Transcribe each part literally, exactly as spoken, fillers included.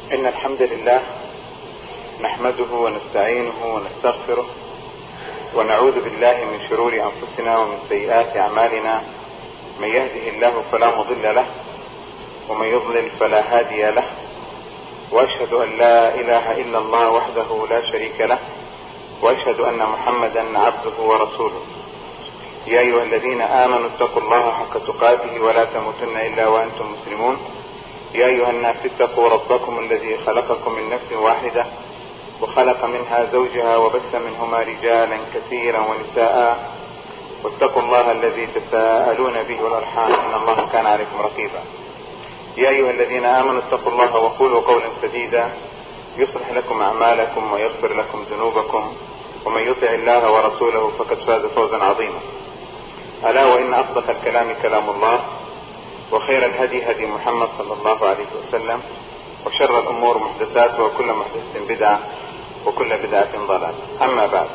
إن الحمد لله نحمده ونستعينه ونستغفره ونعوذ بالله من شرور أنفسنا ومن سيئات أعمالنا. من يهده الله فلا مضل له ومن يضلل فلا هادي له، وأشهد أن لا إله إلا الله وحده لا شريك له، وأشهد أن محمدا عبده ورسوله. يا أيها الذين آمنوا اتقوا الله حق تقاته ولا تموتن إلا وأنتم مسلمون. يا أيها الناس اتقوا ربكم الذي خلقكم من نفس واحدة وخلق منها زوجها وبث منهما رجالا كثيرا ونساء، واتقوا الله الذي تساءلون به والأرحام إن الله كان عليكم رقيبا. يا أيها الذين آمنوا اتقوا الله وقولوا قولا سديدا يصلح لكم أعمالكم ويغفر لكم ذنوبكم، ومن يطع الله ورسوله فقد فاز فوزا عظيما. ألا وإن أصدق الكلام كلام الله، وخير الهدي هدي محمد صلى الله عليه وسلم، وشر الأمور محدثات وكل محدثة بدعة وكل بدعة ضلالة. أما بعد،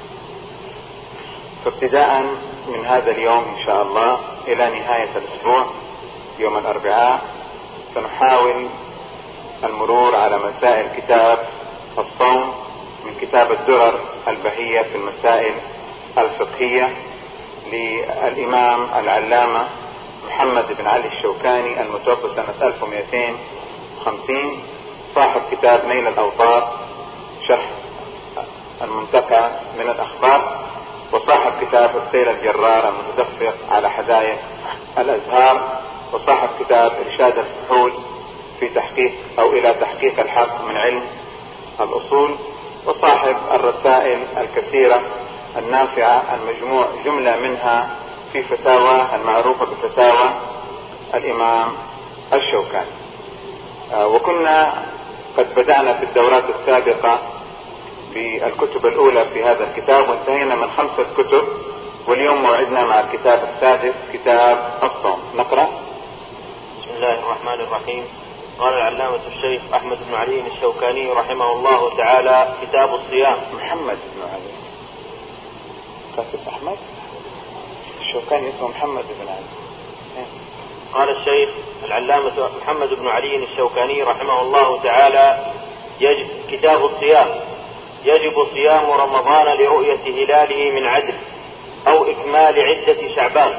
فابتداء من هذا اليوم إن شاء الله إلى نهاية الأسبوع يوم الأربعاء سنحاول المرور على مسائل كتاب الصوم من كتاب الدرر البهية في المسائل الفقهية للإمام العلامة محمد بن علي الشوكاني المتوفى سنة ألف ومئتين وخمسين، صاحب كتاب نيل الأوطار شرح المنتقى من الأخبار، وصاحب كتاب السيل الجرار المتدفق على حدائق الأزهار، وصاحب كتاب إرشاد الفحول في تحقيق أو إلى تحقيق الحق من علم الأصول، وصاحب الرسائل الكثيرة النافعة المجموع جملة منها في فتاوى المعروفة بفتاوى الإمام الشوكاني. آه وكنا قد بدأنا في الدورات السابقة بالكتب الأولى في هذا الكتاب، وانتهينا من خمسة كتب، واليوم موعدنا مع الكتاب السادس كتاب الصوم. نقرأ. بسم الله الرحمن الرحيم. قال العلامة الشيخ أحمد بن علي الشوكاني رحمه الله تعالى: كتاب الصيام. محمد بن علي كاتب أحمد الشوكاني اسمه محمد بن علي. قال الشيخ العلامة محمد بن علي الشوكاني رحمه الله تعالى: يجب كتاب الصيام. يجب صيام رمضان لرؤية هلاله من عدل أو إكمال عدة شعبان،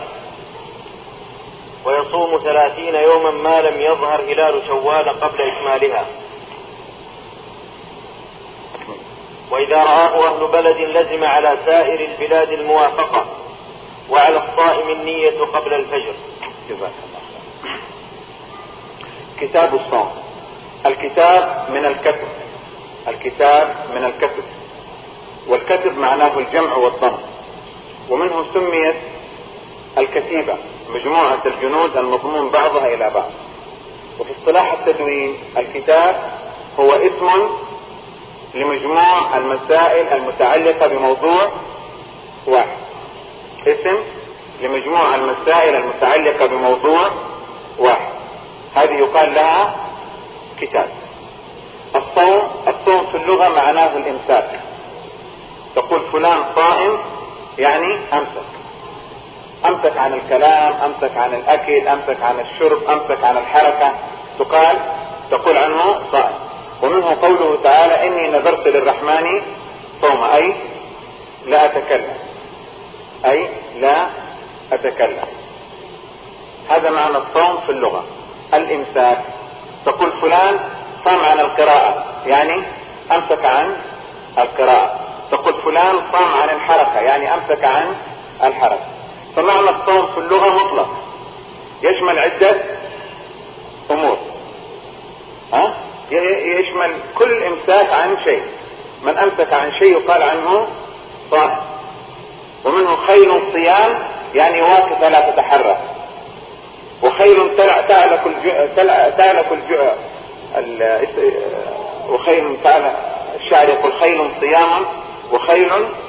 ويصوم ثلاثين يوما ما لم يظهر هلال شوال قبل إكمالها. وإذا رآه أهل بلد لزم على سائر البلاد الموافقة، وعلى الصائم النية قبل الفجر. جزاك الله خير. كتاب الصوم. الكتاب من الكتب، الكتاب من الكتب، والكتب معناه الجمع والضم، ومنه سميت الكتيبة مجموعة الجنود المضمون بعضها إلى بعض. وفي اصطلاح التدوين الكتاب هو اسم لمجموع المسائل المتعلقة بموضوع واحد، اسم لمجموع المسائل المتعلقة بموضوع واحد، هذه يقال لها كتاب. الصوم، الصوم في اللغة معناه الإمساك. تقول فلان صائم يعني أمسك، أمسك عن الكلام، أمسك عن الأكل، أمسك عن الشرب، أمسك عن الحركة، تقال تقول عنه صائم. ومنه قوله تعالى: إني نذرت للرحمن صوم، أي لا أتكلم، أي لا أتكلم. هذا معنى الصوم في اللغة، الإمساك. تقول فلان صام عن القراءة يعني أمسك عن القراءة. تقول فلان صام عن الحركة يعني أمسك عن الحركة. فمعنى الصوم في اللغة مطلق، يشمل عدة أمور، ها؟ يشمل كل إمساك عن شيء. من أمسك عن شيء يقال عنه صائم. ومنه خيل صيام يعني واقف لا تتحرك، وخيل تعلق تعلق الجوع، وخيل تعلق الشعر يقول خيل صياما، وخيل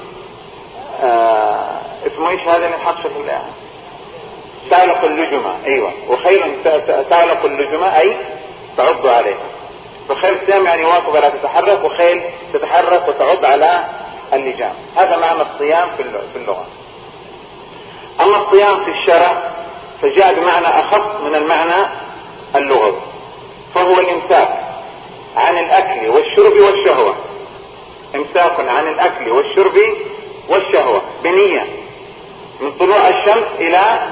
آه اسمه ايش هذا اللي نحط في الله؟ تعلق اللجمة. ايوه، وخيل تعلق اللجمة اي تعض عليها. فخيل صيام يعني واقف لا تتحرك، وخيل تتحرك وتعض على اللجام. هذا معنى الصيام في اللغة. اما الصيام في الشرع فجاء بمعنى اخص من المعنى اللغوي، فهو الامساك والشرب والشهوة. امساك عن الاكل والشرب والشهوة بنية من طلوع الشمس الى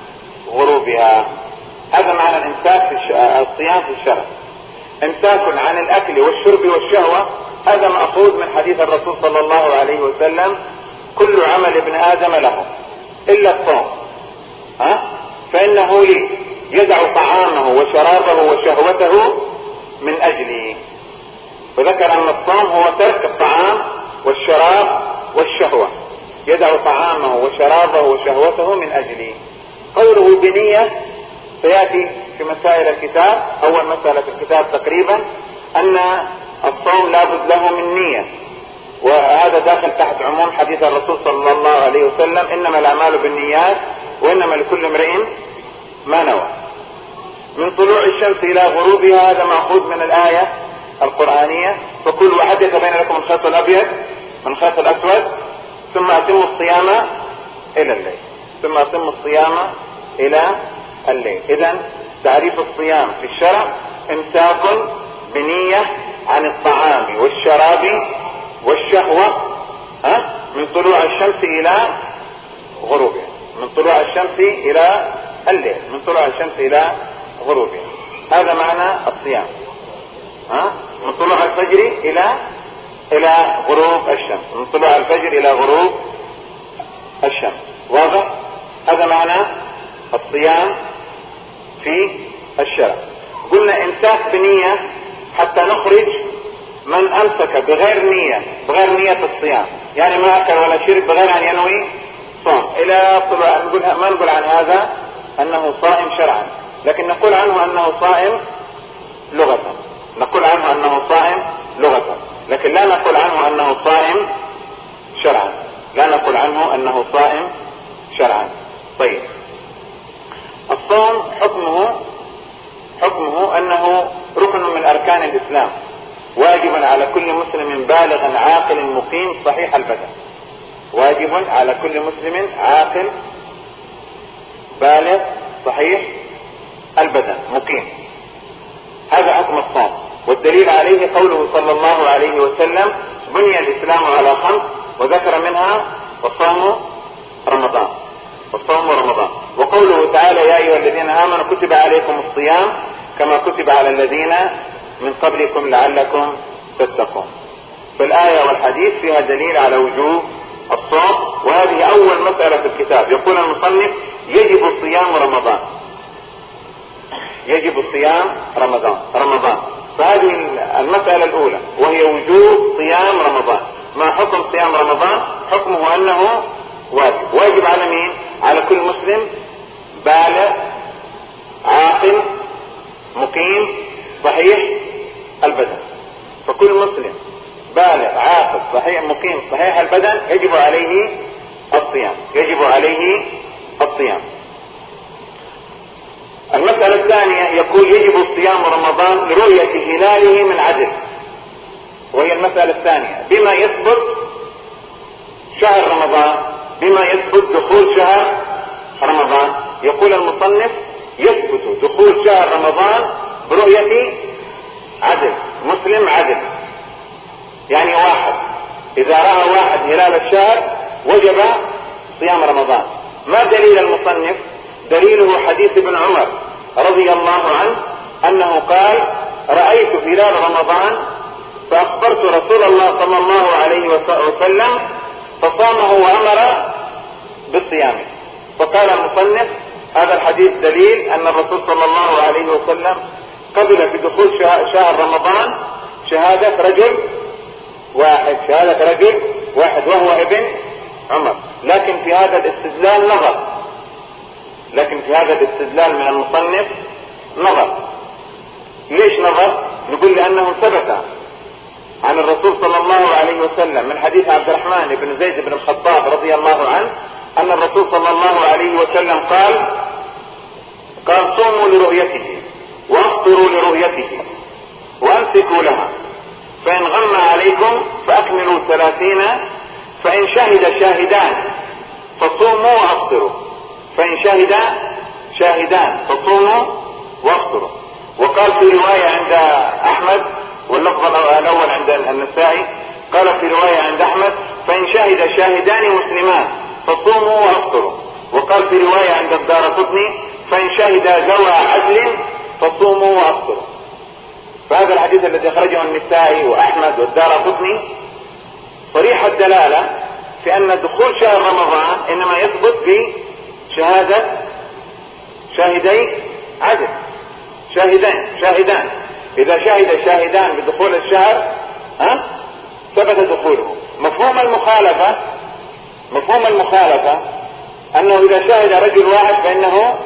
غروبها. هذا معنى الامساك في الصيام في الشرع. امساك عن الاكل والشرب والشهوة هذا مأخوذ من حديث الرسول صلى الله عليه وسلم: كل عمل ابن ادم له الا الصوم ها فانه لي يدع طعامه وشرابه وشهوته من اجلي. وذكر ان الصوم هو ترك الطعام والشراب والشهوة، يدع طعامه وشرابه وشهوته من اجلي. قوله بنية سيأتي في مسائل الكتاب. اول مسألة في الكتاب تقريبا ان الصوم لابد له من نية، وهذا داخل تحت عموم حديث الرسول صلى الله عليه وسلم: انما الاعمال بالنيات وانما لكل امرئ ما نوى. من طلوع الشمس الى غروبها هذا مأخوذ من الآية القرآنية: فكلوا وحدث بين لكم الخيط الابيض من الخيط الاسود ثم اتموا الصيام الى الليل ثم اتموا الصيام الى الليل. اذا تعريف الصيام في الشرع: امساك بنية عن الطعام والشراب والشهوة ها من طلوع الشمس الى غروبها، من طلوع الشمس الى الليل، من طلوع الشمس الى غروبها. هذا معنى الصيام ها من طلوع الفجر الى الى غروب الشمس، من طلوع الفجر الى غروب الشمس. واضح؟ هذا معنى الصيام في الشرع. قلنا امساك بنية حتى نخرج من امسك بغير نية بغير نية الصيام، يعني ما اكل ولا شرب بغير ان ينوي صوم الى طلوع. نقول ما نقول عن هذا انه صائم شرعا، لكن نقول عنه انه صائم لغة. نقول عنه انه صائم لغة، لكن لا نقول عنه انه صائم شرعا. لا نقول عنه انه صائم شرعا. طيب، الصوم حكمه حكمه انه ركن من اركان الاسلام، واجب على كل مسلم بالغ عاقل مقيم صحيح البدن. واجب على كل مسلم عاقل بالغ صحيح البدن مقيم. هذا حكم الصوم، والدليل عليه قوله صلى الله عليه وسلم: بني الاسلام على خمس، وذكر منها الصوم رمضان والصوم رمضان. وقوله تعالى: يا ايها الذين امنوا كتب عليكم الصيام كما كتب على الذين من قبلكم لعلكم تتقون. فالآية والحديث فيها دليل على وجوب الصوم، وهذه أول مسألة في الكتاب. يقول المصنف: يجب صيام رمضان، يجب صيام رمضان رمضان فهذه المسألة الأولى، وهي وجوب صيام رمضان. ما حكم صيام رمضان؟ حكمه أنه واجب. واجب على مين؟ على كل مسلم بالغ عاقل مقيم صحيح البدن. فكل مسلم بالغ عاقل صحيح مقيم صحيح البدن يجب عليه الصيام، يجب عليه الصيام. المسألة الثانية يقول: يجب صيام رمضان لرؤية هلاله من عدل، وهي المسألة الثانية: بما يثبت شهر رمضان، بما يثبت دخول شهر رمضان. يقول المصنف: يثبت دخول شهر رمضان برؤية عدل، مسلم عدل. يعني واحد إذا رأى واحد هلال الشهر وجب صيام رمضان. ما دليل المصنف؟ دليله حديث ابن عمر رضي الله عنه أنه قال: رأيت هلال رمضان فأخبرت رسول الله صلى الله عليه وسلم فصامه وأمر بالصيام. فقال المصنف: هذا الحديث دليل أن الرسول صلى الله عليه وسلم قبل في دخول شهر رمضان شهادة رجل واحد، شهادة رجل واحد وهو ابن عمر. لكن في هذا الاستدلال نظر، لكن في هذا الاستدلال من المصنف نظر. ليش نظر؟ نقول لأنه ثبت عن الرسول صلى الله عليه وسلم من حديث عبد الرحمن بن زيد بن الخطاب رضي الله عنه أن الرسول صلى الله عليه وسلم قال قال صوموا لرؤيته وافطروا لرؤيته وامسكوا لها، فإن غم عليكم فأكملوا ثلاثين، فإن شهد شاهدان فصوموا وافطروا، فإن شهد شاهدان فصوموا وافطروا. وقال في رواية عند أحمد واللفظ الأول عند النسائي. قال في رواية عند أحمد فإن شهد شاهدان مسلمان فصوموا وأفطروا. وقال في رواية عند الدارقطني فإن شهد ذوى عدل فصوموا وأفطروا. فهذا الحديث الذي أخرجه النسائي وأحمد والدارقطني صريح الدلالة في أن دخول شهر رمضان إنما يثبت بشهادة شاهدي عدل، شاهدان شاهدان إذا شهد شاهدان بدخول الشهر ها ثبت دخوله. مفهوم المخالفة مفهوم المخالفة أنه إذا شهد رجل واحد فإنه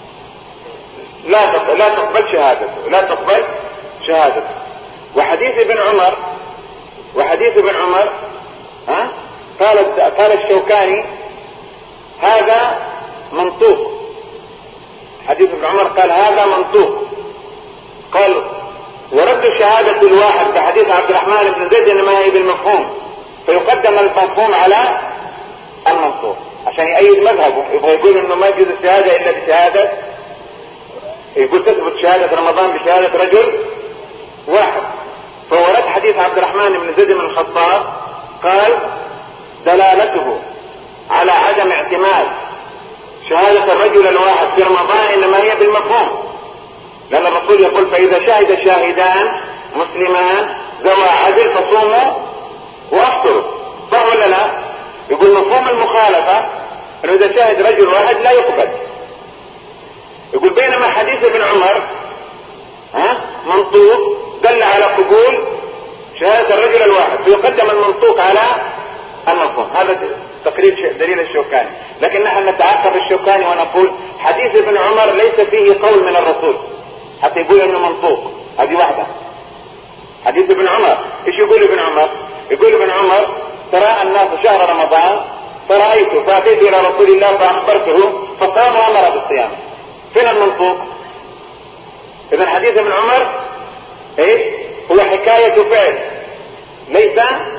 لا لا تقبل شهادته لا تقبل شهادته. وحديث ابن عمر وحديث ابن عمر ها قال قال الشوكاني هذا منطوق. حديث ابن عمر قال هذا منطوق. قال ورد شهادة الواحد بحديث عبد الرحمن بن زيد انما هي بالمفهوم، فيقدم المفهوم على المنطوق عشان يأيد مذهبه. يبغى يقول انه ما يجوز الشهادة الا بشهادة، يقول تثبت شهادة رمضان بشهادة رجل واحد. فورد حديث عبد الرحمن بن زيد بن الخطاب قال دلالته على عدم اعتماد شهادة الرجل الواحد في رمضان انما هي بالمفهوم، لأن الرسول يقول فإذا شهد شاهدان مسلمان ذوى عدل فصوموا وأفطروا. صح ولا لا؟ يقول مفهوم المخالفة أنه إذا شهد رجل واحد لا يقبل. يقول بينما حديث ابن عمر ها منطوق دل على قبول شهادة الرجل الواحد، فيقدم المنطوق على المفهوم. هذا تقرير دليل الشوكاني. لكن نحن نتعقب الشوكاني ونقول حديث ابن عمر ليس فيه قول من الرسول حتى يقول انه منطوق. هذه واحدة. حديث ابن عمر ايش يقول ابن عمر؟ يقول ابن عمر ترى الناس شهر رمضان فرأيت فأتيت الى رسول الله فأخبرته فقام وأمر بالصيام. فين المنطوق؟ اذا حديث ابن عمر ايش هو حكاية فعل ليس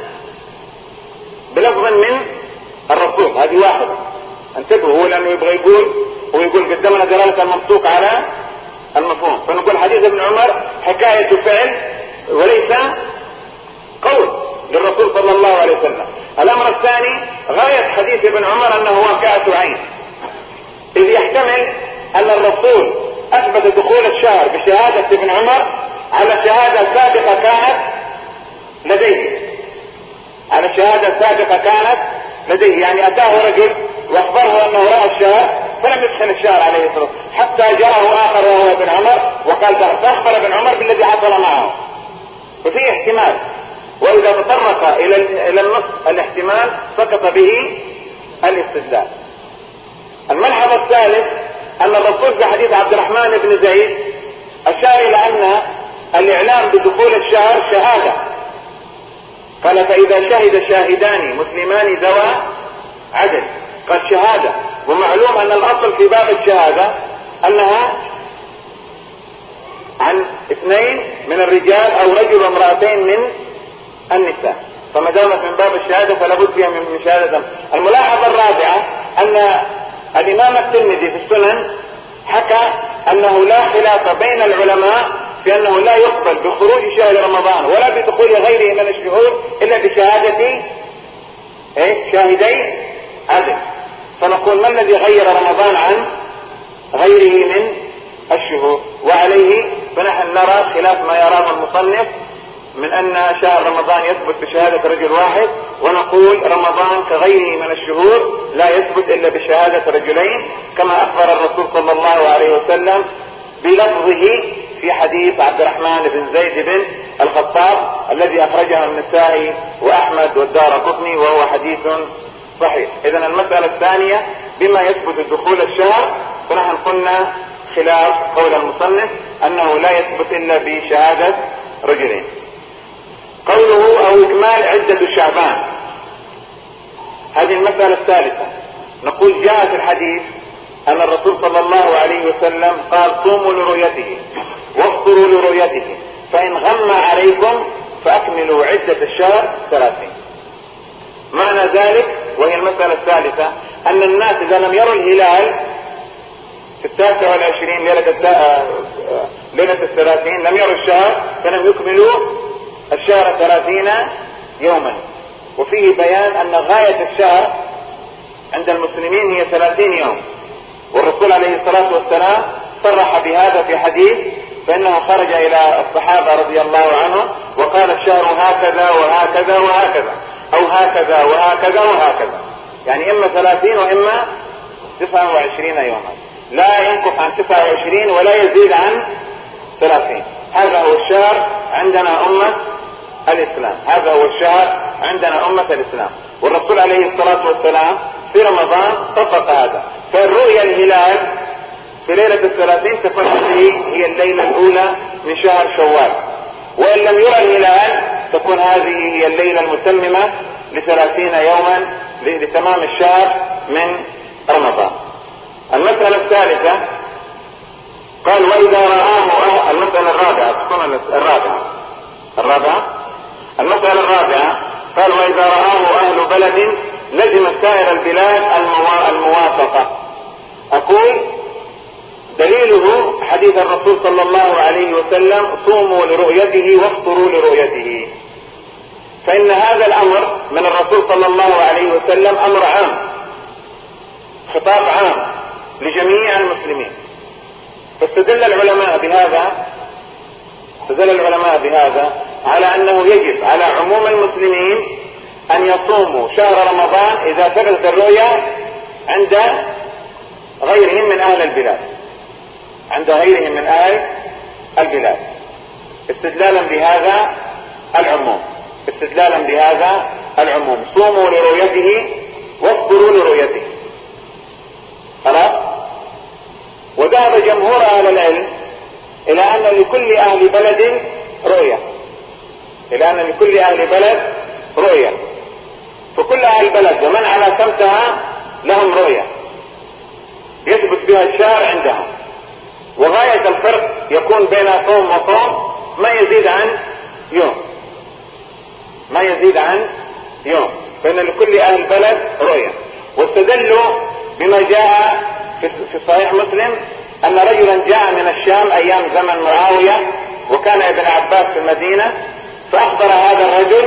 بلفظ من الرسول. هذه واحدة. انتبهوا، هو لانه يبغى يقول هو يقول قدمنا دلالة المنطوق على المفهوم، فنقول حديث ابن عمر حكاية فعل وليس قول للرسول صلى الله عليه وسلم. الامر الثاني غاية حديث ابن عمر انه واقعة عين، اذ يحتمل ان الرسول اثبت دخول الشهر بشهادة ابن عمر على شهادة سابقة كانت لديه على شهادة سابقة كانت لديه يعني اتاه رجل واخبره انه رأى الشهر فلم يدخل الشهر عليه الصلاة والسلام حتى جاءه اخر وهو ابن عمر وقال فاخبر ابن عمر بالذي حصل معه. ففي احتمال، واذا تطرق الى الى النص الاحتمال سقط به الاستدلال. الملحظ الثالث ان الرسول في حديث عبد الرحمن بن زيد اشار الى ان الاعلام بدخول الشهر شهادة. قال فاذا شهد شاهدان مسلمان ذوى عدل، قال شهادة. ومعلوم ان الاصل في باب الشهادة انها عن اثنين من الرجال او رجل وامرأتين من النساء، فما دامت من باب الشهادة فلا بد فيها من شهادة. الملاحظة الرابعة ان الامام الترمذي في السنن حكى انه لا خلاف بين العلماء في انه لا يقبل بخروج شهر رمضان ولا بدخول غيره من الشهور الا بشهادة ايه شاهدي عدل. فنقول ما الذي غير رمضان عن غيره من الشهور؟ وعليه فنحن نرى خلاف ما يراه المصنف من ان شهر رمضان يثبت بشهادة رجل واحد، ونقول رمضان كغيره من الشهور لا يثبت الا بشهادة رجلين كما اخبر الرسول صلى الله عليه وسلم بلفظه في حديث عبد الرحمن بن زيد بن الخطاب الذي اخرجه النسائي واحمد والدارقطني وهو حديث صحيح. اذا المسألة الثانية بما يثبت دخول الشهر فنحن قلنا خلاف قول المصنف انه لا يثبت الا بشهادة رجلين. قوله او اكمال عدة شعبان، هذه المسألة الثالثة. نقول جاء في الحديث ان الرسول صلى الله عليه وسلم قال صوموا لرؤيته وافطروا لرؤيته فان غم عليكم فاكملوا عدة الشهر ثلاثين. معنى ذلك وهي المسألة الثالثة ان الناس اذا لم يروا الهلال في التاسع والعشرين ليلة ليلة الثلاثين لم يروا الشهر فلم يكملوا الشهر ثلاثين يوما، وفيه بيان أن غاية الشهر عند المسلمين هي ثلاثين يوم، والرسول عليه الصلاة والسلام صرح بهذا في حديث، فإنه خرج إلى الصحابة رضي الله عنهم وقال الشهر هكذا وهكذا وهكذا، أو هكذا وهكذا وهكذا، يعني إما ثلاثين وإما تسعة وعشرين يوما، لا ينقص عن تسعة وعشرين ولا يزيد عن ثلاثين. هذا هو الشهر عندنا أمة الإسلام، هذا هو الشهر عندنا أمة الإسلام. والرسول عليه الصلاة والسلام في رمضان طبق هذا، فالرؤيا الهلال في ليلة الثلاثين تكون هذه هي الليلة الأولى من شهر شوال، وإن لم يرى الهلال تكون هذه هي الليلة المتممة لثلاثين يوما لتمام الشهر من رمضان. المسألة الثالثة قال وإذا رآه، المسألة الرابعة تكون الرابعة الرابعة المسألة الرابعة قال وإذا رآه أهل بلد لزم سائر البلاد الموافقة. أقول دليله حديث الرسول صلى الله عليه وسلم صوموا لرؤيته وافطروا لرؤيته، فإن هذا الأمر من الرسول صلى الله عليه وسلم أمر عام، خطاب عام لجميع المسلمين. فاستدل العلماء بهذا استدل العلماء بهذا على أنه يجب على عموم المسلمين أن يصوموا شهر رمضان إذا ثبتت الرؤيا عند غيرهم من أهل البلاد عند غيرهم من أهل البلاد استدلالا بهذا العموم استدلالا بهذا العموم صوموا لرؤيته وافطروا لرؤيته. خلاص. وذهب جمهور أهل العلم إلى أن لكل أهل بلد رؤية إلى أن لكل أهل بلد رؤية فكل أهل البلد ومن على سمتها لهم رؤية يثبت بها الشهر عندهم، وغاية الفرق يكون بين صوم وصوم ما يزيد عن يوم ما يزيد عن يوم فإن لكل أهل البلد رؤية. واستدلوا بما جاء في صحيح مسلم أن رجلا جاء من الشام أيام زمن معاوية وكان ابن عباس في المدينة، فأخبر هذا الرجل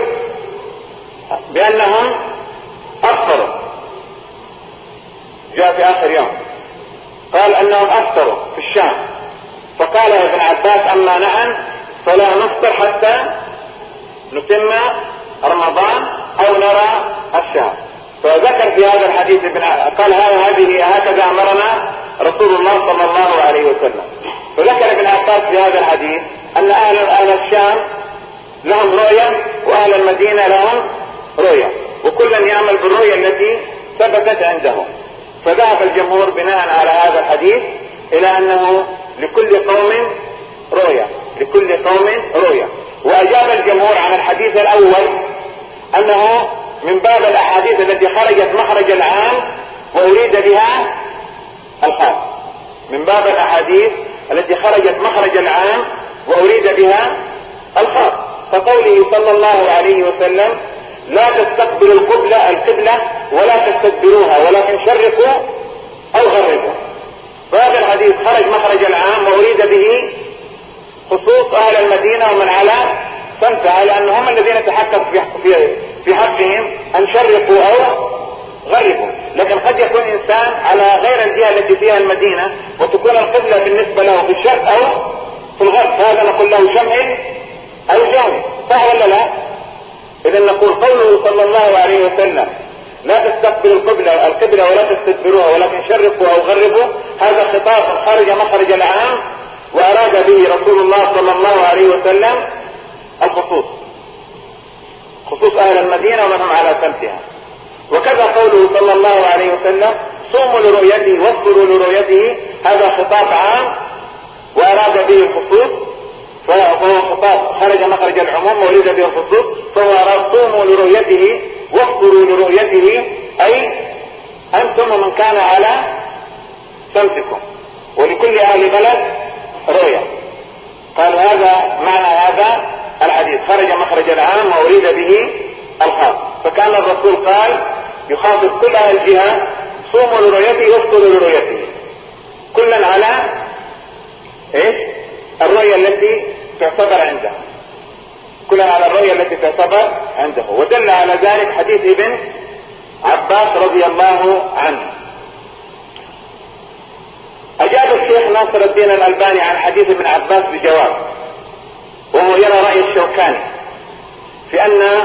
بأنهم أفطروا، جاء في آخر يوم قال أنهم أفطروا في الشام، فقال ابن عباس أما نحن فلا نفطر حتى نتم رمضان أو نرى الشهر. فذكر في هذا الحديث ابن قال هذه هكذا أمرنا رسول الله صلى الله عليه وسلم. فذكر ابن عباس في هذا الحديث أن أهل أهل الشام لهم رؤية وأهل المدينة لهم رؤية، وكلا يعمل بالرؤية التي ثبتت عندهم. فذهب الجمهور بناء على هذا الحديث إلى أنه لكل قوم رؤية لكل قوم رؤية. وأجاب الجمهور عن الحديث الأول أنه من باب الأحاديث التي خرجت مخرج العام وأريد بها الخاص من باب الأحاديث التي خرجت مخرج العام وأريد بها الخاص. فقوله صلى الله عليه وسلم لا تستقبلوا القبلة القبلة ولا تستدبروها ولكن شرقوا أو غربوا، فهذا الحديث خرج مخرج العام وأريد به خصوص أهل المدينة ومن على سمتها، لأن هم الذين تحكموا في في حقهم أن شرقوا أو غربوا. لكن قد يكون إنسان على غير الجهة التي فيها المدينة وتكون القبلة بالنسبة له في الشرق أو في الغرب، هذا نقول له شمع أو جانب، صح ولا لا؟ إذا نقول قوله صلى الله عليه وسلم لا تستقبلوا القبلة القبلة ولا تستدبروها ولكن شرقوا أو غربوا، هذا خطاب خارج مخرج العام وأراد به رسول الله صلى الله عليه وسلم الخصوص خصوص أهل المدينة ومن هم على سمتها. وكذا قوله صلى الله عليه وسلم صوموا لرؤيته وافطروا لرؤيته، هذا خطاب عام وأراد به الخصوص، فهو خطاب خرج مخرج العموم وأريد به الخصوص، فهو أراد صوموا لرؤيته وافطروا لرؤيته، أي أنتم ومن كان على سمتكم ولكل أهل بلد رؤية. قال هذا معنى هذا الحديث خرج مخرج العام وأريد به الخاص. فكان الرسول قال يخاطب كل أهل الجهة صوموا لرؤيته وافطروا لرؤيته، كلا على ايش الرؤية التي تعتبر عنده. كل على الرؤية التي تعتبر عنده. ودل على ذلك حديث ابن عباس رضي الله عنه. أجاب الشيخ ناصر الدين الألباني عن حديث ابن عباس بجواب، وهو يرى رأي الشوكاني في أن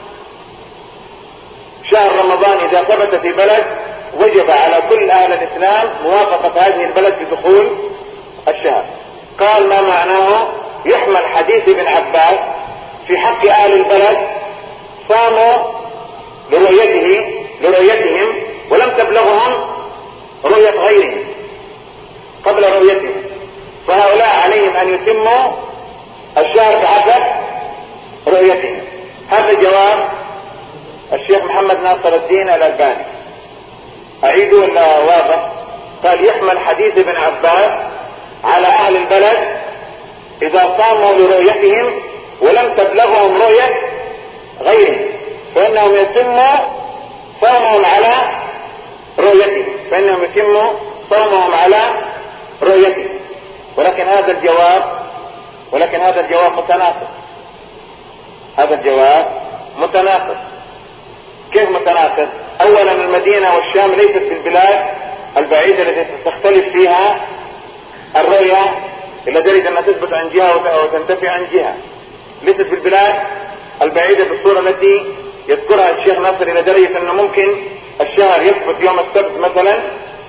شهر رمضان إذا ثبت في بلد وجب على كل أهل الإسلام موافقة هذه البلد بدخول الشهر. قال ما معناه؟ يحمل حديث ابن عباس في حق أهل البلد صاموا لرؤيته لرؤيتهم ولم تبلغهم رؤية غيرهم قبل رؤيتهم، فهؤلاء عليهم أن يتموا الشهر بحسب رؤيتهم. هذا جواب الشيخ محمد ناصر الدين الألباني. أعيد ولا واضح؟ قال يحمل حديث ابن عباس على أهل البلد إذا صاموا لرؤيتهم ولم تبلغهم رؤية غيرهم، فإنهم يتموا صامهم على رؤيتهم فإنهم يتموا صامهم على رؤيتهم ولكن هذا الجواب ولكن هذا الجواب متناقض. هذا الجواب متناقض. كيف متناقض؟ أولا المدينة والشام ليست في البلاد البعيدة التي تختلف فيها الرؤية إلى درجة أنها تثبت عن جهة وتنتفي عن جهة. ليست في البلاد البعيدة بالصورة التي يذكرها الشيخ ناصر إلى درجة أنه ممكن الشهر يثبت يوم السبت مثلا،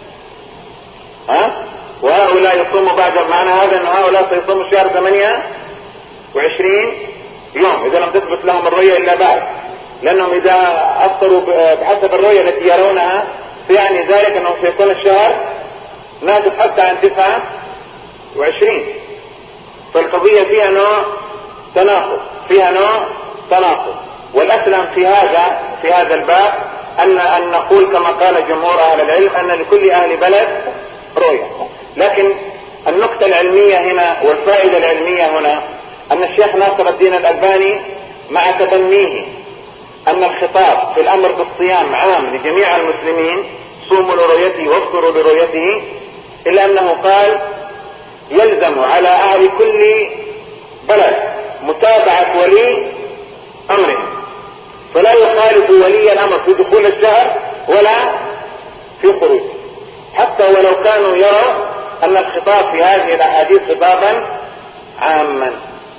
ها؟ وهؤلاء يصوموا بعد. معنى هذا أن هؤلاء سيصوموا الشهر ثمانية وعشرين يوم إذا لم تثبت لهم الرؤية إلا بعد، لأنهم إذا أفطروا بحسب الرؤية التي يرونها فيعني ذلك أنهم سيكون الشهر نازل حتى عن تسعة وعشرين. فالقضية فيها نوع تناقض فيها نوع تناقض والأسلم في هذا في هذا الباب أن أن نقول كما قال جمهور أهل العلم أن لكل أهل بلد رؤية. لكن النقطة العلمية هنا والفائدة العلمية هنا أن الشيخ ناصر الدين الألباني مع تبنيه أن الخطاب في الأمر بالصيام عام لجميع المسلمين، صوموا لرؤيته وافطروا لرؤيته، إلا أنه قال يلزم على أهل كل بلد متابعة ولي أمره، فلا يخالف ولي الأمر في دخول الشهر ولا في خروجه، حتى ولو كانوا يروا أن الخطاب في هذه الأحاديث خطابا عاما.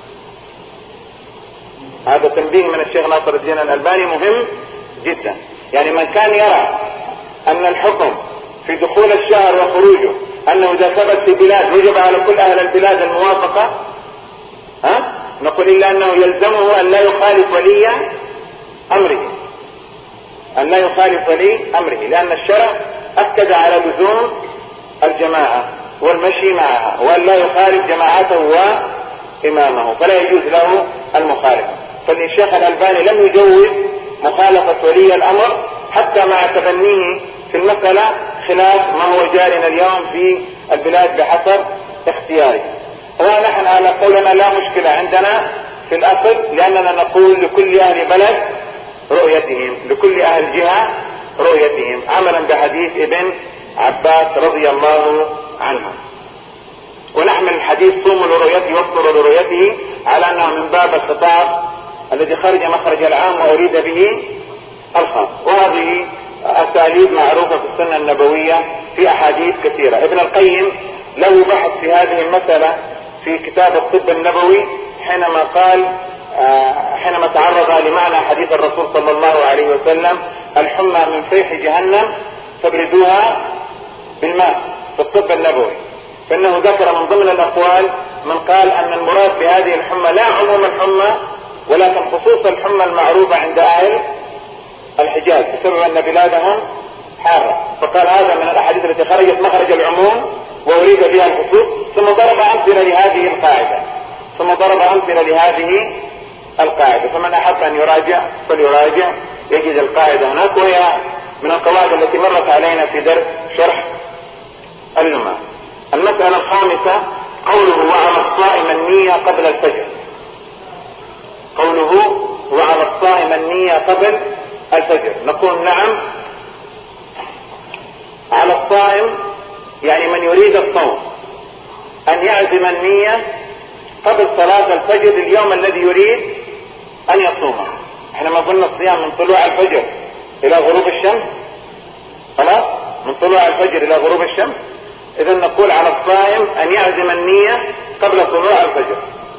هذا تنبيه من الشيخ ناصر الدين الألباني مهم جدا. يعني من كان يرى أن الحكم في دخول الشهر وخروجه أنه إذا ثبت في بلاد وجب على كل أهل البلاد الموافقة، ها؟ نقول إلا أنه يلزمه أن لا يخالف ولي أمره أن لا يخالف ولي أمره لأن الشرع أكد على لزوم الجماعة والمشي معها وأن لا يخالف جماعته وإمامه، فلا يجوز له المخالفة. فالشيخ الألباني لم يجوز مخالفة ولي الأمر حتى مع تبنيه في المسألة خلاف ما هو جارنا اليوم في البلاد بحسب اختياره. ونحن على قولنا لا مشكلة عندنا في الأصل، لأننا نقول لكل أهل بلد رؤيتهم لكل أهل جهة رؤيتهم عملا بحديث ابن عباس رضي الله عنه. ونحمل الحديث صوموا لرؤيته وافطروا لرؤيته على أنه من باب الخطاب الذي خرج مخرج العام وأريد به الخاص. وهذه أساليب معروفة في السنة النبوية في أحاديث كثيرة. ابن القيم له بحث في هذه المسألة في كتاب الطب النبوي حينما قال حينما تعرض لمعنى حديث الرسول صلى الله عليه وسلم الحمى من فيح جهنم فابردوها بالماء في الطب النبوي، فإنه ذكر من ضمن الأقوال من قال أن المراد بهذه الحمى لا عموم الحمى ولكن خصوص الحمى المعروفة عند أهل الحجاز بسبب أن بلادهم حارة، فقال هذا من الأحاديث التي خرجت مخرج العموم وأريد بها الخصوص. ثم ضرب أمثلة لهذه القاعدة ثم ضرب أمثلة لهذه القاعدة فمن أحب أن يراجع فليراجع يجد القاعدة هناك، وهي من القواعد التي مرت علينا في درس شرح اللمع. المسألة الخامسة قوله وعلى الصائم النية قبل الفجر. قوله وعلى الصائم النية قبل الفجر، نقول نعم على الصائم يعني من يريد الصوم أن يعزم النية قبل صلاة الفجر اليوم الذي يريد ان يصوم. احنا ما قلنا الصيام من طلوع الفجر الى غروب الشمس، خلاص، من طلوع الفجر الى غروب الشمس. اذا نقول على الصائم ان يعزم النية قبل طلوع الفجر،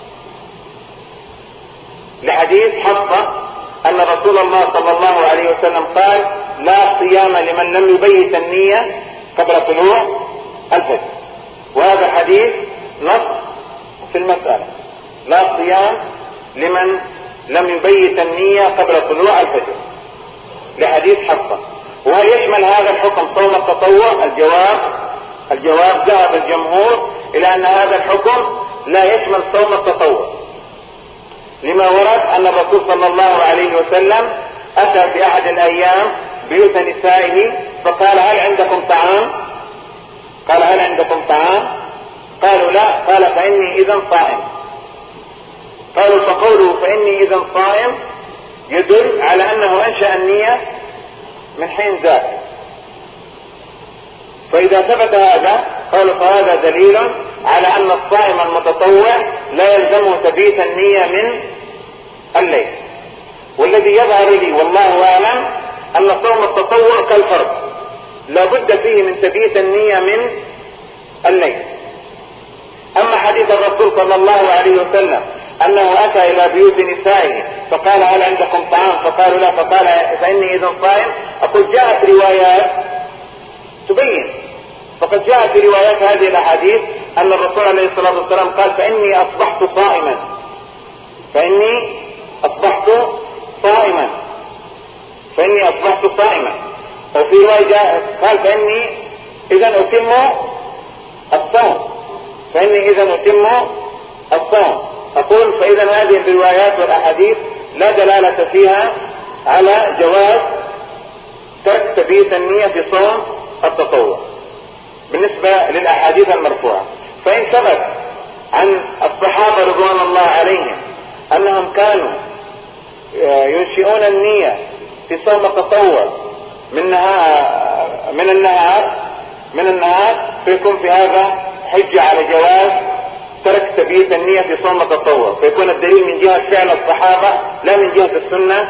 لحديث حفصة ان رسول الله صلى الله عليه وسلم قال لا صيام لمن لم يبيت النية قبل طلوع الفجر. وهذا الحديث نص في المسألة، لا صيام لمن لم يبيت النية قبل طلوع الفجر، لحديث حفصة. وهل يشمل هذا الحكم صوم التطوع؟ الجواب الجواب ذهب الجمهور الى ان هذا الحكم لا يشمل صوم التطوع، لما ورد ان الرسول صلى الله عليه وسلم اتى في احد الايام بيوت نسائه فقال هل عندكم طعام؟ قال هل عندكم طعام؟ قالوا لا. قال فاني اذا صائم. قالوا فقوله فاني اذا صائم يدل على انه انشأ النية من حين ذاك. فاذا ثبت هذا قالوا فهذا دليل على ان الصائم المتطوع لا يلزمه تبييت النية من الليل. والذي يظهر لي والله اعلم ان صوم التطوع كالفرض لا بد فيه من تبييت النية من الليل. اما حديث الرسول صلى الله عليه وسلم انه اتى الى بيوت نسائه فقال هل عندكم طعام؟ فقالوا لا. فقال فاني اذا صائم. اقول جاءت روايات تبين، فقد جاء في روايات هذه الاحاديث ان الرسول عليه الصلاة والسلام قال فاني اصبحت صائما، فاني اصبحت صائما فاني اصبحت صائما وفي رواية قال فاني اذا اتم الصوم فاني اذا اتم الصوم. اقول فاذا هذه الروايات والاحاديث لا دلالة فيها على جواز ترك تبييت النية في صوم التطوع بالنسبة للاحاديث المرفوعة. فان ثبت عن الصحابة رضوان الله عليهم انهم كانوا ينشئون النية في صوم التطوع من نهار من النهار من النهار فيكون في هذا حجة على جواز ترك تبييت النية في صوم التطوع، فيكون الدليل من جهة فعل الصحابة لا من جهة السنة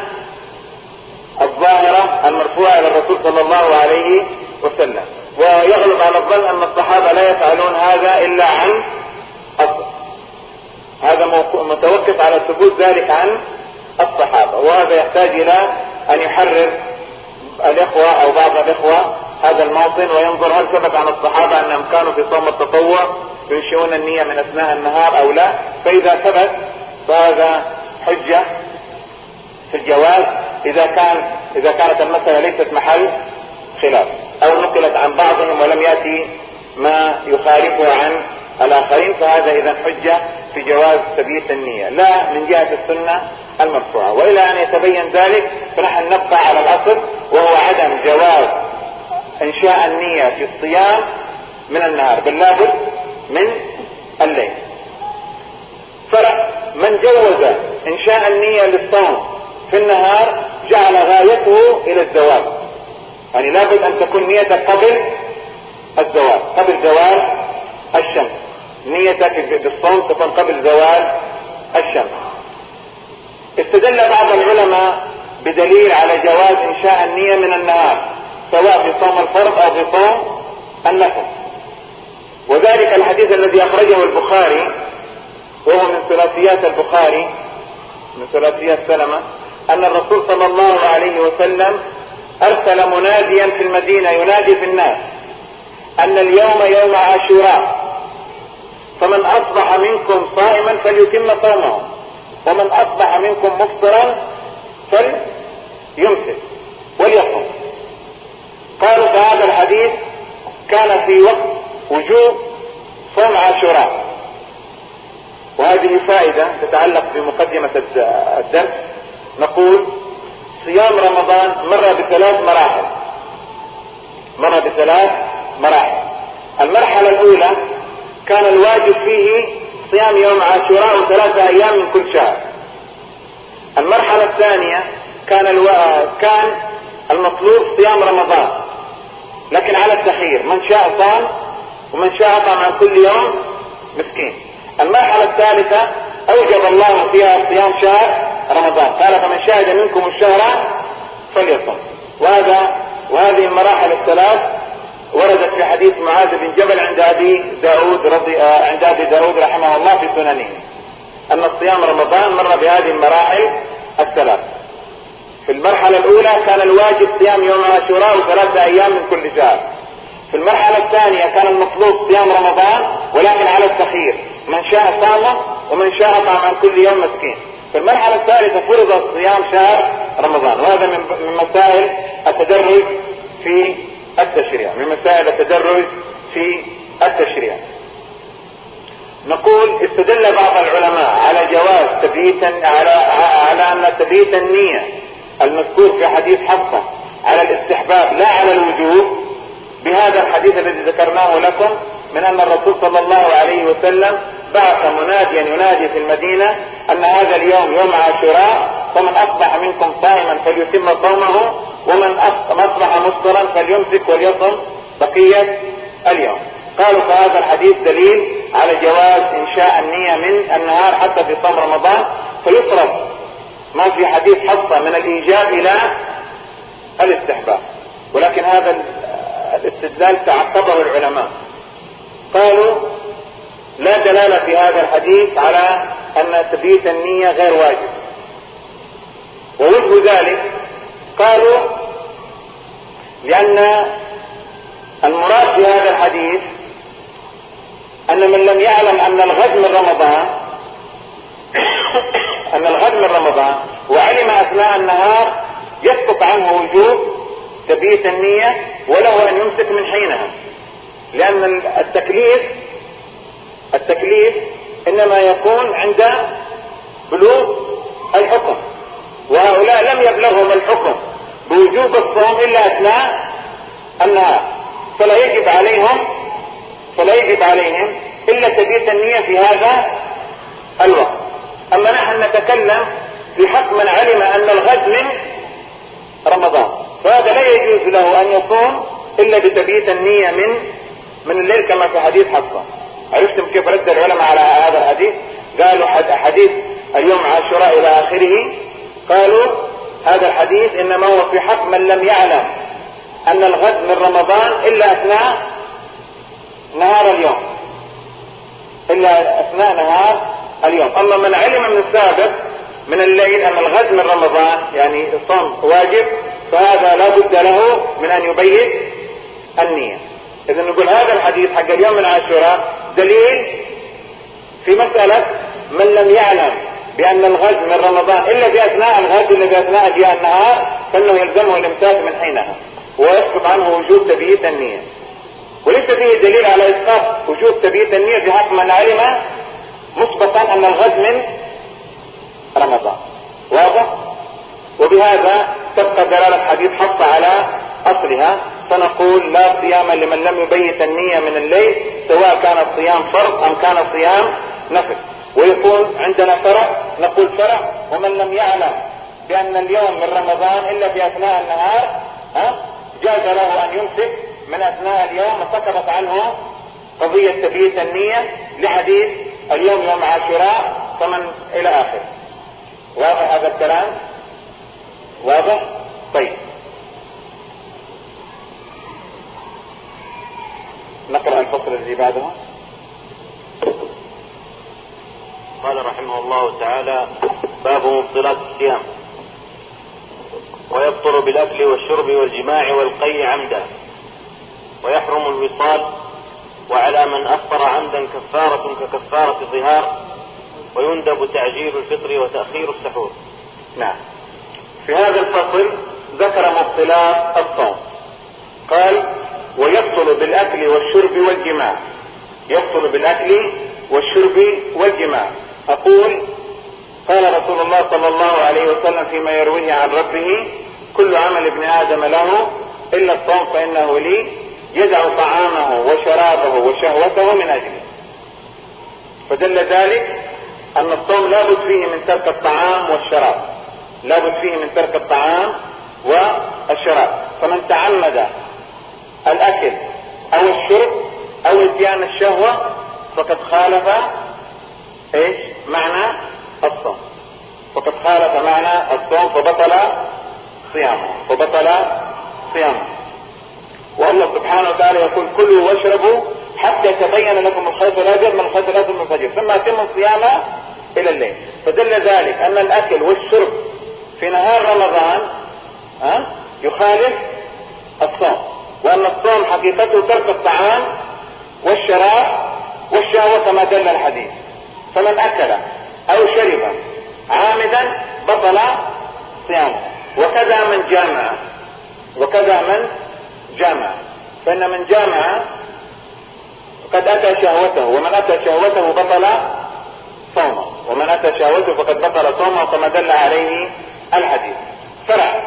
الظاهرة المرفوعة إلى الرسول صلى الله عليه وسلم. ويغلب على الظن أن الصحابة لا يفعلون هذا إلا عن أصل، هذا متوقف على ثبوت ذلك عن الصحابة، وهذا يحتاج إلى أن يحرر الإخوة أو بعض الإخوة هذا الموطن وينظر هل ثبت عن الصحابة أنهم كانوا في صوم التطوع ينشئون النية من أثناء النهار أو لا. فإذا ثبت فهذا حجة في الجواز إذا كان إذا كانت المسألة ليست محل خلاف أو نقلت عن بعضهم ولم يأتي ما يخالفه عن الآخرين، فهذا إذا حجة في جواز تبييت النية لا من جهة السنة المرفوعة. وإلى أن يتبين ذلك فنحن نبقى على الأصل وهو عدم جواز إنشاء النية في الصيام من النهار بل لابد من الليل. فرق من جوز إنشاء النية للصوم في النهار جعل غايته إلى الزوال، يعني لابد أن تكون نيتك قبل الزوال قبل زوال الشمس، نيتك بالصوم تكون قبل زوال الشمس. استدل بعض العلماء بدليل على جواز إنشاء النية من النهار سواء في صوم الفرض أو في صوم النفل، وذلك الحديث الذي أخرجه البخاري وهو من ثلاثيات البخاري من ثلاثيات سلمة أن الرسول صلى الله عليه وسلم أرسل مناديا في المدينة ينادي في الناس أن اليوم يوم عاشوراء فمن أصبح منكم صائما فليتم صومه ومن أصبح منكم مفطرا فليمسك وليصم. قالوا فهذا الحديث كان في وقت وجوب صوم عاشوراء، وهذه فائدة تتعلق بمقدمة الدرس. نقول صيام رمضان مر بثلاث مراحل مر بثلاث مراحل المرحلة الأولى كان الواجب فيه صيام يوم عاشوراء وثلاثة أيام من كل شهر. المرحلة الثانية كان الو... كان المطلوب صيام رمضان لكن على التخيير، من شاء صام ومن شاء أطعم عن كل يوم مسكين. المرحلة الثالثة أوجب الله فيها صيام شهر رمضان فمن شهد منكم الشهر فليصم. وهذا وهذه المراحل الثلاث وردت في حديث معاذ بن جبل عند أبي داود رضي عند أبي داود رحمه الله في سننه، أن الصيام رمضان مر بهذه المراحل الثلاث. في المرحلة الأولى كان الواجب صيام يوم عاشوراء وثلاثة أيام من كل شهر. في المرحلة الثانية كان المطلوب صيام رمضان ولكن على التخيير، من شاء صامه ومن شاء طعم عن كل يوم مسكين. في المرحلة الثالثة فرض صيام شهر رمضان، وهذا من مسائل التدرج في التشريع، من مسائل التدرج في التشريع. نقول استدل بعض العلماء على جواز تبييت على على ان تبييت النية المذكور في حديث حفصة على الاستحباب لا على الوجوب بهذا الحديث الذي ذكرناه لكم من ان الرسول صلى الله عليه وسلم بعث مناديا ينادي في المدينة ان هذا اليوم يوم عاشوراء، فمن اصبح منكم صائما فليتم صومه ومن اصبح مفطرا فليمسك وليصم بقية اليوم. قالوا فهذا الحديث دليل على جواز انشاء النية من النهار حتى في صوم رمضان، فيفرض ما في حديث حفصة من الايجاب الى الاستحباب. ولكن هذا الاستدلال تعقبه العلماء، قالوا لا دلالة في هذا الحديث على ان تبييت النية غير واجب. ووجه ذلك قالوا لان المراد في هذا الحديث ان من لم يعلم ان الغد من رمضان ان الغد من رمضان وعلم اثناء النهار يسقط عنه وجوب تبييت النية وله ان يمسك من حينها، لان التكليف التكليف انما يكون عند بلوغ الحكم، وهؤلاء لم يبلغهم الحكم بوجوب الصوم الا اثناء النهار، فلا يجب عليهم فلا يجب عليهم الا تبييت النية في هذا الوقت. اما نحن نتكلم في حق من علم ان الغد من رمضان، فهذا لا يجوز له ان يصوم الا بتبييت النية من من الليل كما في حديث حفصة. عرفتم كيف رد العلماء على هذا الحديث؟ قالوا حديث اليوم عاشوراء الى اخره، قالوا هذا الحديث انما هو في حق من لم يعلم ان الغد من رمضان الا اثناء نهار اليوم الا اثناء نهار اليوم. اما من علم من السابق من الليل ان الغد من رمضان يعني الصوم واجب، فهذا لا بد له من ان يبيت النية. اذا نقول هذا الحديث حق اليوم من عاشوراء دليل في مسألة من لم يعلم بان الغد من رمضان الا باثناء الغد الا باثناء اجياء النهار، فانه يلزمه الامساك من حينها ويسقط عنه وجوب تبييت النية. وليس فيه دليل على اسقاط وجوب تبييت النية بحق من علم مسبقا ان الغد من رمضان. واضح؟ وبهذا تبقى دلالة حديث حفصة على اصلها، فنقول لا صيام لمن لم يبيت النية من الليل سواء كان الصيام فرض ام كان صيام نفل. ويكون عندنا فرع، نقول فرع ومن لم يعلم بان اليوم من رمضان الا في اثناء النهار ها جاز له ان يمسك من اثناء اليوم، وسقطت عنه قضية تبييت النية لحديث اليوم يوم عاشوراء فمن الى اخره. واضح هذا الكلام؟ واضح؟ طيب نقرأ الفصل الذي بعده. قال رحمه الله تعالى: باب مبطلات الصيام. ويبطل بالاكل والشرب والجماع والقي عمدا، ويحرم الوصال، وعلى من افطر عمدا كفارة ككفارة ظهار، ويندب تعجيل الفطر وتأخير السحور. نعم. في هذا الفصل ذكر مبطلات الصوم، قال: ويبطل بالاكل والشرب والجماع. يبطل بالاكل والشرب والجماع. اقول قال رسول الله صلى الله عليه وسلم فيما يرويه عن ربه: كل عمل ابن ادم له الا الصوم فانه لي، يدع طعامه وشرابه وشهوته من اجله. فدل ذلك ان الصوم لابد فيه من ترك الطعام والشراب، لابد فيه من ترك الطعام والشراب. فمن تعمد الاكل او الشرب او اتيان الشهوة فقد خالف ايش معنى الصوم. فقد خالف معنى الصوم فبطل صيامه فبطل صيامه. والله سبحانه وتعالى يقول كلوا واشربوا حتى يتبين لكم الخيط الابيض من الخيط الاسود من الفجر ثم اتموا الصيام الى الليل. فدل ذلك ان الاكل والشرب في نهار رمضان أه؟ يخالف الصوم، وان الصوم حقيقته ترك الطعام والشراب والشهوة كما دل الحديث. فمن اكل او شرب عامدا بطل صيامه. وكذا من جامع وكذا من جامع فإن من جامع قد أتى شهوته، ومن أتى شهوته بطل صومه، ومن أتى شهوته فقد بطل صومه كما دل عليه الحديث. فرع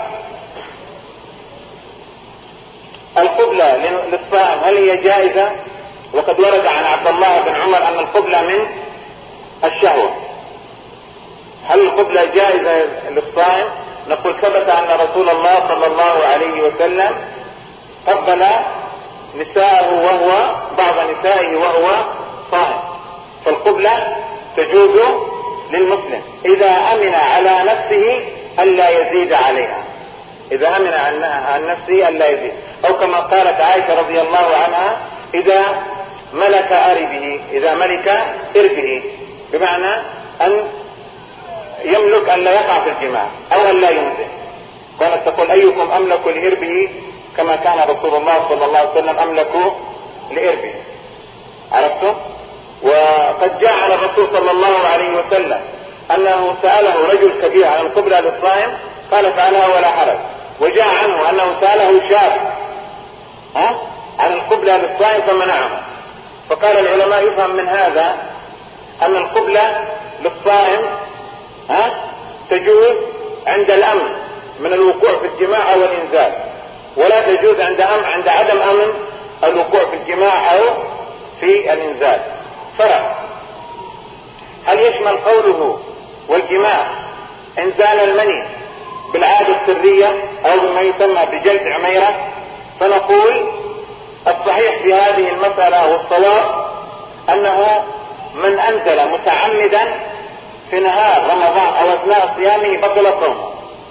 القبلة للصائم هل هي جائزة؟ وقد ورد عن عبد الله بن عمر أن القبلة من الشهوة. هل القبلة جائزة للصائم؟ نقول ثبت أن رسول الله صلى الله عليه وسلم قبل نساءه وهو بعض نسائه وهو صائم. فالقبلة تجوز للمسلم إذا أمن على نفسه ألا يزيد عليها، إذا أمن عن نفسه ألا يزيد، أو كما قالت عائشة رضي الله عنها إذا ملك أربه إذا ملك إربه، بمعنى أن يملك أن لا يقع في الجماع أو أن لا ينزل. كانت تقول أيكم أملك لإربه كما كان رسول الله صلى الله عليه وسلم أملك لإربه. عرفتم؟ وقد جاء على الرسول صلى الله عليه وسلم أنه سأله رجل كبير عن القبلة للصائم قال فعلها ولا حرج. وجاء عنه أنه سأله شاب ها عن القبلة للصائم فمنعه. فقال العلماء يفهم من هذا أن القبلة للصائم ها تجوز عند الأمن من الوقوع في الجماع أو الإنزال، ولا تجوز عند أمن عند عدم أمن الوقوع في الجماع أو في الإنزال. فرع هل يشمل قوله والجماع إنزال المني بالعادة السرية أو بما يسمى بجلد عميرة؟ فنقول الصحيح في هذه المسألة والصواب أنه من أنزل متعمدا في نهار رمضان أو أثناء صيامه بطل صومه.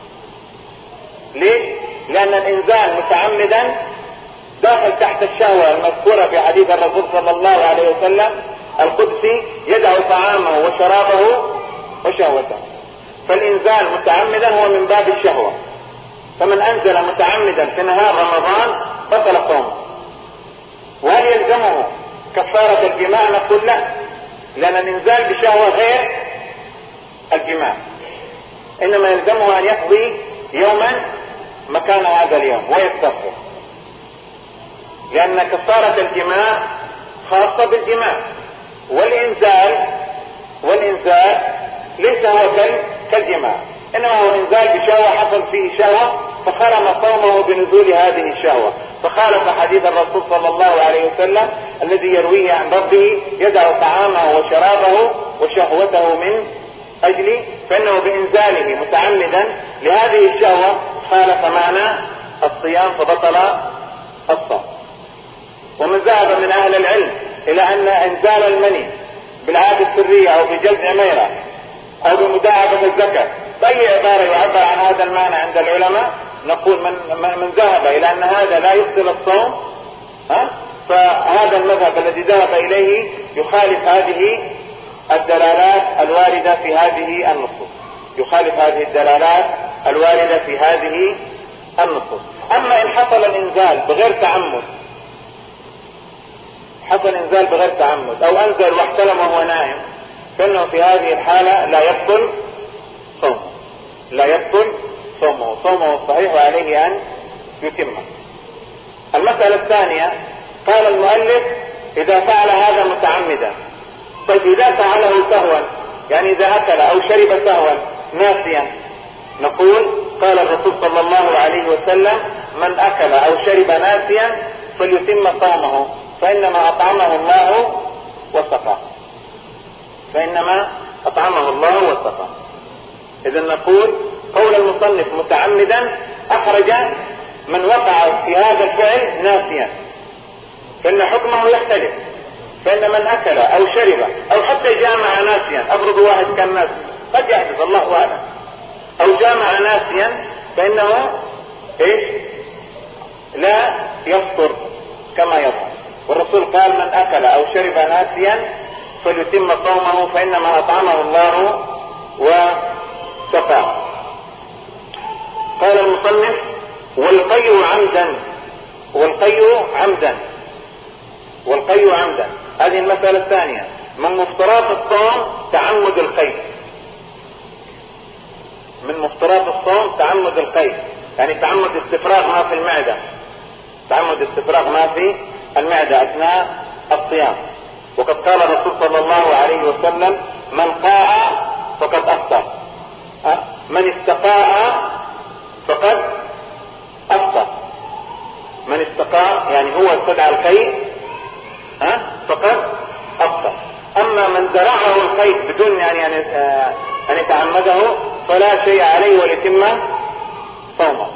ليش؟ لأن الإنزال متعمدا داخل تحت الشهوة المذكورة في حديث الرسول صلى الله عليه وسلم القدسي يدع طعامه وشرابه وشهوته. فالإنزال متعمدا هو من باب الشهوة، فمن أنزل متعمدا في نهار رمضان بطل صومه. وهل يلزمه كفارة الجماع؟ نقول لا، لأن الإنزال بشهوة غير الجماع، إنما يلزمه أن يقضي يوما مكان هذا اليوم ويستغفر، لأن كفارة الجماع خاصة بالجماع، والإنزال والإنزال ليس هو كالجماع، إنما هو إنزال بشهوة حصل فيه شهوة فخرم صومه بنزول هذه الشهوة، فخالف حديث الرسول صلى الله عليه وسلم الذي يرويه عن ربه يدع طعامه وشرابه وشهوته من أجلي، فإنه بإنزاله متعمدا لهذه الشهوة خالف معنى الصيام فبطل الصوم. ومن ذهب من أهل العلم إلى أن إنزال المني بالعادة السرية أو بجلد عميرة أو بمداعبة الزكاة بأي عبارة يعبر عن هذا المعنى عند العلماء، نقول من, من ذهب إلى أن هذا لا يبطل الصوم ها فهذا المذهب الذي ذهب إليه يخالف هذه الدلالات الواردة في هذه النصوص، يخالف هذه الدلالات الواردة في هذه النصوص. أما إن حصل الإنزال بغير تعمد، حصل إنزال بغير تعمد أو أنزل واحتلم وهو نائم، فإنه في هذه الحالة لا يبطل صومه، لا يبطل صومه، صومه صحيح وعليه أن يتمه. المسألة الثانية قال المؤلف إذا فعل هذا متعمدا. طيب إذا فعله سهوا، يعني إذا أكل أو شرب سهوا ناسيا، نقول قال الرسول صلى الله عليه وسلم من أكل أو شرب ناسيا فليتم صومه فإنما أطعمه الله وسقاه، فإنما أطعمه الله وسقاه. إذا نقول قول المصنف متعمدا أخرج من وقع في هذا الفعل ناسيا، فإن حكمه يختلف، فإن من أكل أو شرب أو حتى جامع ناسيا، أفرض واحد كان ناس قد يحدث الله أعلم. أو جامع ناسيا فإنه إيش لا يفطر كما يفطر. والرسول قال من أكل أو شرب ناسيا فليتم صومه فإنما أطعمه الله وسقاه. قال المصنف والقي عمدا، والقي عمدا، والقي عمدا. هذه المسألة الثانية من مفترات الصوم تعمد القي، من مفترات الصوم تعمد القي، يعني تعمد استفراغ ما في المعدة، تعمد استفراغ ما في المعدة أثناء الصيام. وقد قال الرسول صلى الله عليه وسلم من قاء فقد أفطر، من استقاء فقد أفطر. من استقاء يعني هو استدعى القيء فقد أفطر. أما من زرعه القيء بدون يعني أن يتعمده فلا شيء عليه وليتم صومه.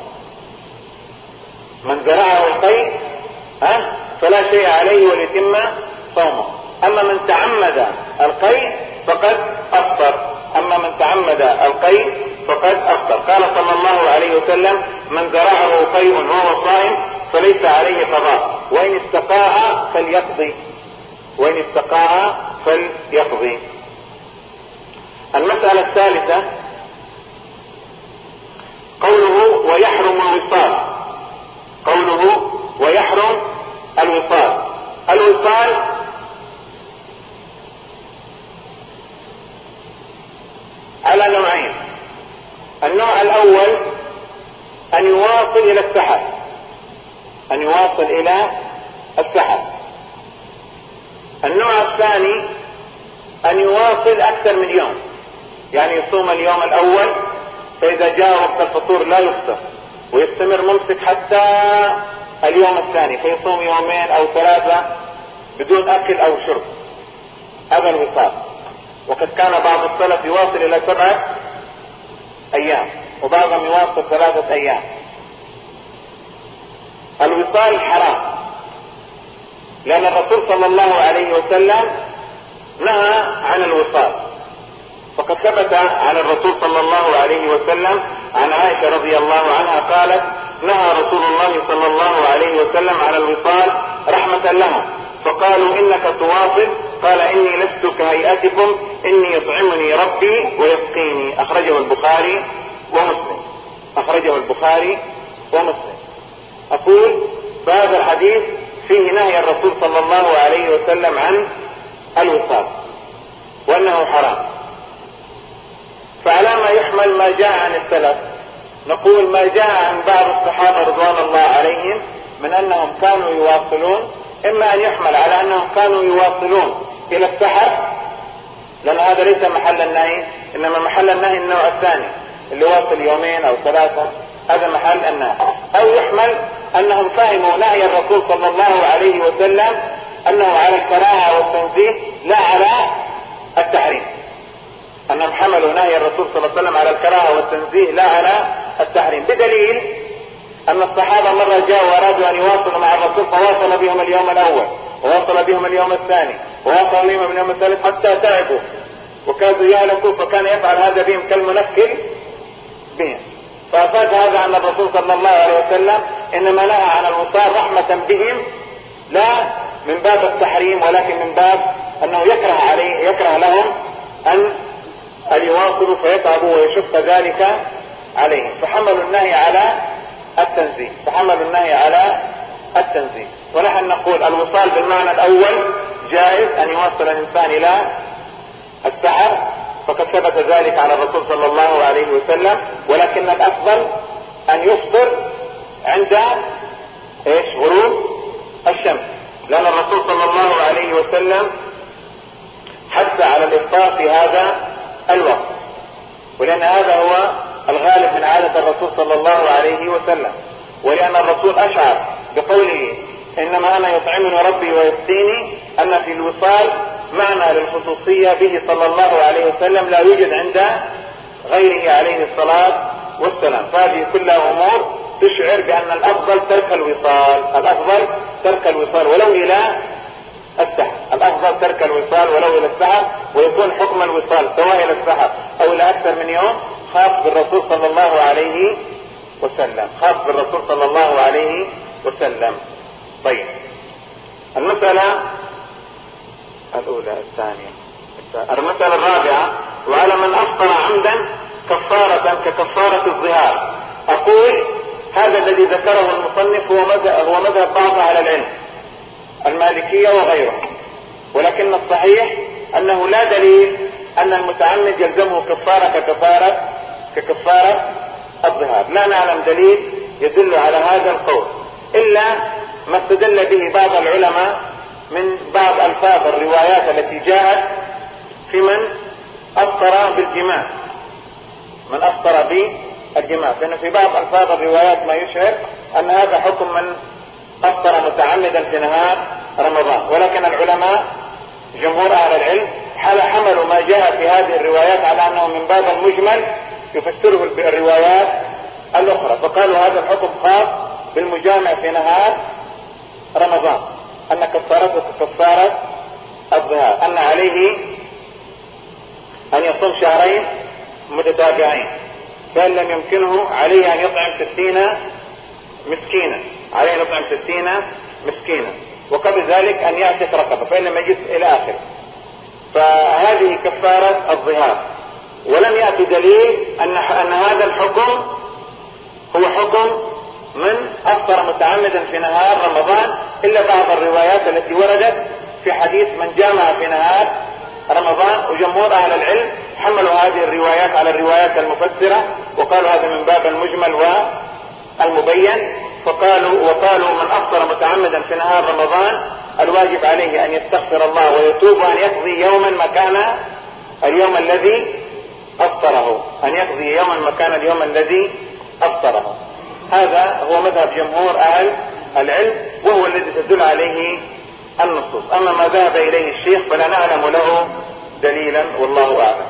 من زرعه القيء فلا شيء عليه وليتم صومه. أما من تعمد القيء فقد أفطر، أما من تعمد القيء فقد أفطر. قال صلى الله عليه وسلم من زرعه قيء وهو صائم فليس عليه قضاء وإن استقاء فليقضي، وإن استقاء فليقضي. المسألة الثالثة قوله ويحرم الوصال، قوله ويحرم الوصال. الوصال على نوعين. النوع الأول أن يواصل إلى السحر، أن يواصل إلى السحر. النوع الثاني أن يواصل أكثر من يوم، يعني يصوم اليوم الأول فإذا جاء وقت الفطور لا يفطر ويستمر ممسك حتى اليوم الثاني فيصوم يومين أو ثلاثة بدون أكل أو شرب. هذا الوصال. وقد كان بعض السلف يواصل إلى سبعة أيام وبعضهم يواصل ثلاثة أيام. الوصال حرام لأن الرسول صلى الله عليه وسلم نهى عن الوصال. فقد ثبت عن الرسول صلى الله عليه وسلم عن عائشة رضي الله عنها قالت نهى رسول الله صلى الله عليه وسلم على الوصال رحمة لهم فقالوا إنك تواصل قال إني لست كهيئتكم إني يطعمني ربي ويسقيني. أخرجه البخاري ومسلم، أخرجه البخاري ومسلم. أقول فهذا الحديث فيه نهي الرسول صلى الله عليه وسلم عن الوصال وأنه حرام. فعلى ما يحمل ما جاء عن السلف؟ نقول ما جاء عن بعض الصحابة رضوان الله عليهم من أنهم كانوا يواصلون، إما أن يحمل على أنهم كانوا يواصلون إلى السحر لأن هذا ليس محل النهي، إنما محل النهي النوع الثاني اللي واصل يومين أو ثلاثة، هذا محل النهي. أو يحمل أنهم فهموا نهي الرسول صلى الله عليه وسلم أنه على الكراهة والتنزيه لا على التحريم، أنهم حملوا نهي الرسول صلى الله عليه وسلم على الكراهة والتنزيه لا على التحريم، بدليل أن الصحابة مرة جاءوا وأرادوا أن يواصلوا مع الرسول فواصل بهم اليوم الأول وواصل بهم اليوم الثاني وواصل بهم اليوم الثالث حتى تعبوا وكادوا يهلكوا، فكان يفعل هذا بهم كالمنكل بهم. فأفاد هذا أن الرسول صلى الله عليه وسلم إنما نهى عن الوصال رحمة بهم لا من باب التحريم ولكن من باب أنه يكره عليه يكره لهم أن أن يواصلوا فيتعبوا ويشق ذلك عليهم، فحملوا النهي على التنزيه، فحملوا النهي على التنزيه. ونحن نقول الوصال بالمعنى الأول جائز أن يواصل الإنسان إلى السحر فقد ثبت ذلك على الرسول صلى الله عليه وسلم، ولكن الأفضل أن يفطر عند إيش غروب الشمس، لأن الرسول صلى الله عليه وسلم حث على الإفطار في هذا الوقت، ولأن هذا هو الغالب من عادة الرسول صلى الله عليه وسلم، ولأن الرسول أشعر بقوله إنما أنا يطعمني ربي ويسقيني أن في الوصال معنى للخصوصية به صلى الله عليه وسلم لا يوجد عند غيره عليه الصلاة والسلام. فهذه كلها أمور تشعر بأن الأفضل ترك الوصال، الأفضل ترك الوصال ولو إلى السحر. الافضل ترك الوصال ولو الى السحر، ويكون حكم الوصال سواء الى السحر او الى اكثر من يوم خاص بالرسول صلى الله عليه وسلم، خاص بالرسول صلى الله عليه وسلم. طيب المسألة الاولى الثانية المسألة الرابعة: وعلى من افطر عمدا كفارة ككفارة الظهار. اقول هذا الذي ذكره المصنف هو مذهب, هو مذهب بعض على العلم المالكية وغيره، ولكن الصحيح انه لا دليل ان المتعمد يلزمه كفارة ككفارة ككفارة الظهار. لا نعلم دليل يدل على هذا القول الا ما استدل به بعض العلماء من بعض الفاظ الروايات التي جاءت في من افطر بالجماع، من افطر بالجماع، لان في بعض الفاظ الروايات ما يشعر ان هذا حكم من افطر متعمدا في نهار رمضان. ولكن العلماء جمهور اهل العلم حملوا ما جاء في هذه الروايات على انه من باب المجمل يفسره الروايات الاخرى، فقالوا هذا الحكم خاص بالمجامع في نهار رمضان، ان كفارته كفارة الظهار، ان عليه ان يصوم شهرين متتابعين، فان لم يمكنه عليه ان يطعم ستين مسكينا، عليه ان يطعم ستين مسكينا، وقبل ذلك ان يعتق رقبة، فان لم يجد الى اخره. فهذه كفارة الظهار. ولم يأتي دليل ان ان هذا الحكم هو حكم من افطر متعمدا في نهار رمضان، الا بعض الروايات التي وردت في حديث من جامع في نهار رمضان. وجمهور اهل العلم حملوا هذه الروايات على الروايات المفسرة وقالوا هذا من باب المجمل والمبين، فقالوا وقالوا من افطر متعمدا في نهار رمضان الواجب عليه ان يستغفر الله ويتوب وان يقضي يوما مكان اليوم الذي افطره، ان يقضي يوما مكان اليوم الذي افطره. هذا هو مذهب جمهور اهل العلم وهو الذي تدل عليه النصوص. اما ما ذهب اليه الشيخ فلا نعلم له دليلا والله اعلم.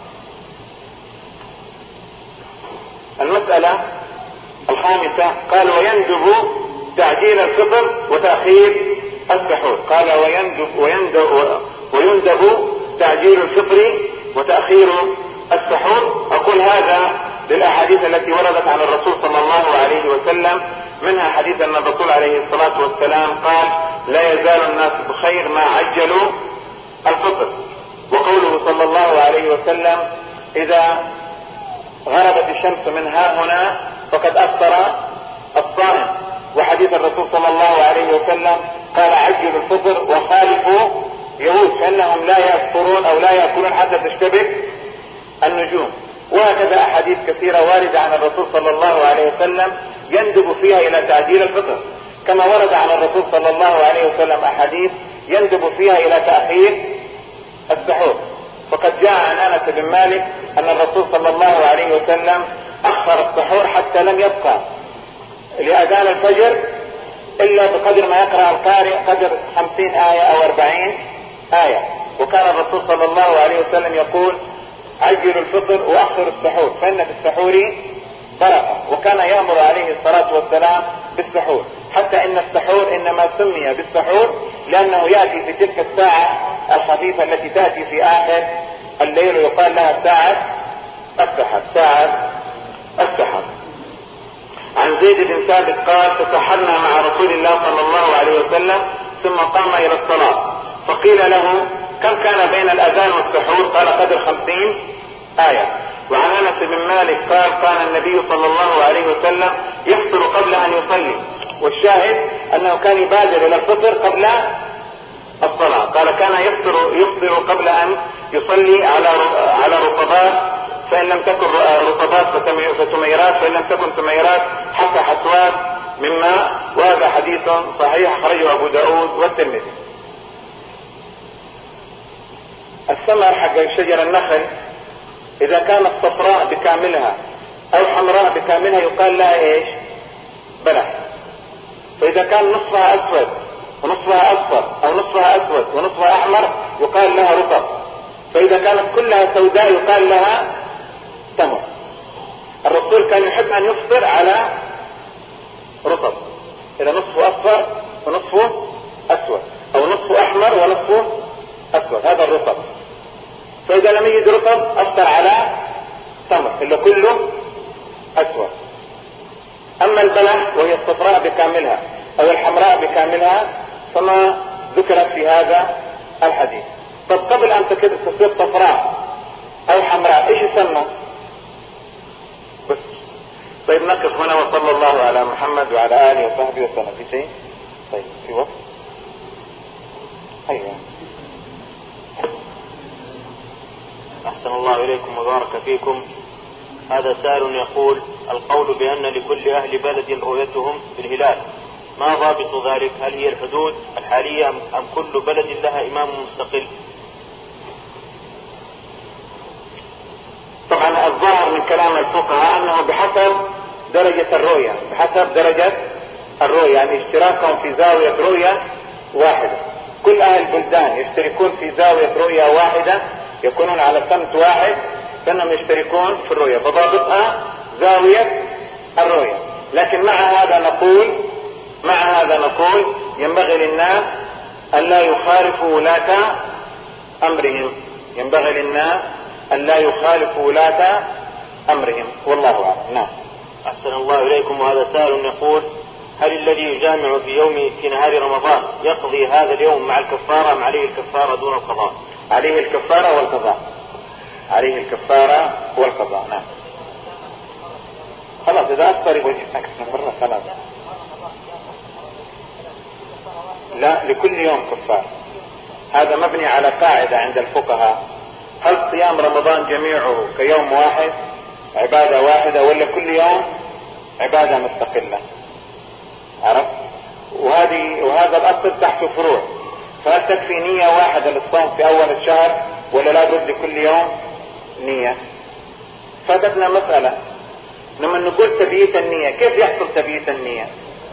المسألة الخامسة: قال ويندب تعجيل الفطر وتأخير السحور. قال ويندب, ويندب, ويندب تعجيل الفطر وتأخير السحور. أقول هذا للأحاديث التي وردت عن الرسول صلى الله عليه وسلم، منها حديث أن الرسول عليه الصلاة والسلام قال: لا يزال الناس بخير ما عجلوا الفطر. وقوله صلى الله عليه وسلم: إذا غربت الشمس من ها هنا فقد أفطر الصائم. وحديث الرسول صلى الله عليه وسلم قال: عجلوا الفطر وخالفوا يهود فإنهم لا يفطرون أو لا يأكلون حتى تشتبك النجوم. وهكذا أحاديث كثيرة واردة عن الرسول صلى الله عليه وسلم يندب فيها إلى تعجيل الفطر، كما ورد عن الرسول صلى الله عليه وسلم أحاديث يندب فيها إلى تأخير السحور. فقد جاء عن أنس بن مالك أن الرسول صلى الله عليه وسلم أخر السحور حتى لم يبقى لأذان الفجر إلا بقدر ما يقرأ القارئ قدر خمسين آية أو أربعين آية. وكان الرسول صلى الله عليه وسلم يقول: عجلوا الفطر وأخروا السحور فإن في السحور بركة. وكان يأمر عليه الصلاة والسلام بالسحور، حتى إن السحور إنما سمي بالسحور لأنه يأتي في تلك الساعة الخفيفة التي تأتي في آخر الليل ويقال لها ساعة السحر، ساعة السحر. عن زيد بن ثابت قال: تسحرنا مع رسول الله صلى الله عليه وسلم ثم قام إلى الصلاة فقيل له: كم كان بين الأذان والسحور؟ قال: قدر خمسين آية. وعن أنس بن مالك قال: كان النبي صلى الله عليه وسلم يفطر قبل أن يصلي. والشاهد أنه كان يبادر إلى الفطر قبل الصلاة. قال: كان يفطر يفطر قبل أن يصلي على على رطبات، فإن لم تكن رطبات فتميرات، فإن لم تكن تميرات حتى حسوات من ماء. وهذا حديث صحيح أخرجه أبو داود والترمذي. الثمر حق شجر النخل إذا كانت صفراء بكاملها أو حمراء بكاملها يقال لها إيش؟ بلح. فإذا كان نصفها أسود ونصفها أصفر أو نصفها أسود ونصفها أحمر يقال لها رطب. فإذا كانت كلها سوداء يقال لها تمر. الرسول كان يحب أن يفطر على رطب، إذا نصفه أصفر ونصفه أسود أو نصف نصفه أحمر ونصفه أسود، هذا الرطب. فإذا لم يجد رطب أفطر على تمر اللي كله أسود. أما البلح وهي الصفراء بكاملها أو الحمراء بكاملها فما ذكرت في هذا الحديث. طب قبل أن تصير صفراء أو حمراء إيش يسمى؟ بس. طيب نقف هنا، وصلى الله على محمد وعلى آله وصحبه وسلم. في شيء؟ طيب في وقت؟ أيوة. أحسن الله إليكم وبارك فيكم. هذا سائل يقول: القول بأن لكل أهل بلد رؤيتهم بالهلال، ما ضابط ذلك؟ هل هي الحدود الحالية أم كل بلد لها إمام مستقل؟ طبعا الظاهر من كلام الفقهاء أنه بحسب درجة الرؤية، بحسب درجة الرؤية، يعني اشتراكهم في زاوية رؤية واحدة. كل أهل البلدان يشتركون في زاوية رؤية واحدة، يكونون على سمت واحد، فإنهم يشتركون في الرؤية، فضابطها زاوية الرؤية. لكن مع هذا نقول مع هذا نقول ينبغي للناس أن لا يخالفوا ولاة أمرهم، ينبغي للناس أن لا يخالفوا ولاة أمرهم، والله أعلم. نعم. أحسن الله إليكم. وهذا سائل يقول: هل الذي يجامع في يوم في نهار رمضان يقضي هذا اليوم مع الكفارة أم عليه الكفارة دون القضاء؟ عليه الكفارة والقضاء، عليه الكفارة والقضاء. نعم. خلاص إذا أكثر يقول مرة خلاص. لا، لكل يوم كفار. هذا مبني على قاعدة عند الفقهاء: هل صيام رمضان جميعه كيوم واحد عبادة واحدة، ولا كل يوم عبادة مستقلة؟ عرفت؟ وهذه وهذا الأصل تحت فروع. فهل تكفي نية واحدة للصوم في أول الشهر، ولا لابد لكل يوم نية؟ فاتتنا مسألة لما نقول تبييت النية، كيف يحصل تبييت النية؟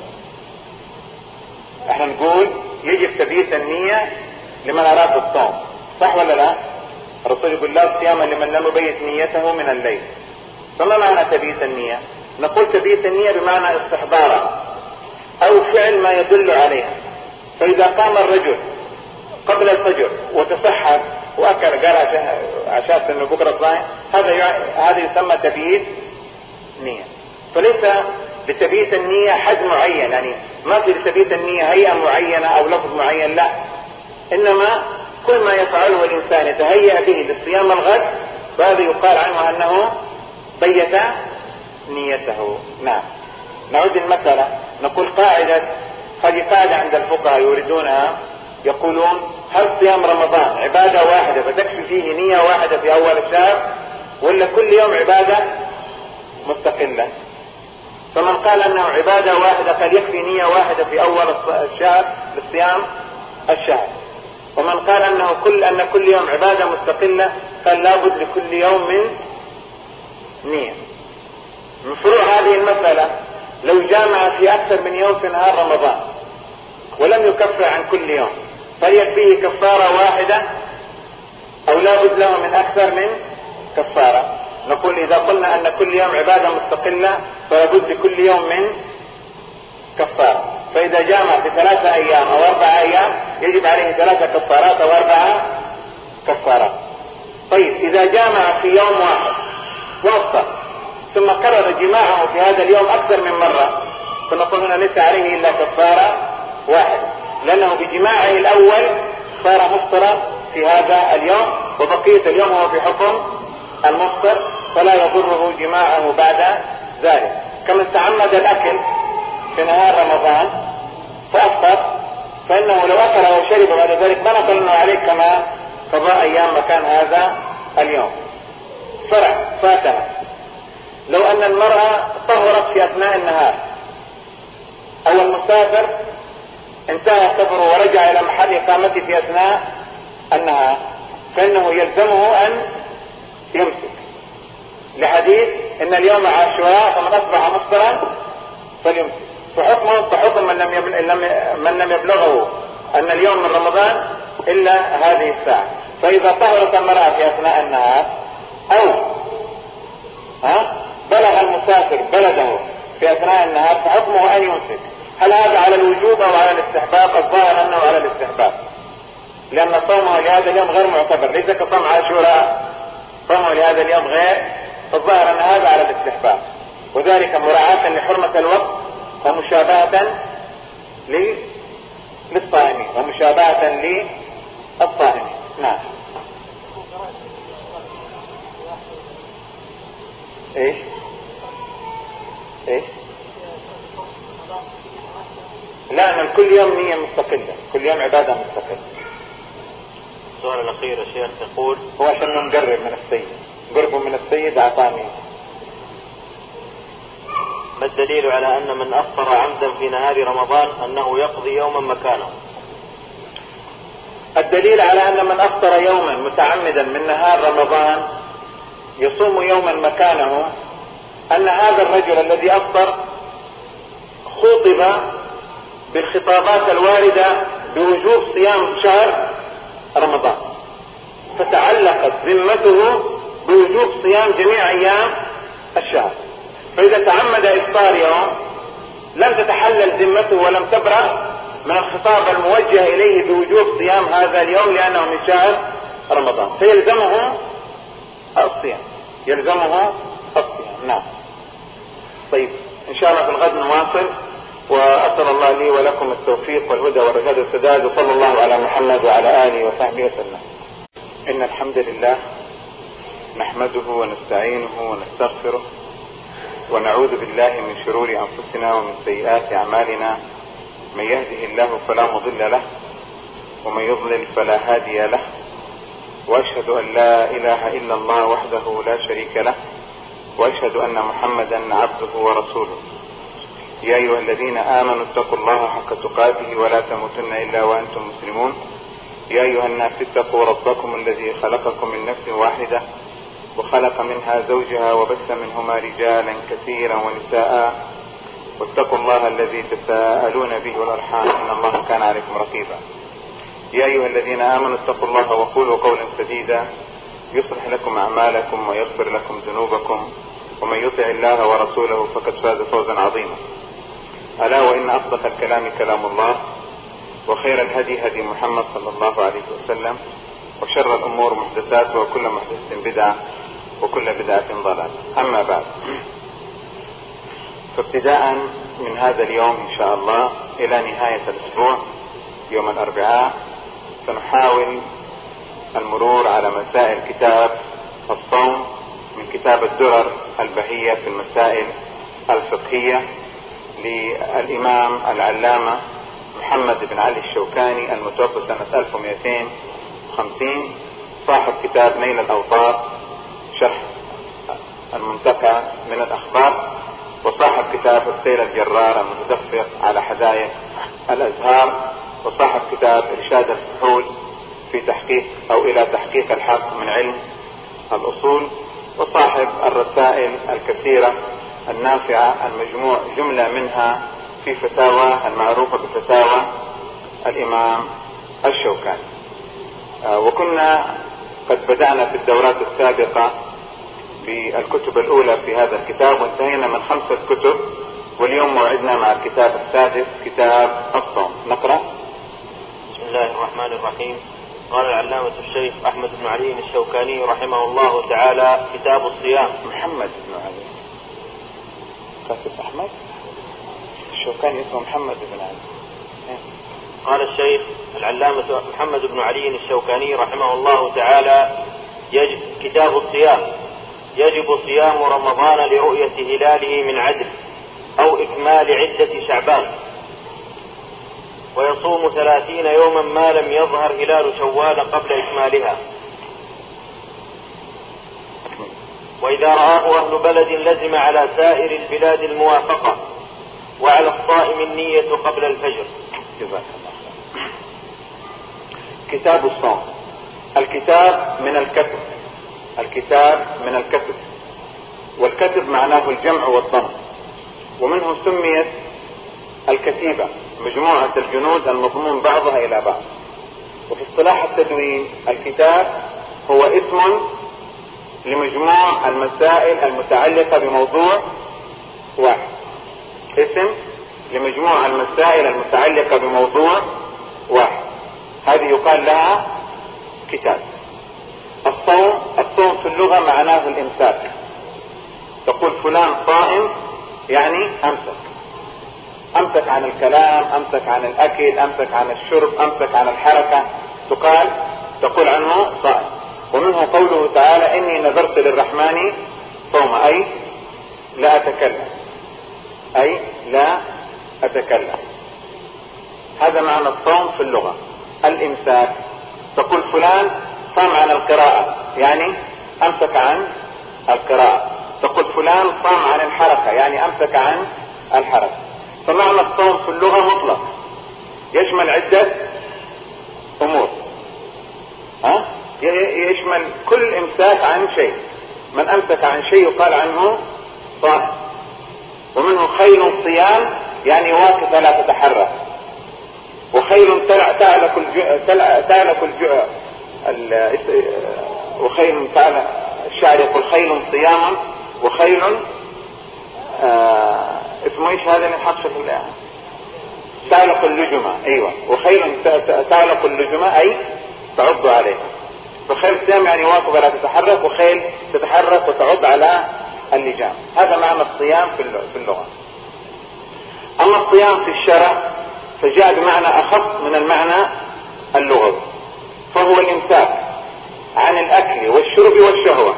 احنا نقول يجب تبييت النية لمن أراد الصوم، صح ولا لا؟ الرسول يقول: لا صيام لمن لم يبيت نيته من الليل. فما معنى تبييت النية؟ نقول تبييت النية بمعنى استحضارها أو فعل ما يدل عليها. فإذا قام الرجل قبل الفجر وتسحر وأكل قال عشاء إنه بكرة صايم، هذا هذا يسمى تبييت نية. فليس لتبييت النية حد معين، يعني ما في لتبييت النية هيئة معينة أو لفظ معين، لا، إنما كل ما يفعله الإنسان يتهيأ به للصيام الغد فهذا يقال عنه أنه بيت نيته. نعم. نعود المسألة، نقول قاعدة، هذه قاعدة عند الفقهاء يريدونها، يقولون: هل صيام رمضان عبادة واحدة فتكفي فيه نية واحدة في أول الشهر، ولا كل يوم عبادة مستقلة؟ فمن قال أنه عبادة واحدة قد يكفي نية واحدة في أول الشهر للصيام الشهر، ومن قال أنه كل أن كل يوم عبادة مستقلة قال لابد لكل يوم من نية. من فروع هذه المسألة لو جامع في أكثر من يوم في نهار رمضان ولم يكفر عن كل يوم، فليكفيه كفارة واحدة أو لابد له من أكثر من كفارة؟ نقول إذا قلنا أن كل يوم عبادة مستقلة فلابد لكل يوم من كفارة. فإذا جامع في ثلاثة أيام أو أربعة أيام يجب عليه ثلاثة كفارات أو أربعة كفارات. طيب إذا جامع في يوم واحد وأفطر ثم قرر جماعه في هذا اليوم أكثر من مرة، فنقول هنا ليس عليه إلا كفارة واحدة، لأنه بجماعه الأول صار مفطرا في هذا اليوم، وبقية اليوم هو في حكم المفطر فلا يضره جماعه بعد ذلك. كمن تعمد الأكل في نهار رمضان فأفطر، فإنه لو أكل وشرب بعد ذلك ما نقول أنه عليه كما قضاء أيام مكان هذا اليوم. فرع فاتنا: لو أن المرأة طهرت في أثناء النهار أو المسافر انتهى سفره ورجع إلى محل إقامته في أثناء النهار، فإنه يلزمه أن يمسك، لحديث إن اليوم عاشوراء فمن أصبح مفطرا فليمسك. فحكمه كحكم من لم يبلغ من لم يبلغه أن اليوم من رمضان إلا هذه الساعة. فإذا طهرت المرأة في أثناء النهار أو ها بلغ المسافر بلده في أثناء النهار فحكمه أن يمسك. هل هذا على الوجوب أو على الاستحباب؟ الظاهر أنه على الاستحباب، لأن صومه لهذا اليوم غير معتبر، ليس كصوم عاشوراء، صومه لهذا اليوم غير، فالظاهر أن هذا على الاستحباب، وذلك مراعاة لحرمة الوقت ومشابهة للصائمين ومشابهة للصائمين. نعم. ايش ايش لا، أن كل يوم نية مستقلة، كل يوم عبادة مستقلة. السؤال الأخير يا شيخ يقول، هو عشان نقرب من السيد، قربوا من السيد أعطاني. ما الدليل على أن من أفطر عمدا في نهار رمضان أنه يقضي يوما مكانه؟ الدليل على أن من أفطر يوما متعمدا من نهار رمضان يصوم يوما مكانه أن هذا الرجل الذي أفطر خطب بالخطابات الواردة بوجوب صيام شهر رمضان، فتعلقت ذمته بوجوب صيام جميع أيام الشهر، فإذا تعمد إفطار يوم لم تتحلل ذمته ولم تبرأ من الخطاب الموجه إليه بوجوب صيام هذا اليوم لأنه من شهر رمضان، فيلزمه الصيام، يلزمه الصيام. نعم. طيب إن شاء الله في الغد نواصل، وأسأل الله لي ولكم التوفيق والهدى والرشاد والسداد، وصلى الله على محمد وعلى آله وصحبه وسلم. إن الحمد لله نحمده ونستعينه ونستغفره ونعوذ بالله من شرور أنفسنا ومن سيئات أعمالنا، من يهده الله فلا مضل له ومن يضلل فلا هادي له، وأشهد أن لا إله إلا الله وحده لا شريك له، وأشهد أن محمدا عبده ورسوله. يا أيها الذين آمنوا اتقوا الله حق تقاته ولا تموتن إلا وأنتم مسلمون. يا أيها الناس اتقوا ربكم الذي خلقكم من نفس واحدة وخلق منها زوجها وبث منهما رجالا كثيرا ونساء، واتقوا الله الذي تساءلون به والأرحام إن الله كان عليكم رقيبا. يا أيها الذين آمنوا اتقوا الله وقولوا قولا سديدا يصلح لكم أعمالكم ويغفر لكم ذنوبكم، ومن يطع الله ورسوله فقد فاز فوزا عظيما. ألا وإن أصدق الكلام كلام الله، وخير الهدي هدي محمد صلى الله عليه وسلم، وشر الأمور محدثات وكل محدثة بدعة وكل بدعة ضلالة. أما بعد، فابتداء من هذا اليوم إن شاء الله إلى نهاية الأسبوع يوم الأربعاء سنحاول المرور على مسائل كتاب الصوم من كتاب الدرر البهية في المسائل الفقهية للإمام العلامة محمد بن علي الشوكاني المتوفى سنة ألف ومئتين وخمسين، صاحب كتاب نيل الأوطار شرح المنتقى من الأخبار، وصاحب كتاب السيل الجرار المتدفق على حدائق الأزهار، وصاحب كتاب إرشاد الفحول في تحقيق أو إلى تحقيق الحق من علم الأصول، وصاحب الرسائل الكثيرة النافعة المجموع جملة منها في فتاوى المعروفة بفتاوى الإمام الشوكاني. آه وكنا قد بدأنا في الدورات السابقة بالكتب الأولى في هذا الكتاب، وانتهينا من خمسة كتب، واليوم موعدنا مع الكتاب السادس كتاب الصوم. نقرأ. بسم الله الرحمن الرحيم. قال العلامة الشيخ أحمد بن علي الشوكاني رحمه الله تعالى: كتاب الصيام. محمد بن علي قاسم أحمد الشوكاني اسمه محمد بن علي. قال الشيخ العلامة محمد بن علي الشوكاني رحمه الله تعالى: يجب كتاب الصيام. يجب صيام رمضان لرؤية هلاله من عدل أو إكمال عدة شعبان، ويصوم ثلاثين يوما ما لم يظهر هلال شوال قبل إكمالها، وإذا رآه أهل بلد لزم على سائر البلاد الموافقة، وعلى الصائم النية قبل الفجر. جزاك الله خير. كتاب الصوم. الكتاب من الكتب، الكتاب من الكتب، والكتب معناه الجمع والضم، ومنه سميت الكتيبة مجموعة الجنود المضمون بعضها إلى بعض. وفي اصطلاح التدوين الكتاب هو اسم لمجموع المسائل المتعلقة بموضوع واحد، اسم لمجموع المسائل المتعلقة بموضوع واحد. هذه يقال لها كتاب. الصوم الصوم في اللغة معناه الإمساك. تقول فلان صائم يعني أمسك، أمسك عن الكلام، أمسك عن الأكل، أمسك عن الشرب، أمسك عن الحركة، تقال تقول عنه صائم. ومنه قوله تعالى إني نذرت للرحمن صوم، أي لا أتكلم، أي لا أتكلم. هذا معنى الصوم في اللغة، الإمساك. تقول فلان صام عن القراءة يعني أمسك عن القراءة. تقول فلان صام عن الحركة يعني أمسك عن الحركة. فمعنى الصوم في اللغة مطلق، يشمل عدة أمور، ها؟ يشمل كل إمساك عن شيء. من أمسك عن شيء يقال عنه صائم. ومنه خيل صيام يعني واقفة لا تتحرك، وخيل تعلق تعلق الجوع، وخيل تعلق الشاعر يقول خيل صياما، وخيل آه اسمه ايش هذا اللي نحط في تعلق اللجمة، ايوه، وخيل تعلق اللجمة اي تعض عليها. فخيل صيام يعني واقفة لا تتحرك، وخيل تتحرك وتعض على اللجام. هذا معنى الصيام في اللغة. اما الصيام في الشرع فجاء بمعنى اخص من المعنى اللغوي، فهو الامساك عن الاكل والشرب والشهوة.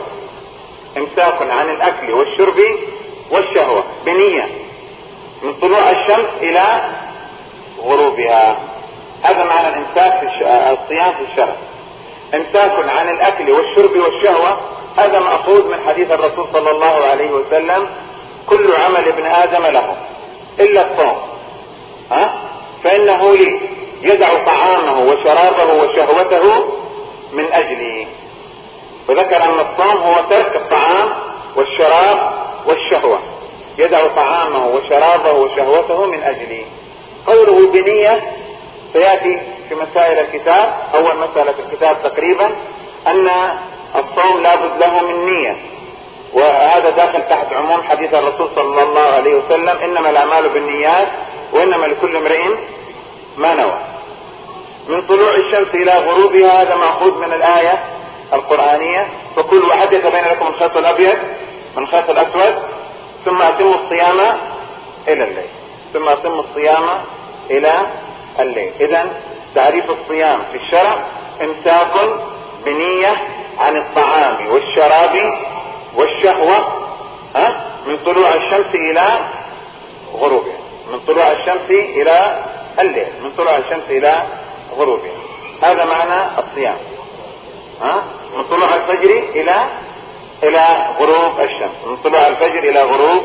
امساك عن الاكل والشرب والشهوة بنية من طلوع الشمس الى غروبها. هذا معنى الامساك في الصيام في الشرع. امساك عن الاكل والشرب والشهوة هذا مأخوذ من حديث الرسول صلى الله عليه وسلم كل عمل ابن ادم له الا الصوم، ها؟ فانه لي يدع طعامه وشرابه وشهوته من اجلي. وذكر ان الصوم هو ترك الطعام والشراب والشهوة، يدع طعامه وشرابه وشهوته من اجلي. قوله بنية سيأتي في مسائل الكتاب. اول مسألة في الكتاب تقريبا ان الصوم لابد له من نية، وهذا داخل تحت عموم حديث الرسول صلى الله عليه وسلم انما الاعمال بالنيات وانما لكل امرئ ما نوى. من طلوع الشمس الى غروبها هذا مأخوذ من الآية القرآنية فكل واحد يتبين لكم الخيط الابيض من الخيط الاسود ثم اتموا الصيام الى الليل، ثم اتموا الصيام الى الليل. اذا تعريف الصيام في الشرع امساك بنية عن الطعام والشراب والشهوة، ها؟ من طلوع الشمس الى غروبها، من طلوع الشمس الى الليل، من طلوع الشمس الى غروبها. هذا معنى الصيام، ها؟ من طلوع الفجر الى الى غروب الشمس، من طلوع الفجر الى غروب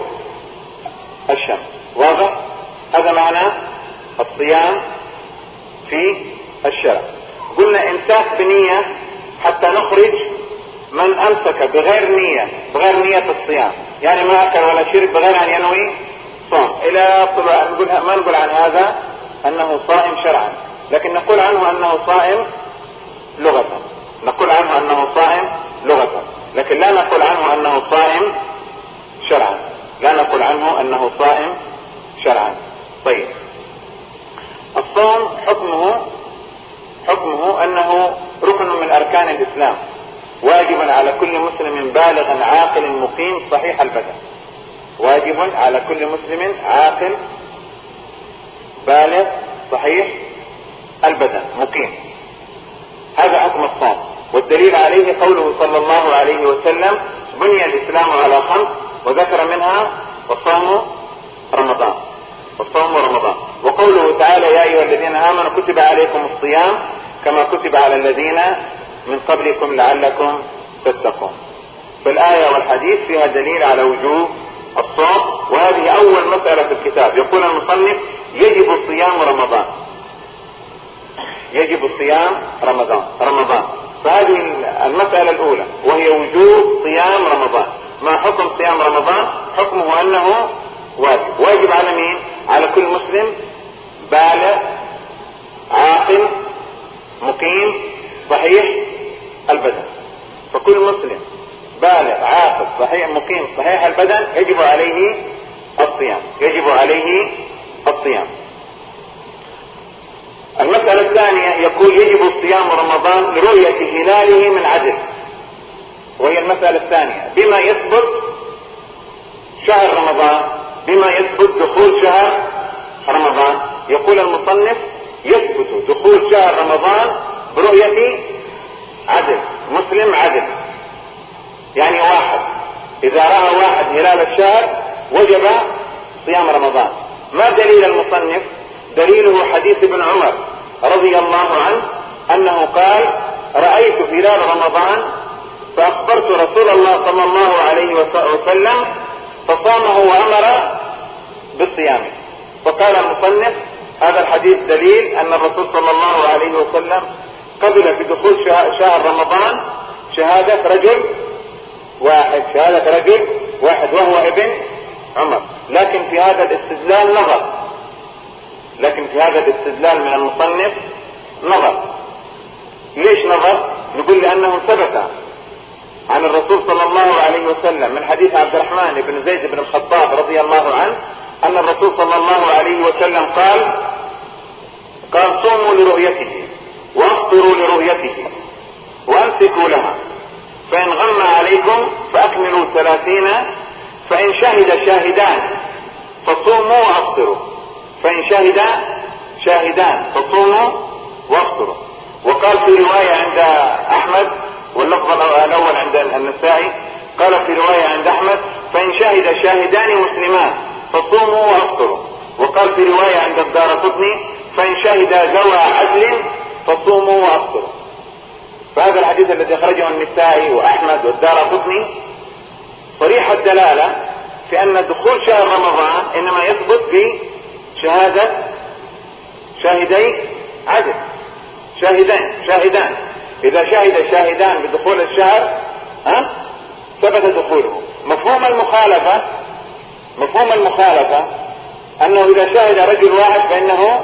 الشمس. واضح؟ هذا معنى الصيام في الشرع. قلنا امساك بنية حتى نخرج من امسك بغير نية، بغير نية الصيام، يعني ما اكل ولا شرب بغير ان ينوي صوم الى طلوع. نقول ما نقول عن هذا انه صائم شرعا، لكن نقول عنه انه صائم لغة، نقول عنه انه صائم لغة، لكن لا نقول عنه انه صائم شرعا، لا نقول عنه انه صائم شرعا. طيب، الصوم حكمه حكمه انه ركن من اركان الاسلام، واجب على كل مسلم بالغ عاقل مقيم صحيح البدن. واجب على كل مسلم عاقل بالغ صحيح البدن مقيم. هذا حكم الصوم، والدليل عليه قوله صلى الله عليه وسلم بني الاسلام على خمس، وذكر منها الصوم رمضان، والصوم رمضان. وقوله تعالى يا ايها الذين امنوا كتب عليكم الصيام كما كتب على الذين من قبلكم لعلكم تتقون. فالآية والحديث فيها دليل على وجوب الصوم، وهذه أول مسألة في الكتاب. يقول المصنف يجب صيام رمضان، يجب صيام رمضان رمضان فهذه المسألة الأولى وهي وجوب صيام رمضان. ما حكم صيام رمضان؟ حكمه أنه واجب. واجب على مين؟ على كل مسلم بالغ عاقل مقيم صحيح البدن. فكل مسلم بالغ عاقل صحيح مقيم صحيح البدن يجب عليه الصيام، يجب عليه الصيام. المسألة المسألة الثانية يقول يجب صيام رمضان لرؤية هلاله من عدل، وهي المسألة الثانية بما يثبت شهر رمضان، بما يثبت دخول شهر رمضان. يقول المصنف يثبت دخول شهر رمضان برؤية عدل، مسلم عدل، يعني واحد إذا رأى واحد هلال الشهر وجب صيام رمضان. ما دليل المصنف؟ دليله حديث ابن عمر رضي الله عنه أنه قال رأيت هلال رمضان فأخبرت رسول الله صلى الله عليه وسلم فصامه وأمر بالصيام. فقال المصنف هذا الحديث دليل أن الرسول صلى الله عليه وسلم قبل في دخول شهر رمضان شهادة رجل واحد، شهادة رجل واحد وهو ابن عمر. لكن في هذا الاستدلال نظر، لكن في هذا الاستدلال من المصنف نظر. ليش نظر؟ نقول لأنه ثبت عن الرسول صلى الله عليه وسلم من حديث عبد الرحمن بن زيد بن الخطاب رضي الله عنه أن الرسول صلى الله عليه وسلم قال قال صوموا لرؤيته وافطروا لرؤيته وامسكوا لها، فإن غم عليكم فأكملوا ثلاثين، فإن شهد شاهدان فصوموا وافطروا، فإن شهد شاهدان فصوموا وافطروا. وقال في رواية عند أحمد واللفظ الأول عند النسائي قال في رواية عند أحمد فإن شهد شاهدان مسلمان فصوموا وافطروا. وقال في رواية عند الدارقطني فإن شهد ذوى عدل فصوموا وافطروا. فهذا الحديث الذي أخرجه النسائي وأحمد والدارقطني صريح الدلالة في أن دخول شهر رمضان إنما يثبت بشهادة شاهدي عدل، شاهدان شاهدان إذا شهد شاهدان بدخول الشهر ها ثبت دخوله. مفهوم المخالفة مفهوم المخالفة أنه إذا شهد رجل واحد فإنه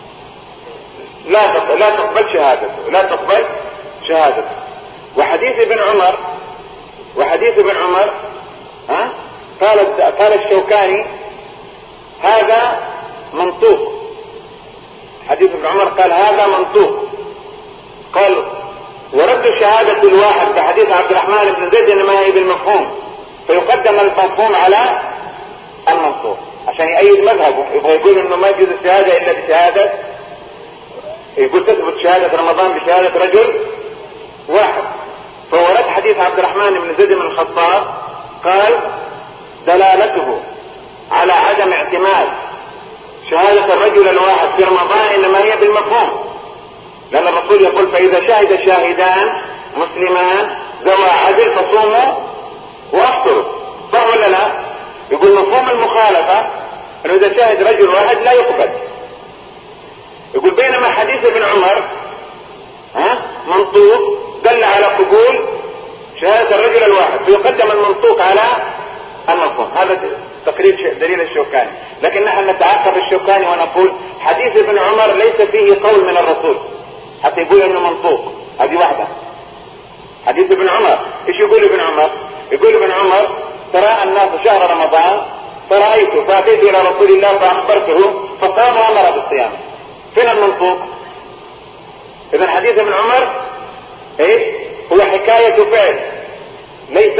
لا لا تقبل شهادته، لا تقبل شهادته. وحديث ابن عمر وحديث ابن عمر ها قال قال الشوكاني هذا منطوق. حديث ابن عمر قال هذا منطوق، قال ورد شهادة الواحد بحديث عبد الرحمن بن زيد انما هي بالمفهوم، فيقدم المفهوم على المنطوق عشان يأيد مذهبه. يبغى يقول انه ما يجوز الشهادة الا بشهادة، يقول تثبت شهادة رمضان بشهادة رجل واحد. فورد حديث عبد الرحمن بن زيد بن الخطاب قال دلالته على عدم اعتماد شهادة الرجل الواحد في رمضان انما هي بالمفهوم، لأن الرسول يقول فإذا شهد شاهدان مسلمان ذوى عدل فصوموا وافطروا. صح ولا لا؟ يقول مفهوم المخالفة انه اذا شاهد رجل واحد لا يقبل. يقول بينما حديث ابن عمر ها منطوق دل على قبول شهادة الرجل الواحد، فيقدم المنطوق على المفهوم. هذا تقرير دليل الشوكاني. لكن نحن نتعقب الشوكاني ونقول حديث ابن عمر ليس فيه قول من الرسول حتى يقول انه منطوق. هذه واحدة. حديث ابن عمر ايش يقول ابن عمر؟ يقول ابن عمر ترى الناس شهر رمضان فرأيته فأتيت الى رسول الله فأخبرته فقام وأمر بالصيام. فين المنطوق؟ اذا حديث ابن عمر ايش هو حكاية فعل ليس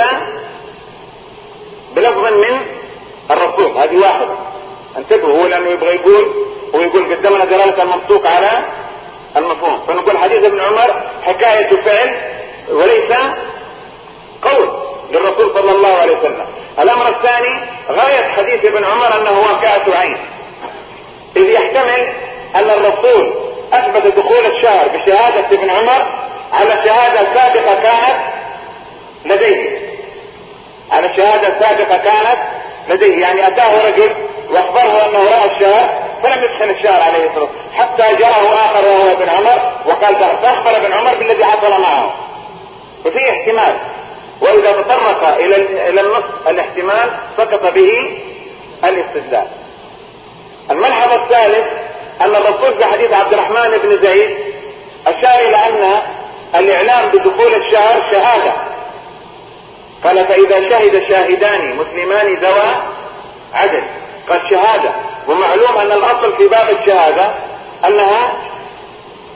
بلفظ من الرسول. هذه واحدة. انتبهوا، هو لانه يبغى يقول هو يقول قدمنا دلالة المنطوق على المفهوم، فنقول حديث ابن عمر حكاية فعل وليس قول للرسول صلى الله عليه وسلم. الامر الثاني غاية حديث ابن عمر انه واقعة عين، اذ يحتمل ان الرسول اثبت دخول الشهر بشهادة ابن عمر على شهادة سابقة كانت لديه، على شهادة سابقة كانت لديه. يعني اتاه رجل واخبره انه رأى الشهر فلم يدخل الشهر عليه الصلاة والسلام حتى جاءه اخر وهو ابن عمر وقال فاخبر ابن عمر بالذي حصل معه. وفي احتمال، واذا تطرق الى الى النص الاحتمال سقط به الاستدلال. الملحظ الثالث ان الرسول في حديث عبد الرحمن بن زيد اشار الى ان الاعلام بدخول الشهر شهادة. قال فاذا شهد شاهدان مسلمان ذوى عدل، قال شهادة. ومعلوم ان الاصل في باب الشهادة انها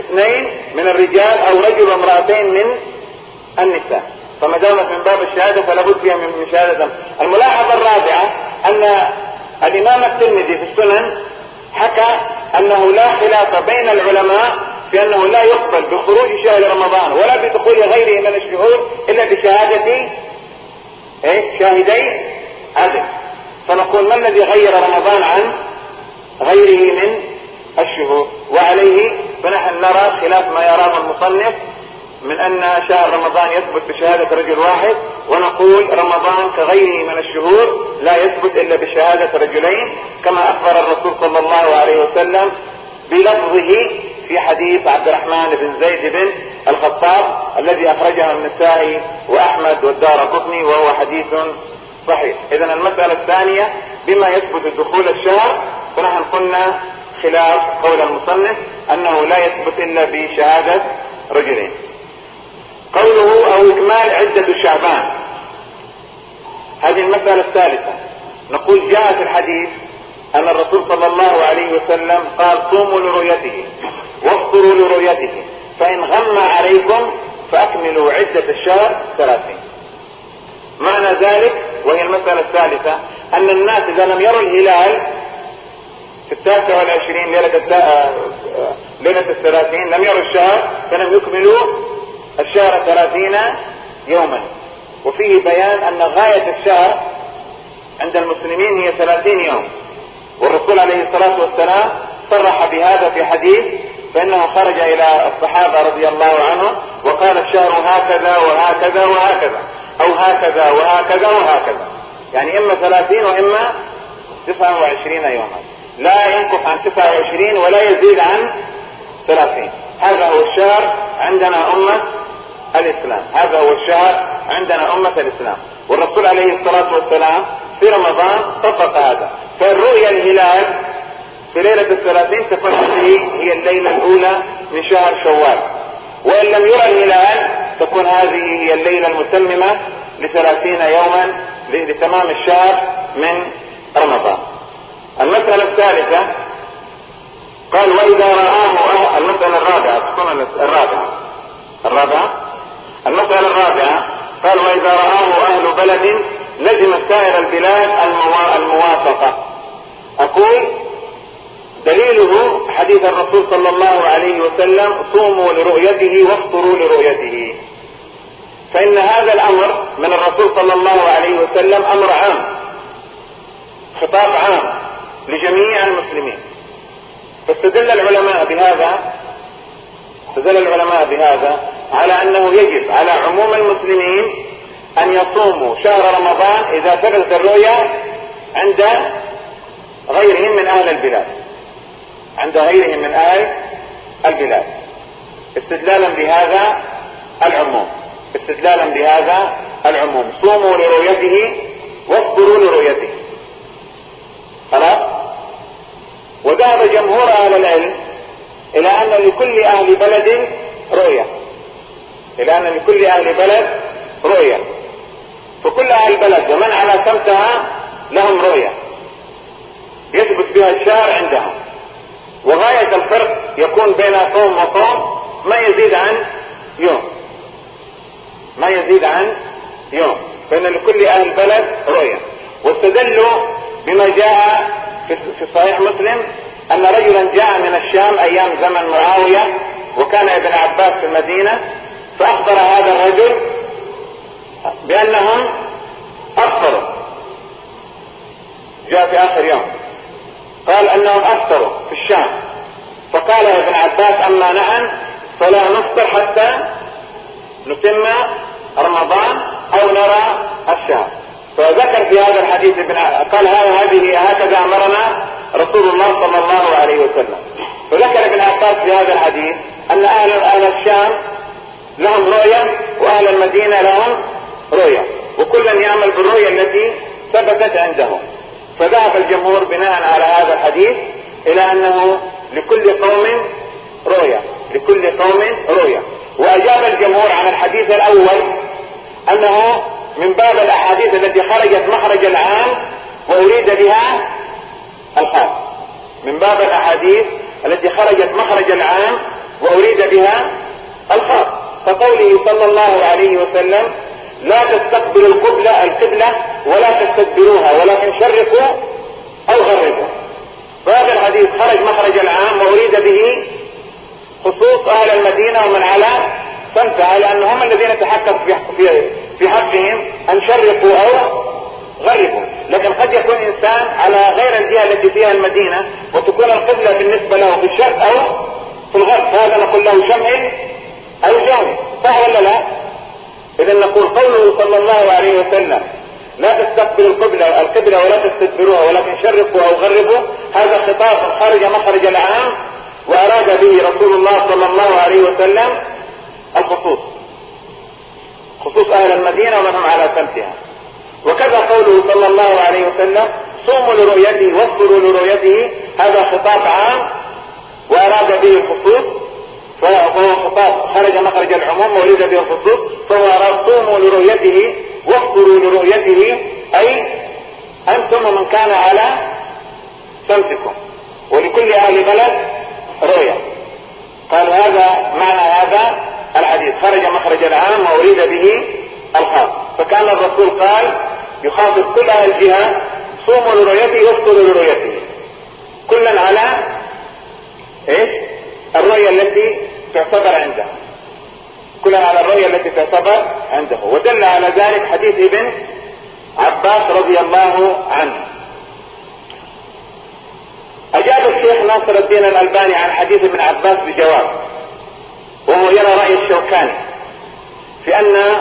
اثنين من الرجال او رجل وامرأتين من النساء، فما دامت من باب الشهادة فلا بد فيها من شهادة. الملاحظة الرابعة ان الامام الترمذي في السنن حكى انه لا خلاف بين العلماء في انه لا يقبل بخروج شهر رمضان ولا بدخول غيره من الشهور الا بشهادة ايه شاهدي عدل. فنقول ما الذي غير رمضان عن غيره من الشهور؟ وعليه فنحن نرى خلاف ما يراه المصنف من ان شهر رمضان يثبت بشهادة رجل واحد، ونقول رمضان كغيره من الشهور لا يثبت الا بشهادة رجلين، كما اخبر الرسول صلى الله عليه وسلم بلفظه في حديث عبد الرحمن بن زيد بن الخطاب الذي اخرجه النسائي واحمد والدارقطني وهو حديث صحيح. اذا المسألة الثانية بما يثبت دخول الشهر، فنحن قلنا خلاف قول المصنف انه لا يثبت الا بشهادة رجلين. قوله او اكمال عدة شعبان، هذه المسألة الثالثة. نقول جاء في الحديث ان الرسول صلى الله عليه وسلم قال صوموا لرؤيته وافطروا لرؤيته فان غم عليكم فاكملوا عدة الشهر ثلاثين. معنى ذلك وهي المسألة الثالثة ان الناس اذا لم يروا الهلال في التاسع والعشرين ليلة ليلة الثلاثين لم يروا الشهر فلم يكملوا الشهر ثلاثين يوما. وفيه بيان ان غاية الشهر عند المسلمين هي ثلاثين يوم، والرسول عليه الصلاة والسلام صرح بهذا في حديث، فانه خرج الى الصحابة رضي الله عنهم وقال الشهر هكذا وهكذا وهكذا او هكذا وهكذا وهكذا، يعني اما ثلاثين واما تسعة وعشرين يوما، لا ينقص عن تسعة وعشرين ولا يزيد عن ثلاثين. هذا هو الشهر عندنا أمة الإسلام، هذا هو الشهر عندنا أمة الإسلام. والرسول عليه الصلاة والسلام في رمضان طبق هذا، فالرؤيا الهلال في ليلة الثلاثين تكون هذه هي الليلة الأولى من شهر شوال، وإن لم يرى الهلال تكون هذه هي الليلة المتممة لثلاثين يوما لتمام الشهر من رمضان. المسألة الثالثة قال وإذا رآه، المسألة الرابعة تكون الرابعة الرابعة المسألة الرابعة قال وإذا رآه أهل بلد لزم سائر البلاد الموافقة. أقول دليله حديث الرسول صلى الله عليه وسلم صوموا لرؤيته وافطروا لرؤيته، فإن هذا الأمر من الرسول صلى الله عليه وسلم أمر عام، خطاب عام لجميع المسلمين. فاستدل العلماء بهذا استدل العلماء بهذا على أنه يجب على عموم المسلمين أن يصوموا شهر رمضان إذا ثبتت الرؤيا عند غيرهم من أهل البلاد عند غيرهم من أهل البلاد استدلالا بهذا العموم استدلالا بهذا العموم صوموا لرؤيته وافطروا لرؤيته. خلاص. وذهب جمهور أهل العلم إلى أن لكل أهل بلد رؤية إلى أن لكل أهل بلد رؤية فكل أهل البلد ومن على سمتها لهم رؤية يثبت بها الشهر عندهم، وغاية الفرق يكون بين صوم وصوم ما يزيد عن يوم ما يزيد عن يوم فإن لكل أهل بلد رؤية. واستدلوا بما جاء في صحيح مسلم أن رجلا جاء من الشام أيام زمن معاوية وكان ابن عباس في المدينة، فأخبر هذا الرجل بأنهم أفطروا، جاء في آخر يوم قال أنهم أفطروا في الشام، فقال ابن عباس أما نحن فلا نفطر حتى نتم رمضان أو نرى الشهر. فذكر في هذا الحديث ابن قال هذه هكذا أمرنا رسول الله صلى الله عليه وسلم. فذكر ابن عباس في هذا الحديث أن أهل أهل الشام لهم رؤية وأهل المدينة لهم رؤية، وكلا يعمل بالرؤية التي ثبتت عندهم. فذهب الجمهور بناء على هذا الحديث إلى أنه لكل قوم رؤية لكل قوم رؤية. وأجاب الجمهور عن الحديث الأول أنه من باب الأحاديث التي خرجت مخرج العام وأريد بها الخاص، من باب الأحاديث التي خرجت مخرج العام وأريد بها الخاص. فقوله صلى الله عليه وسلم لا تستقبلوا القبلة القبلة ولا تستدبروها ولكن شرقوا أو غربوا. فهذا الحديث خرج مخرج العام وأريد به خصوص أهل المدينة ومن على سمتها، لأن هم الذين تحكموا في في حقهم أن شرقوا أو غربوا. لكن قد يكون إنسان على غير الجهة التي فيها المدينة وتكون القبلة بالنسبة له في الشرق أو في الغرب، فهذا نقول له شمع أو جانب، صح ولا لا؟ إذا نقول قوله صلى الله عليه وسلم لا تستقبلوا القبلة القبلة ولا تستدبروها ولكن شرقوا أو غربوا، هذا خطاب خارج مخرج العام وأراد به رسول الله صلى الله عليه وسلم الخصوص، خصوص أهل المدينة ومن هم على سمتها. وكذا قوله صلى الله عليه وسلم صوموا لرؤيته وافطروا لرؤيته، هذا خطاب عام وأراد به الخصوص، فهو خطاب خرج مخرج العموم وأريد به الخصوص، فهو أراد صوموا لرؤيته وافطروا لرؤيته، أي أنتم ومن كان على سمتكم، ولكل أهل بلد رؤية. قال هذا معنى هذا الحديث خرج مخرج العام وأريد به الخاص. فكان الرسول قال يخاطب كل أهل الجهة صوموا لرؤيته وافطروا لرؤيته، كلا على ايش؟ الرؤية التي تعتبر عنده، كلا على الرؤية التي تعتبر عنده. ودل على ذلك حديث ابن عباس رضي الله عنه. أجاب الشيخ ناصر الدين الألباني عن حديث ابن عباس بجواب، وهو يرى رأي الشوكاني في أن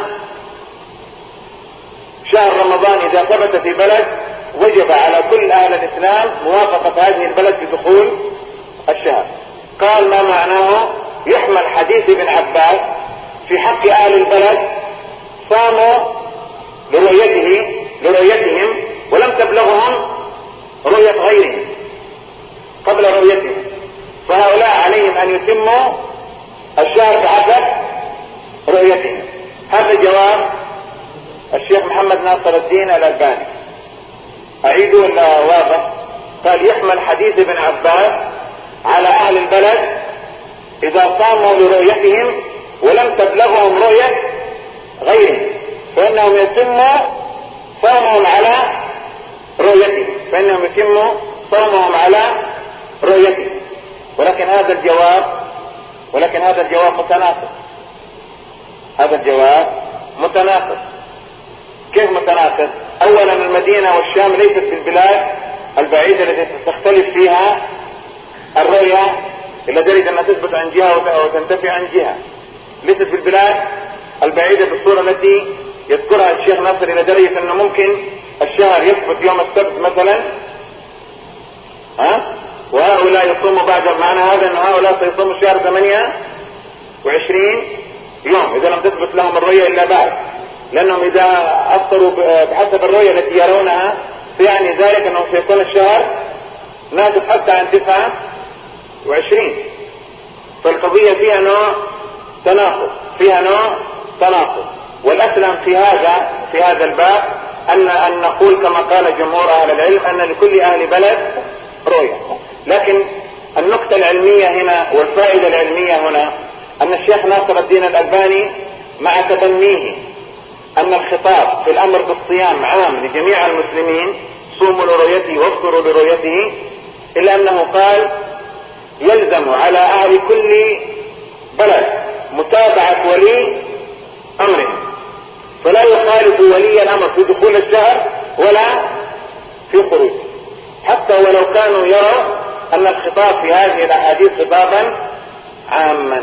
شهر رمضان إذا ثبت في بلد وجب على كل أهل الإسلام موافقة هذه البلد بدخول الشهر. قال ما معناه؟ يحمل حديث ابن عباس في حق أهل البلد صاموا لرؤيته لرؤيتهم ولم تبلغهم رؤية غيرهم قبل رؤيتهم، فهؤلاء عليهم أن يتموا الشهر بحسب رؤيتهم. هذا جواب الشيخ محمد ناصر الدين الألباني. أعيده ولا واضح؟ قال يحمل حديث ابن عباس على أهل البلد إذا صاموا لرؤيتهم ولم تبلغهم رؤية غيرهم، فإنهم يتموا صامهم على رؤيتهم فإنهم يتموا صامهم على رؤيتهم ولكن هذا الجواب ولكن هذا الجواب متناقض. هذا الجواب متناقض. كيف متناقض؟ أولا المدينة والشام ليست في البلاد البعيدة التي تختلف فيها الرؤية إلى درجة أنها تثبت عن جهة وتنتفي عن جهة، ليست في البلاد البعيدة بالصورة التي يذكرها الشيخ ناصر إلى درجة أنه ممكن الشهر يثبت يوم السبت مثلا، ها؟ وهؤلاء يصوموا بعد. معنى هذا أن هؤلاء سيصوموا الشهر ثمانية وعشرين يوم إذا لم تثبت لهم الرؤية إلا بعد، لأنهم إذا أفطروا بحسب الرؤية التي يرونها فيعني ذلك أنه سيكون الشهر نازل حتى عن تسعة وعشرين. فالقضية فيها نوع تناقض فيها نوع تناقض والأسلم في هذا في هذا الباب أن أن نقول كما قال جمهور أهل العلم أن لكل أهل بلد رؤية. لكن النقطة العلمية هنا والفائدة العلمية هنا أن الشيخ ناصر الدين الألباني مع تبنيه أن الخطاب في الأمر بالصيام عام لجميع المسلمين صوموا لرؤيته وافطروا لرؤيته، إلا أنه قال يلزم على أهل كل بلد متابعة ولي أمره، فلا يخالف ولي الأمر في دخول الشهر ولا في خروجه، حتى ولو كانوا يروا أن الخطاب في هذه الأحاديث خطابا عاما.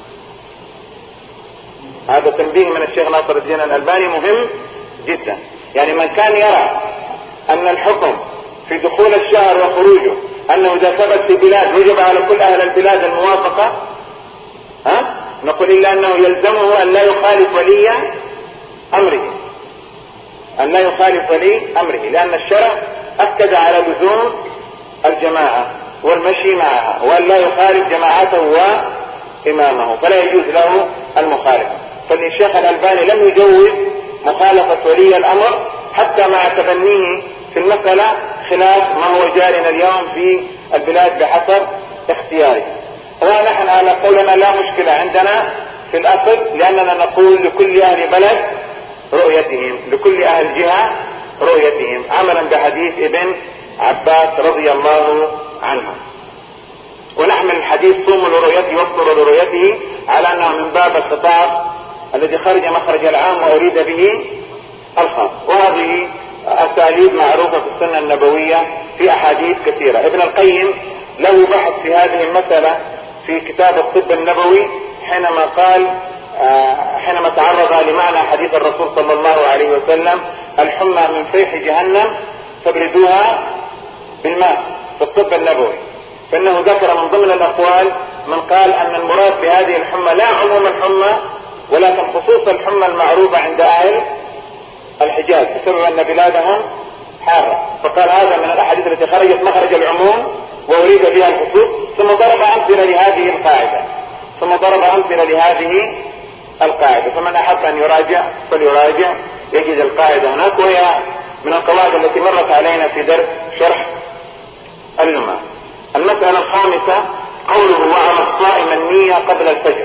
هذا تنبيه من الشيخ ناصر الدين الألباني مهم جدا. يعني من كان يرى أن الحكم في دخول الشهر وخروجه أنه إذا ثبت في بلاد وجب على كل أهل البلاد الموافقة، ها؟ نقول إلا أنه يلزمه أن لا يخالف ولي أمره أن لا يخالف ولي أمره لأن الشرع أكد على لزوم الجماعة والمشي معها وأن لا يخالف جماعته وإمامه، فلا يجوز له المخالفة. فالشيخ الألباني لم يجوز مخالفة ولي الأمر حتى مع تبنيه في المسألة خلاف ما هو جارنا اليوم في البلاد بحسب اختياره. ونحن على قولنا لا مشكلة عندنا في الأصل، لأننا نقول لكل أهل بلد رؤيتهم، لكل أهل جهة رؤيتهم، عملا بحديث ابن عباس رضي الله عنه. ونحمل الحديث صوموا لرؤيته وافطروا لرؤيته على أنه من باب الخطاب الذي خرج مخرج العام وأريد به الخاص. وهذه أساليب معروفة في السنة النبوية في أحاديث كثيرة. ابن القيم له بحث في هذه المسألة في كتاب الطب النبوي، حينما قال حينما تعرض لمعنى حديث الرسول صلى الله عليه وسلم الحمى من فيح جهنم فابردوها بالماء في الطب النبوي، فإنه ذكر من ضمن الأقوال من قال أن المراد بهذه الحمى لا عموم الحمى ولكن خصوص الحمى المعروفة عند أهل الحجاز بسبب أن بلادهم حارة، فقال هذا من الأحاديث التي خرجت مخرج العموم وأريد بها الخصوص. ثم ضرب أمثلة لهذه القاعدة ثم ضرب أمثلة لهذه القاعدة فمن أحب أن يراجع فليراجع يجد القاعدة هناك، وهي من القواعد التي مرت علينا في درس شرح اللمى. المسألة الخامسة قوله وعلى الصائم النية قبل الفجر.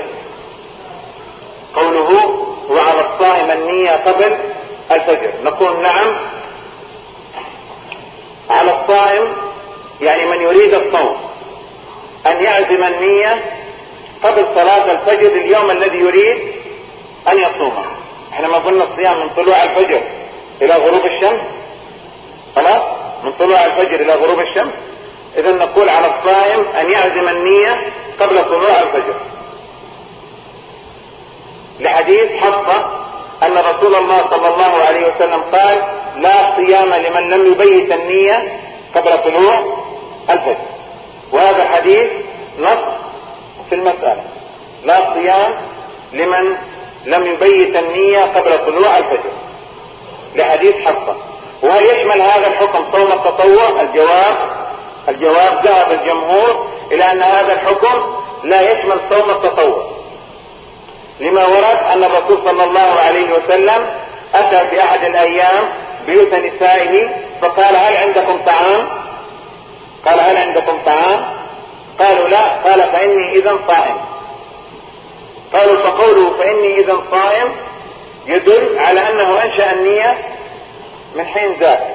قوله وعلى الصائم النية قبل الفجر، نقول نعم، على الصائم يعني من يريد الصوم أن يعزم النية قبل صلاة الفجر اليوم الذي يريد أن يصومه. احنا ما قلنا الصيام من طلوع الفجر إلى غروب الشمس، خلاص، من طلوع الفجر إلى غروب الشمس. إذا نقول على الصائم أن يعزم النية قبل طلوع الفجر، لحديث حفصة أن رسول الله صلى الله عليه وسلم قال لا صيام لمن لم يبيت النية قبل طلوع الفجر. وهذا حديث نص في المسألة، لا صيام لمن لم يبيت النية قبل طلوع الفجر، لحديث حفصة. وهل يشمل هذا الحكم صوم التطوع؟ الجواب الجواب ذهب الجمهور إلى أن هذا الحكم لا يشمل صوم التطوع، لما ورد أن الرسول صلى الله عليه وسلم أتى في أحد الأيام بيوت نسائه فقال هل عندكم طعام؟ قال هل عندكم طعام؟ قالوا لا. قال فإني إذن صائم. قالوا فقوله فإني إذن صائم يدل على أنه أنشأ النية من حين ذاك.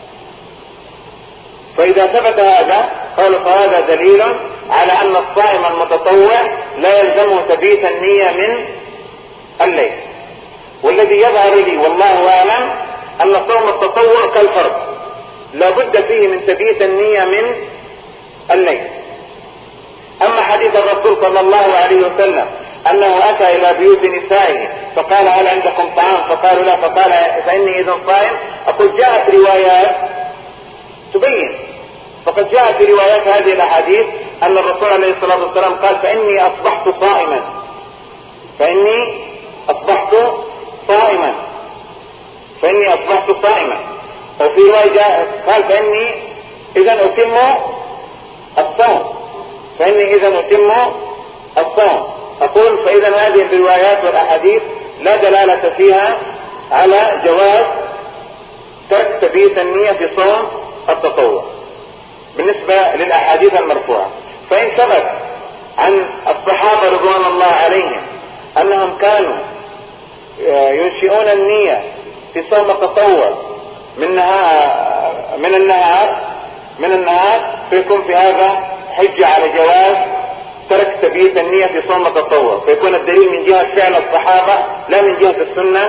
فإذا ثبت هذا قالوا فهذا دليل على أن الصائم المتطوع لا يلزمه تبيت النية من الليل. والذي يظهر لي والله أعلم أن صوم التطوع كالفرض لا بد فيه من تبيت النية من الليل. أما حديث الرسول صلى الله عليه وسلم أنه أتى إلى بيوت نسائه فقال هل عندكم طعام؟ فقالوا لا. فقال فإني إذن صائم. أقول جاءت روايات تبين، فقد جاء في روايات هذه الأحاديث أن الرسول عليه الصلاة والسلام قال فإني أصبحت صائما فإني أصبحت صائما فإني أصبحت صائما وفي رواية قال فإني إذن أتم الصوم فإني إذن أتم الصوم. أقول فإذا هذه الروايات والأحاديث لا دلالة فيها على جواز ترك تبييت النية في صوم التطوع بالنسبة للأحاديث المرفوعة. فإن ثبت عن الصحابة رضوان الله عليهم أنهم كانوا ينشئون النية في صوم التطوع من نهار من النهار من النهار فيكون في هذا حجة على جواز ترك تبييت النية في صوم التطوع، فيكون الدليل من جهة فعل الصحابة لا من جهة السنة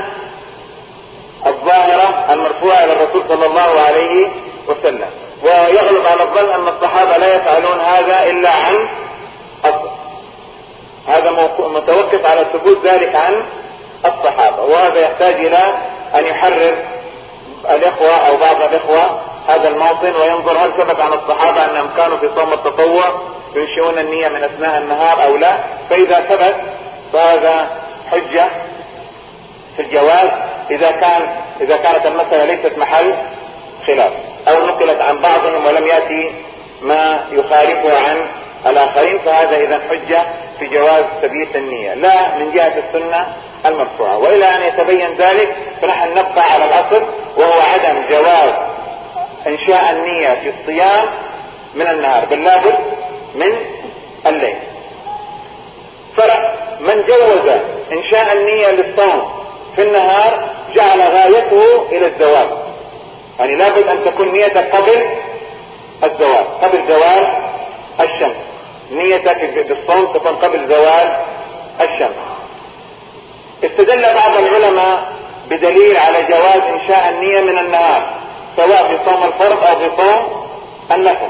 الظاهرة المرفوعة إلى الرسول صلى الله عليه وسلم. ويغلب على الظن أن الصحابة لا يفعلون هذا إلا عن أصل، هذا متوقف على ثبوت ذلك عن الصحابة، وهذا يحتاج إلى أن يحرر الإخوة أو بعض الإخوة هذا الموطن وينظر هل ثبت عن الصحابة أنهم كانوا في صوم التطوع ينشئون النية من أثناء النهار أو لا. فإذا ثبت فهذا حجة في الجواز إذا كان إذا كانت المسألة ليست محل خلاف أو نقلت عن بعضهم ولم يأتي ما يخالفه عن الآخرين، فهذا إذا حجة في جواز تبييت النية لا من جهة السنة المرفوعة. وإلى أن يتبين ذلك فنحن نبقى على الأصل وهو عدم جواز إنشاء النية في الصيام من النهار بل لابد من الليل. من جوز إنشاء النية للصوم في النهار جعل غايته إلى الزوال، يعني لابد أن تكون نيتك قبل الزوال، قبل زوال الشمس، نيتك بالصوم تكون قبل زوال الشمس. استدل بعض العلماء بدليل على جواز إنشاء النية من النهار سواء في صوم الفرض أو في صوم النفل،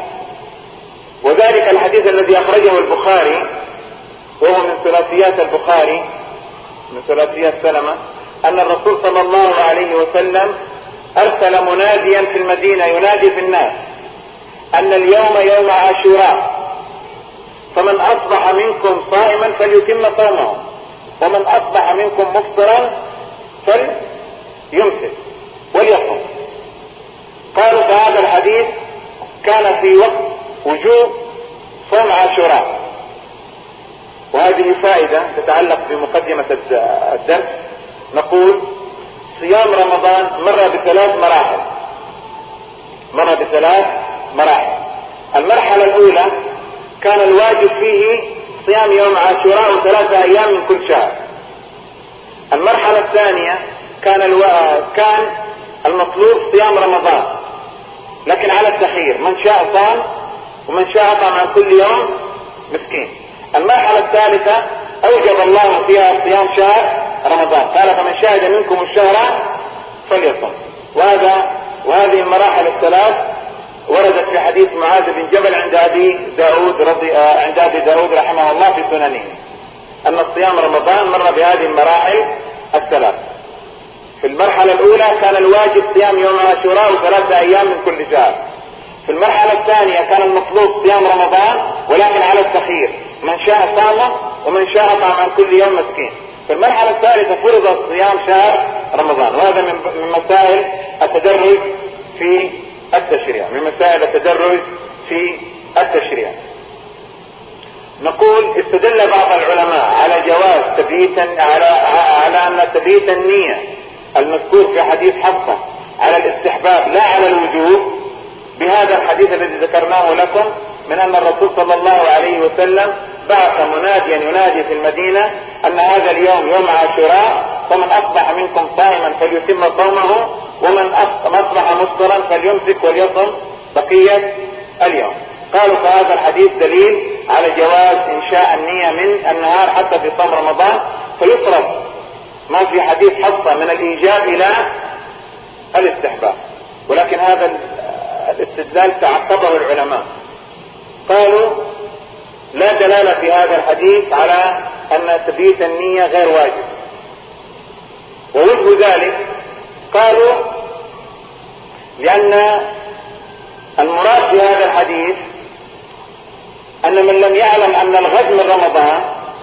وذلك الحديث الذي أخرجه البخاري وهو من ثلاثيات البخاري من ثلاثيات سلمة، أن الرسول صلى الله عليه وسلم أرسل مناديا في المدينة ينادي في الناس أن اليوم يوم عاشوراء، فمن أصبح منكم صائما فليتم صومه، ومن أصبح منكم مفطرا فليمسك وليصم. قالوا فهذا الحديث كان في وقت وجوب صوم عاشوراء، وهذه فائدة تتعلق بمقدمة الدرس. نقول صيام رمضان مر بثلاث مراحل مر بثلاث مراحل المرحلة الأولى كان الواجب فيه صيام يوم عاشوراء وثلاثة أيام من كل شهر. المرحلة الثانية كان الو... كان المطلوب صيام رمضان لكن على التخيير، من شاء صام ومن شاء أطعم عن كل يوم مسكين. المرحلة الثالثة أوجب الله فيها صيام شهر رمضان، قال فمن شهد منكم الشهر فليصم. وهذا وهذه المراحل الثلاث وردت في حديث معاذ بن جبل عند أبي داود رضي عند أبي داود رحمه الله في سننه، أن الصيام رمضان مر بهذه المراحل الثلاث. في المرحلة الأولى كان الواجب صيام يوم عاشوراء وثلاثة أيام من كل شهر. في المرحلة الثانية كان المطلوب صيام رمضان ولكن على التخيير، من شاء صامه ومن شاء أطعم عن كل يوم مسكين. في المرحلة الثالثة فرض صيام شهر رمضان، وهذا من مسائل التدرج في التشريع من مسائل التدرج في التشريع. نقول استدل بعض العلماء على جواز تبييت على على أن تبييت النية المذكور في حديث حفصة على الاستحباب لا على الوجوب بهذا الحديث الذي ذكرناه لكم من أن الرسول صلى الله عليه وسلم بعث مناديا ينادي في المدينة أن هذا اليوم يوم عاشوراء، فمن أصبح منكم صائما فليتم صومه، ومن أصبح مفطرا فليمسك وليصم بقية اليوم. قالوا فهذا الحديث دليل على جواز إنشاء النية من النهار حتى في صوم رمضان، فيفرض ما في حديث حفصة من الإيجاب إلى الاستحباب. ولكن هذا الاستدلال تعقبه العلماء، قالوا لا دلالة في هذا الحديث على أن تبييت النية غير واجب. ووجه ذلك قالوا لأن المراد في هذا الحديث أن من لم يعلم أن الغد من رمضان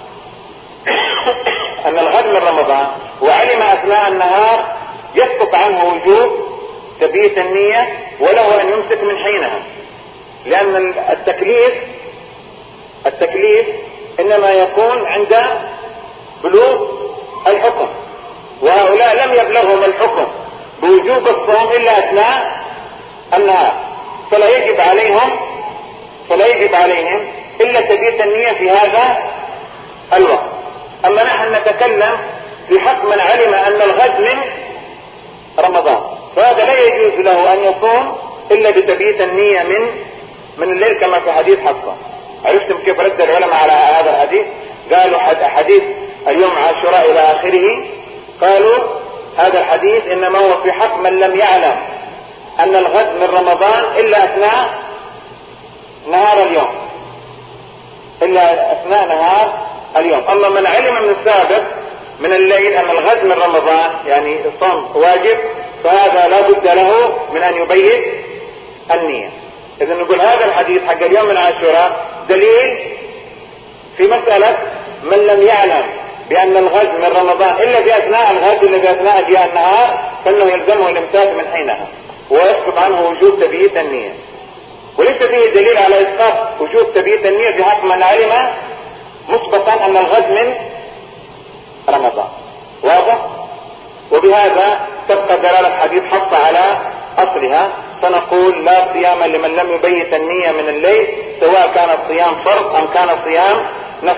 أن الغد من رمضان وعلم أثناء النهار يسقط عنه وجوب تبييت النية وله أن يمسك من حينها، لأن التكليف التكليف إنما يكون عند بلوغ الحكم، وهؤلاء لم يبلغهم الحكم بوجوب الصوم إلا أثناء النهار، فلا يجب عليهم فلا يجب عليهم إلا تبييت النية في هذا الوقت. أما نحن نتكلم في حق من علم أن الغد من رمضان، فهذا لا يجوز له أن يصوم إلا بتبييت النية من من الليل كما في حديث حفصة. عرفتم كيف رد العلماء على هذا الحديث؟ قالوا حديث اليوم عاشوراء إلى آخره، قالوا هذا الحديث إنما هو في حق من لم يعلم أن الغد من رمضان إلا أثناء نهار اليوم إلا أثناء نهار اليوم. أما من علم من السابق من الليل أن الغد من رمضان يعني الصوم واجب، فهذا لا بد له من أن يبيت النية. إذن نقول هذا الحديث حق اليوم من عاشوراء دليل في مسألة من لم يعلم بأن الغد من رمضان إلا بأثناء الغد إلا بأثناء أجياء النهار، فإنه يلزمه الإمساك من حينها ويسقط عنه وجوب تبييت النية. وليس فيه دليل على إسقاط وجوب تبييت النية بحق من علم مسبقا أن الغد من رمضان. واضح؟ وبهذا تبقى دلالة حديث حفصة على أصلها، فنقول لا صيام لمن لم يبيت النية من الليل سواء كان الصيام فرض أم كان صيام نفل.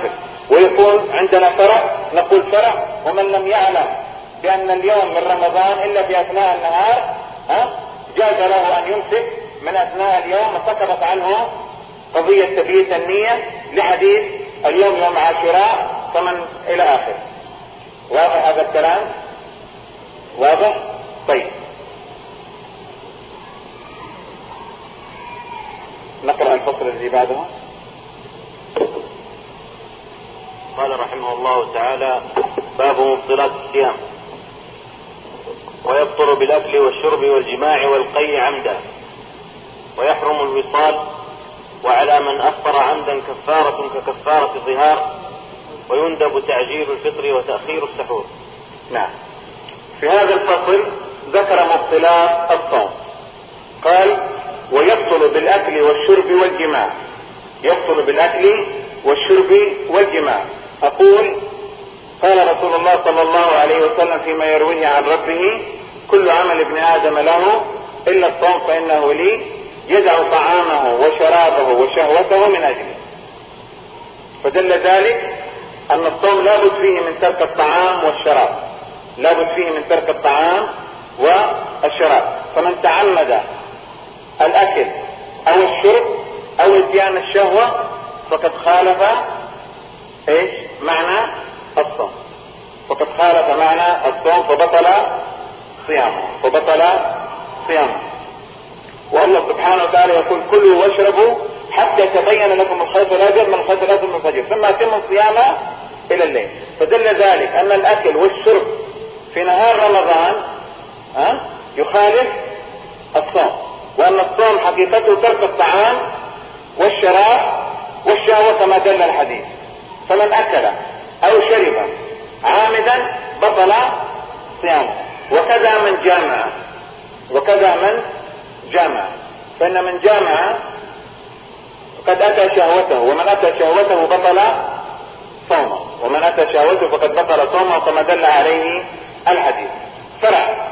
ويكون عندنا فرع نقول فرع. ومن لم يعلم بأن اليوم من رمضان إلا في أثناء النهار ها جاز له أن يمسك من أثناء اليوم، وسقطت عنه قضية تبييت النية لحديث اليوم يوم عاشوراء فمن إلى آخر. واضح هذا الكلام؟ واضح؟ طيب نقرأ الفصل الذي بعده. قال رحمه الله تعالى: باب مبطلات الصيام. ويبطل بالأكل والشرب والجماع والقي عمدا، ويحرم الوصال، وعلى من أفطر عمدا كفارة ككفارة ظهار، ويندب تعجيل الفطر وتأخير السحور. نعم. في هذا الفصل ذكر مبطلات الصوم. قال: ويبطل بالأكل والشرب والجماع. يبطل بالأكل والشرب والجماع. أقول: قال رسول الله صلى الله عليه وسلم فيما يرويه عن ربه: كل عمل ابن آدم له إلا الصوم فإنه لي، يدع طعامه وشرابه وشهوته من أجله. فدل ذلك أن الصوم لا بد فيه من ترك الطعام والشراب، لا بد فيه من ترك الطعام والشراب. فمن تعمد الأكل أو الشرب أو اتيان الشهوة فقد خالف إيش معنى الصوم، فقد خالف معنى الصوم فبطل صيامه فبطل صيامه. والله سبحانه وتعالى يقول: كلوا واشربوا حتى يتبين لكم الخيط الأبيض من الخيط الأسود من الفجر ثم أتموا الصيام إلى الليل. فدل ذلك أن الأكل والشرب في نهار رمضان أه؟ يخالف الصوم، وأن الصوم حقيقته ترك الطعام والشراب والشهوة كما دل الحديث. فمن أكل أو شرب عامدا بطل صيامه. وكذا من جامع وكذا من جامع فإن من جامع قد أتى شهوته، ومن أتى شهوته بطل صومه، ومن أتى شهوته فقد بطل صومه كما دل عليه الحديث. فرع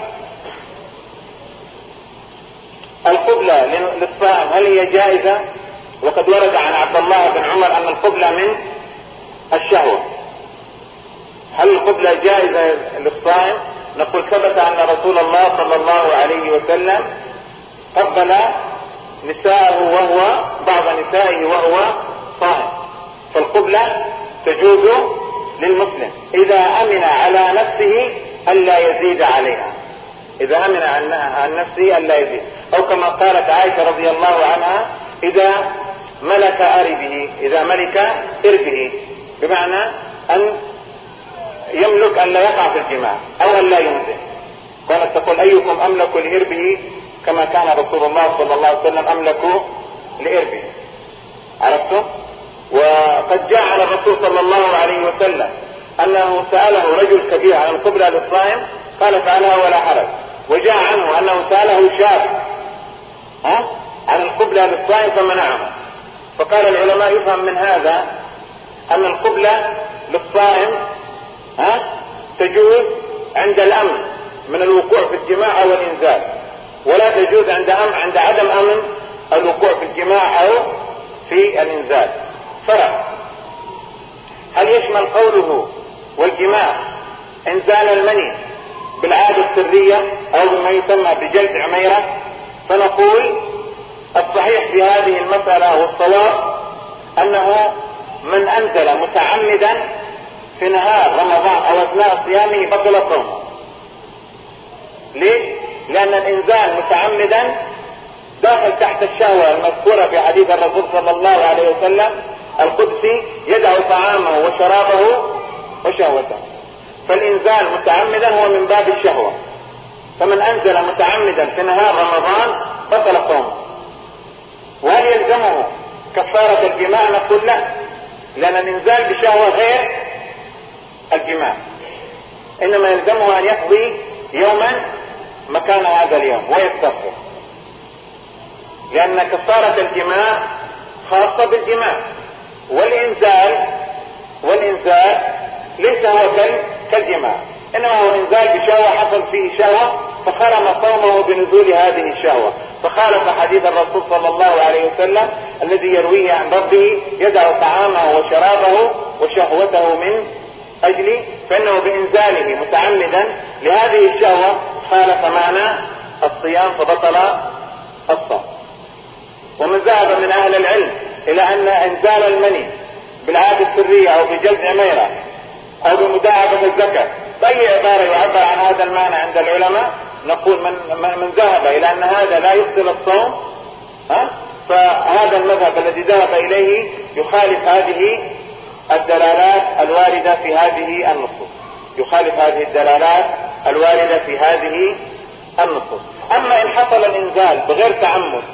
القبلة للصائم هل هي جائزة؟ وقد ورد عن عبد الله بن عمر أن القبلة من الشهوة. هل القبلة جائزة للصائم؟ نقول: ثبت أن رسول الله صلى الله عليه وسلم قبل نساءه وهو بعض نسائه وهو صائم. فالقبلة تجوز للمسلم إذا أمن على نفسه ألا يزيد عليها، إذا أمن عن نفسه ألا يزيد. أو كما قالت عائشة رضي الله عنها: إذا ملك أربه إذا ملك إربه، بمعنى أن يملك أن لا يقع في الجماع أو أن لا ينزل. كانت تقول: أيكم أملك لإربه كما كان رسول الله صلى الله عليه وسلم أملك لإربه. عرفتم؟ وقد جاء على الرسول صلى الله عليه وسلم أنه سأله رجل كبير عن القبلة للصائم قال: فعلها ولا حرج. وجاء عنه أنه سأله شاب ها عن القبلة للصائم فمنعه. فقال العلماء: يفهم من هذا أن القبلة للصائم ها تجوز عند الأمن من الوقوع في الجماع أو الإنزال، ولا تجوز عند أمن عند عدم أمن الوقوع في الجماع أو في الإنزال. فرع: هل يشمل قوله والجماع إنزال المني بالعادة السرية أو بما يسمى بجلد عميرة؟ فنقول: الصحيح في هذه المسألة والصواب أنه من أنزل متعمدا في نهار رمضان أو أثناء صيامه بطل صومه. ليش؟ لأن الإنزال متعمدا داخل تحت الشهوة المذكورة في حديث الرسول صلى الله عليه وسلم القدسي: يدع طعامه وشرابه وشهوته. فالإنزال متعمدا هو من باب الشهوة، فمن أنزل متعمدا في نهار رمضان بطل صومه. وهل يلزمه كفارة الجماع؟ نقول لا، لأن الإنزال بشهوة غير الجماع، إنما يلزمه أن يقضي يوما مكان هذا اليوم ويستغفر، لأن كفارة الجماع خاصة بالجماع. والإنزال والإنزال ليس هو كالجماع، إنما هو إنزال بشهوة حصل فيه شهوة فخرم صومه بنزول هذه الشهوة، فخالف حديث الرسول صلى الله عليه وسلم الذي يرويه عن ربه يدع طعامه وشرابه وشهوته من أجلي، فإنه بإنزاله متعمدا لهذه الشهوة خالف معنى الصيام فبطل الصوم. ومن ذهب من أهل العلم إلى أن إنزال المني بالعادة السرية أو بجلد عميرة أو بمداعبة الذكر بأي عبارة يعبر عن هذا المعنى عند العلماء، نقول من, من ذهب إلى أن هذا لا يبطل الصوم ها فهذا المذهب الذي ذهب إليه يخالف هذه الدلالات الواردة في هذه النصوص، يخالف هذه الدلالات الواردة في هذه النصوص. أما إن حصل الإنزال بغير تعمد،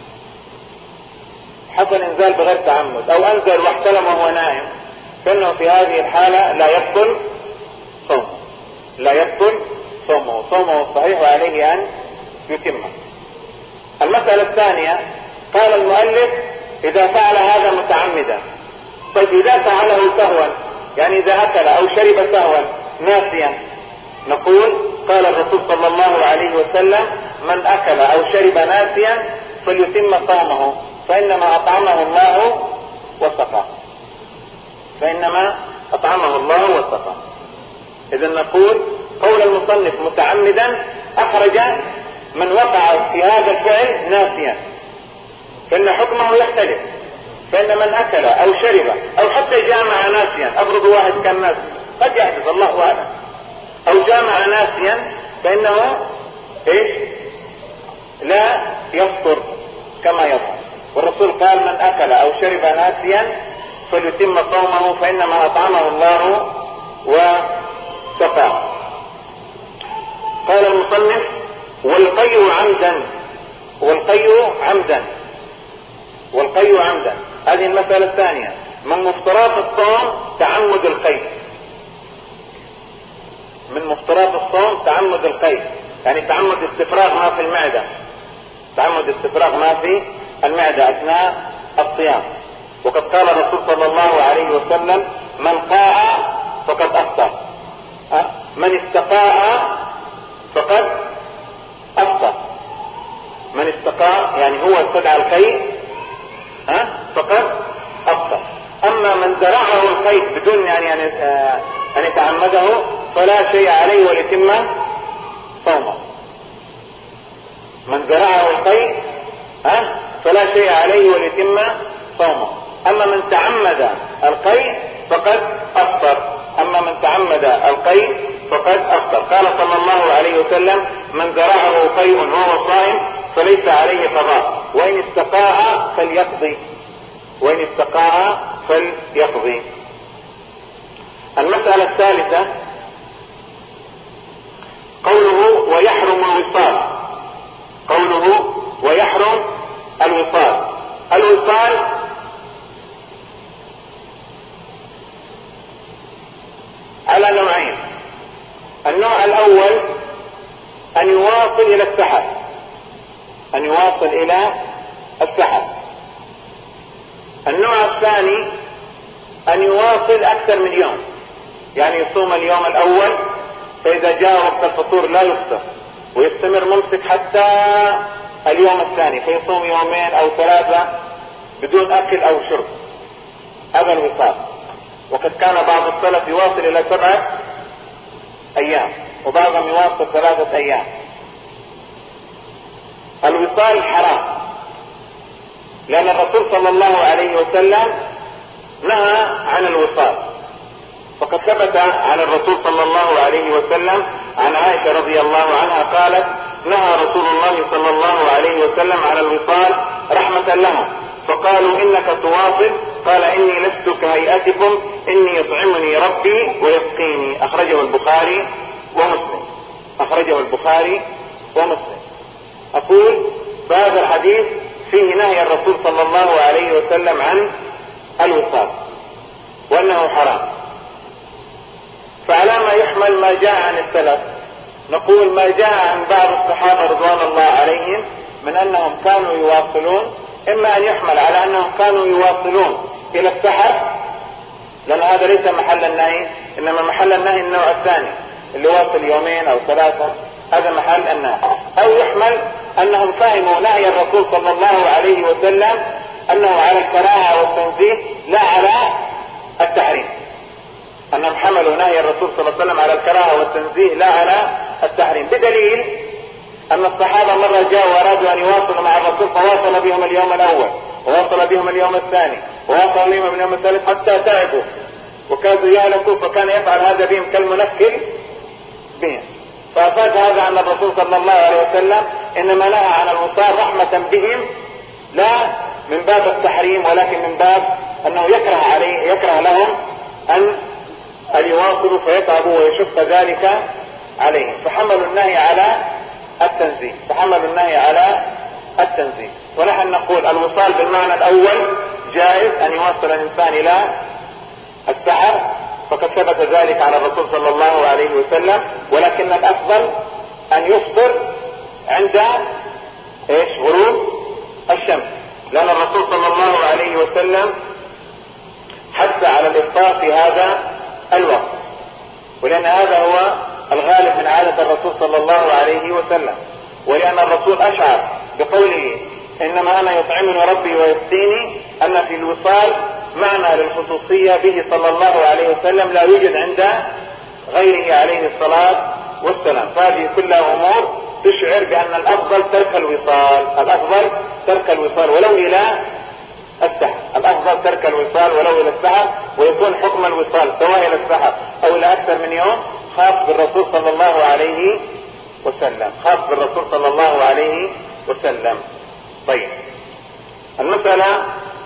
حصل إنزال بغير تعمد أو أنزل واحتلم وهو نائم، فإنه في هذه الحالة لا يبطل صومه، لا يبطل صومه، صومه صحيح وعليه أن يتمه. المسألة الثانية قال المؤلف إذا فعل هذا متعمدا. طيب إذا فعله سهوا، يعني إذا أكل أو شرب سهوا ناسيا، نقول قال الرسول صلى الله عليه وسلم من أكل أو شرب ناسيا فليتم صومه فإنما أطعمه الله وسقاه، فإنما أطعمه الله وسقاه. إذا نقول قول المصنف متعمدا أخرج من وقع في هذا الفعل ناسيا، فإن حكمه يختلف، فإن من أكل أو شرب أو حتى جامع ناسيا، أفرض واحد كان ناسيا قد يحدث الله أعلم، أو جامع ناسيا فإنه إيش لا يفطر كما يفطر. والرسول قال من أكل أو شرب ناسيا فليتم صومه فإنما أطعمه الله وسقاه. قال المصنف والقي عمدا، والقي عمدا، والقي عمدا. هذه المسألة الثانية من مفترات الصوم تعمد القي، من مفترات الصوم تعمد القي، يعني تعمد استفراغ ما في المعدة، تعمد استفراغ ما في المعدة أثناء الصيام. وقد قال الرسول صلى الله عليه وسلم من قاء فقد أفطر، من استقاء فقد أفطر، من استقاء يعني هو استدعى القيء ها فقد أفطر. أما من زرعه القيء بدون يعني أن يتعمده فلا شيء عليه وليتم صومه. من زرعه القيء ها فلا شيء عليه وليتم صومه. أما من تعمد القيء فقد أفطر، أما من تعمد القيء فقد أفطر. قال صلى الله عليه وسلم من زرعه قيء وهو صائم فليس عليه قضاء وإن استقاء فليقضي، وإن استقاء فليقضي. المسألة الثالثة قوله ويحرم الوصال، قوله ويحرم الوصال. الوصال على نوعين. النوع الأول أن يواصل إلى السحر، أن يواصل إلى السحر. النوع الثاني أن يواصل أكثر من يوم، يعني يصوم اليوم الأول فإذا جاء وقت الفطور لا يفطر ويستمر ممسك حتى اليوم الثاني فيصوم يومين أو ثلاثة بدون أكل أو شرب. هذا الوصال. وقد كان بعض السلف يواصل إلى سبعة أيام وبعضهم يواصل ثلاثة أيام. الوصال حرام لأن الرسول صلى الله عليه وسلم نهى عن الوصال. فقد ثبت عن الرسول صلى الله عليه وسلم عن عائشة رضي الله عنها قالت نهى رسول الله صلى الله عليه وسلم على الوصال رحمة لهم فقالوا إنك تواصل، قال إني لست كهيئتكم إني يطعمني ربي ويسقيني. أخرجه البخاري ومسلم، أخرجه البخاري ومسلم. أقول فهذا الحديث فيه نهي الرسول صلى الله عليه وسلم عن الوصال وأنه حرام. فعلى ما يحمل ما جاء عن السلف؟ نقول ما جاء عن بعض الصحابة رضوان الله عليهم من أنهم كانوا يواصلون، إما أن يحمل على أنهم كانوا يواصلون إلى السحر لأن هذا ليس محل النهي، إنما محل النهي النوع الثاني اللي واصل يومين أو ثلاثة، هذا محل النهي. أو يحمل أنهم فهموا نهي الرسول صلى الله عليه وسلم أنه على الكراهة والتنزيه لا على التحريم. أنهم حملوا نهي الرسول صلى الله عليه وسلم على الكراهة والتنزيه لا على التحريم، بدليل أن الصحابة مرة جاءوا وأرادوا أن يواصلوا مع الرسول فواصل بهم اليوم الأول وواصل بهم اليوم الثاني وواصل بهم اليوم الثالث حتى تعبوا وكادوا يهلكوا، فكان يفعل هذا بهم كالمنكل بهم. فأفاد هذا أن الرسول صلى الله عليه وسلم إنما نهى عن الوصال رحمة بهم لا من باب التحريم، ولكن من باب أنه يكره عليه يكره لهم أن يواصلوا فيتعبوا ويشق ذلك عليهم، فحملوا النهي على التنزيه فحملوا النهي على التنزيه. ونحن نقول الوصال بالمعنى الأول جائز أن يوصل الإنسان إلى السحر، فقد ثبت ذلك على الرسول صلى الله عليه وسلم، ولكن الأفضل أن يفطر عند إيش غروب الشمس، لأن الرسول صلى الله عليه وسلم حث على الإفطار في هذا الوقت، ولأن هذا هو الغالب من عادة الرسول صلى الله عليه وسلم، ولأن الرسول أشعر بقوله إنما أنا يطعمني ربي ويسقيني أن في الوصال معنى للخصوصية به صلى الله عليه وسلم لا يوجد عند غيره عليه الصلاة والسلام. فهذه كلها أمور تشعر بأن الأفضل ترك الوصال الأفضل ترك الوصال ولو إلى السحر الأفضل ترك الوصال ولو إلى السحر، ويكون حكم الوصال سواء إلى السحر أو إلى أكثر من يوم خاص بالرسول صلى الله عليه وسلم خاص بالرسول صلى الله عليه وسلم. طيب، المسألة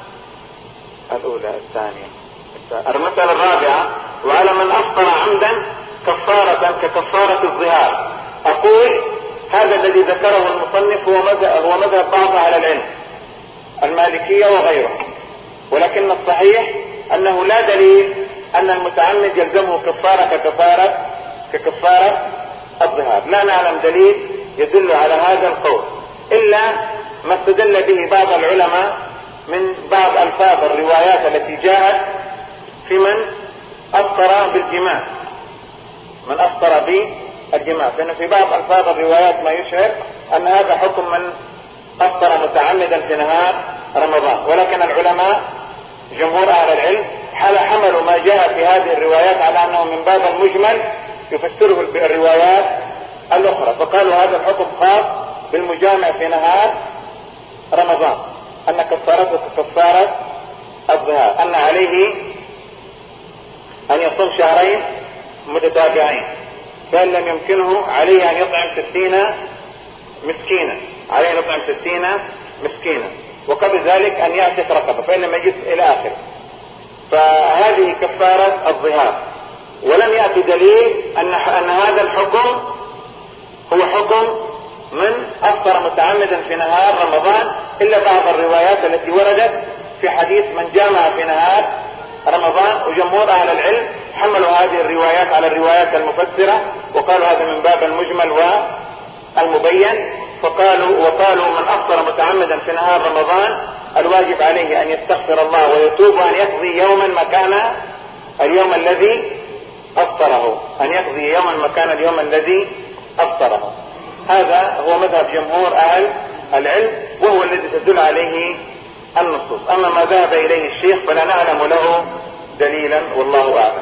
الأولى الثانية المسألة الرابعة: وعلى من أفطر عمدا كفارة ككفارة الظهار. أقول هذا الذي ذكره المصنف هو مذهب هو مذهب بعض أهل العلم المالكية وغيره، ولكن الصحيح أنه لا دليل أن المتعمد يلزمه كفارة ككفارة ككفارة الظهار. لا نعلم دليل يدل على هذا القول إلا ما استدل به بعض العلماء من بعض ألفاظ الروايات التي جاءت في من أفطر بالجماع من أفطر بالجماع لأن في بعض ألفاظ الروايات ما يشعر أن هذا حكم من أفطر متعمدا في نهار رمضان، ولكن العلماء جمهور أهل العلم حملوا ما جاء في هذه الروايات على أنه من باب المجمل يفسره الروايات الأخرى، فقالوا هذا الحكم خاص بالمجامع في نهار رمضان، أن كفارته كفارة الظهار، أن عليه أن يصوم شهرين متتابعين، فإن لم يمكنه عليه أن يطعم ستين مسكينا عليه أن يطعم ستين مسكينا وقبل ذلك أن يعتق رقبة، فإن لم يجد إلى آخره. فهذه كفارة الظهار، ولم يأتي دليل أن أن هذا الحكم هو حكم من أفطر متعمدا في نهار رمضان، إلا بعض الروايات التي وردت في حديث من جامع في نهار رمضان، وجمهور أهل العلم حملوا هذه الروايات على الروايات المفسرة وقالوا هذا من باب المجمل والمبين، فقالوا وقالوا من أفطر متعمدا في نهار رمضان الواجب عليه أن يستغفر الله ويتوب وأن يقضي يوما مكان اليوم الذي أفطره أن يقضي يوما مكان اليوم الذي أفطره. هذا هو مذهب جمهور أهل العلم وهو الذي تدل عليه النصوص. أما ما ذهب إليه الشيخ فلا نعلم له دليلا والله أعلم.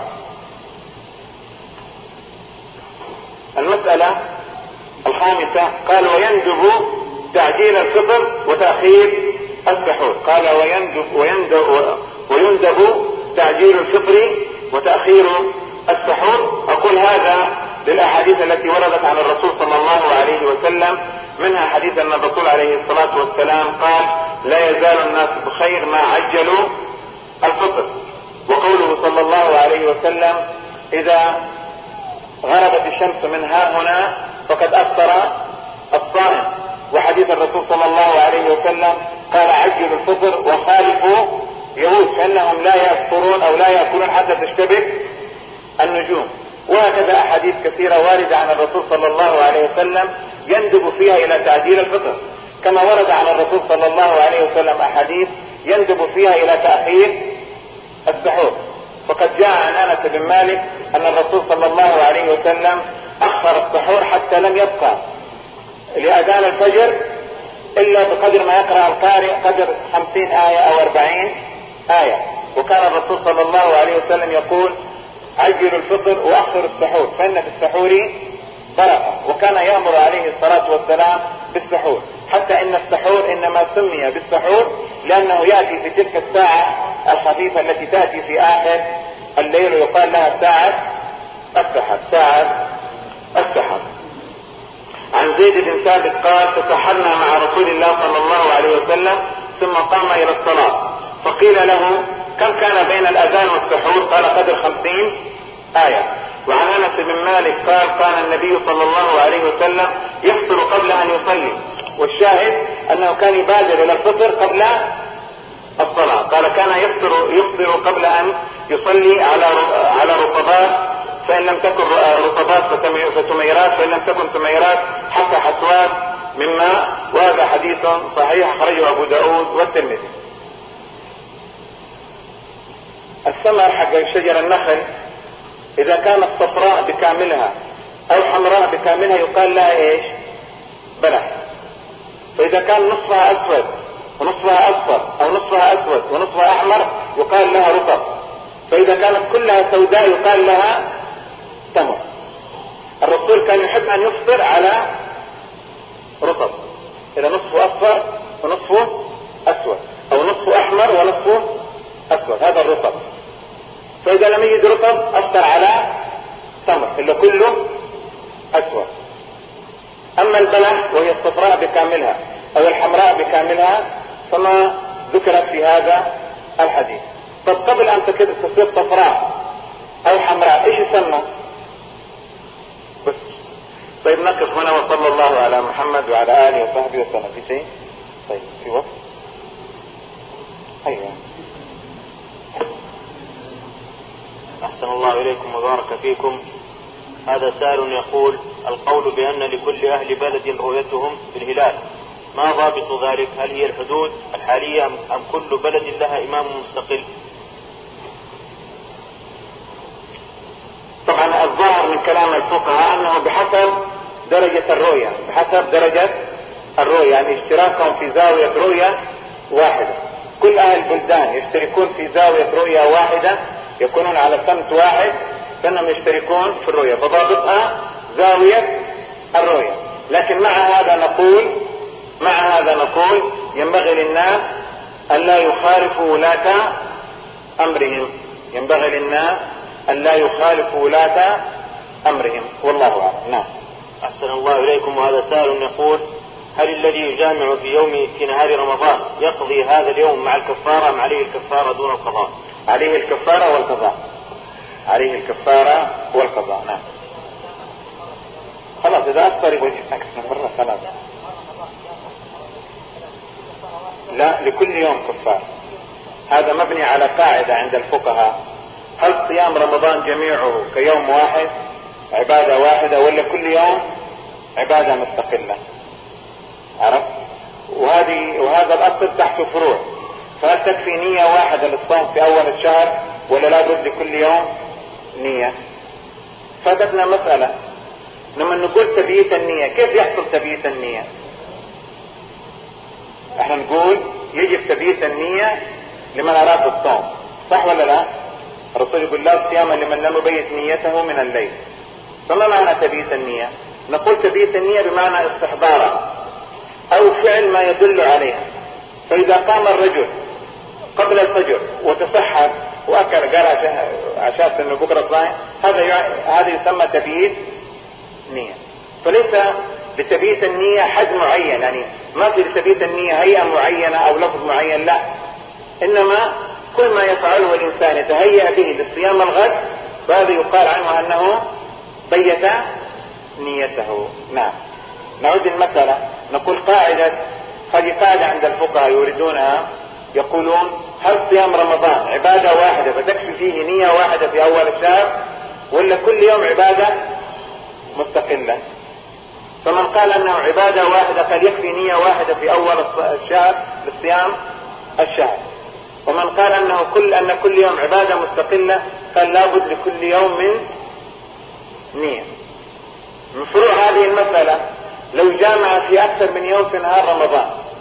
المسألة الخامسة قال ويندب تعجيل الفطر وتأخير السحور. قال ويندب, ويندب, ويندب تعجيل الفطر وتأخير السحور. أقول هذا للأحاديث التي وردت عن الرسول صلى الله عليه وسلم، منها حديث أن الرسول عليه الصلاة والسلام قال لا يزال الناس بخير ما عجلوا الفطر، وقوله صلى الله عليه وسلم إذا غربت الشمس من ها هنا فقد أفطر الصائم، وحديث الرسول صلى الله عليه وسلم قال عجلوا الفطر وخالفوا يهود فإنهم لا يفطرون أو لا يأكلون حتى تشتبك النجوم. وهكذا أحاديث كثيرة واردة عن الرسول صلى الله عليه وسلم يندب فيها إلى تعجيل الفطر، كما ورد عن الرسول صلى الله عليه وسلم أحاديث يندب فيها إلى تأخير السحور. فقد جاء عن أنس بن مالك أن الرسول صلى الله عليه وسلم أخر السحور حتى لم يبقى لأذان الفجر إلا بقدر ما يقرأ القارئ قدر خمسين آية أو أربعين آية. وكان الرسول صلى الله عليه وسلم يقول عجلوا الفطر وأخروا السحور فإن في السحور بركة، وكان يأمر عليه الصلاة والسلام بالسحور، حتى إن السحور إنما سمي بالسحور لأنه يأتي في تلك الساعة الخفيفة التي تأتي في آخر الليل ويقال لها ساعة السحر. ساعة السحر. عن زيد بن ثابت قال تسحرنا مع رسول الله صلى الله عليه وسلم ثم قام إلى الصلاة فقيل له كم كان بين الأذان والسحور؟ قال قدر خمسين آية. وعن أنس بن مالك قال كان النبي صلى الله عليه وسلم يفطر قبل أن يصلي، والشاهد أنه كان يبادر إلى الفطر قبل الصلاة. قال كان يفطر يفطر قبل أن يصلي على على رطبات، فإن لم تكن رطبات فتميرات، فإن لم تكن تميرات حتى حسوات من ماء، وهذا حديث صحيح أخرجه أبو داود والترمذي. الثمر حق شجر النخل إذا كانت صفراء بكاملها أو حمراء بكاملها يقال لها إيش؟ بلح. فإذا كان نصفها أسود ونصفها أصفر أو نصفها أسود ونصفها أحمر يقال لها رطب. فإذا كانت كلها سوداء يقال لها تمر. الرسول كان يحب أن يفطر على رطب، إذا نصفه أصفر ونصفه أسود أو نصفه أحمر ونصفه أسود، هذا الرطب. فإذا لم يجد رطب أفطر على تمر إلا كله أسود. أما البلح وهي الصفراء بكاملها أو الحمراء بكاملها فما ذكرت في هذا الحديث. طب قبل أن تصير صفراء أو حمراء إيش يسمى؟ بس. طيب نقف هنا وصلى الله على محمد وعلى آله وصحبه وسلم. في شيء؟ طيب في وقت؟ أيوة. أحسن الله إليكم وبارك فيكم. هذا سائل يقول القول بأن لكل أهل بلد رؤيتهم بالهلال ما ضابط ذلك؟ هل هي الحدود الحالية أم كل بلد لها إمام مستقل؟ طبعا الظاهر من كلام الفقهاء أنه بحسب درجة الرؤية، بحسب درجة الرؤية، يعني اشتراكهم في زاوية رؤية واحدة. كل أهل البلدان يشتركون في زاوية رؤية واحدة يكونون على سمت واحد فإنهم يشتركون في الرؤية، فضابطها زاوية الرؤية. لكن مع هذا نقول مع هذا نقول ينبغي للناس أن لا يخالفوا ولاة أمرهم، ينبغي للناس أن لا يخالفوا ولاة أمرهم، والله أعلم. نعم. أحسن الله إليكم. وهذا سائل يقول هل الذي يجامع في يوم في نهار رمضان يقضي هذا اليوم مع الكفارة أم عليه الكفارة دون القضاء؟ عليه الكفارة والقضاء، عليه الكفارة والقضاء. نعم. خلاص إذا أكثر يقول أكثر مرة خلاص. لا، لكل يوم كفارة. هذا مبني على قاعدة عند الفقهاء، هل صيام رمضان جميعه كيوم واحد عبادة واحدة ولا كل يوم عبادة مستقلة؟ عرفت؟ وهذه وهذا الأصل تحت فروع. فهل تكفي نية واحدة للصوم في أول الشهر ولا لا بد لكل يوم نية؟ فاتتنا مسألة لما نقول تبييت النية، كيف يحصل تبييت النية؟ احنا نقول يجب تبييت النية لمن أراد الصوم، صح ولا لا؟ الرسول يقول لا صيام لمن لم يبيت نيته من الليل. فما معنى تبييت النية؟ نقول تبييت النية بمعنى استحضارها أو فعل ما يدل عليها. فإذا قام الرجل قبل الفجر وتسحر وأكل قال عشاء انه بكرة صايم، هذا هذا يسمى تبييت نية. فليس لتبييت النية حد معين، يعني ما في لتبييت النية هيئة معينة أو لفظ معين، لا، إنما كل ما يفعله الإنسان يتهيأ به للصيام الغد فهذا يقال عنه أنه بيت نيته. نعم. نعود المسألة، نقول قاعدة، هذه قاعدة عند الفقهاء يريدونها، يقولون هل صيام رمضان عبادة واحدة فتكفي فيه نية واحدة في أول الشهر ولا كل يوم عبادة مستقلة؟ فمن قال أنه عبادة واحدة قال يكفي نية واحدة في أول الشهر للصيام الشهر، ومن قال أنه كل أن كل يوم عبادة مستقلة قال لابد لكل يوم من نية. من فروع هذه المسألة لو جامع في أكثر من يوم في نهار رمضان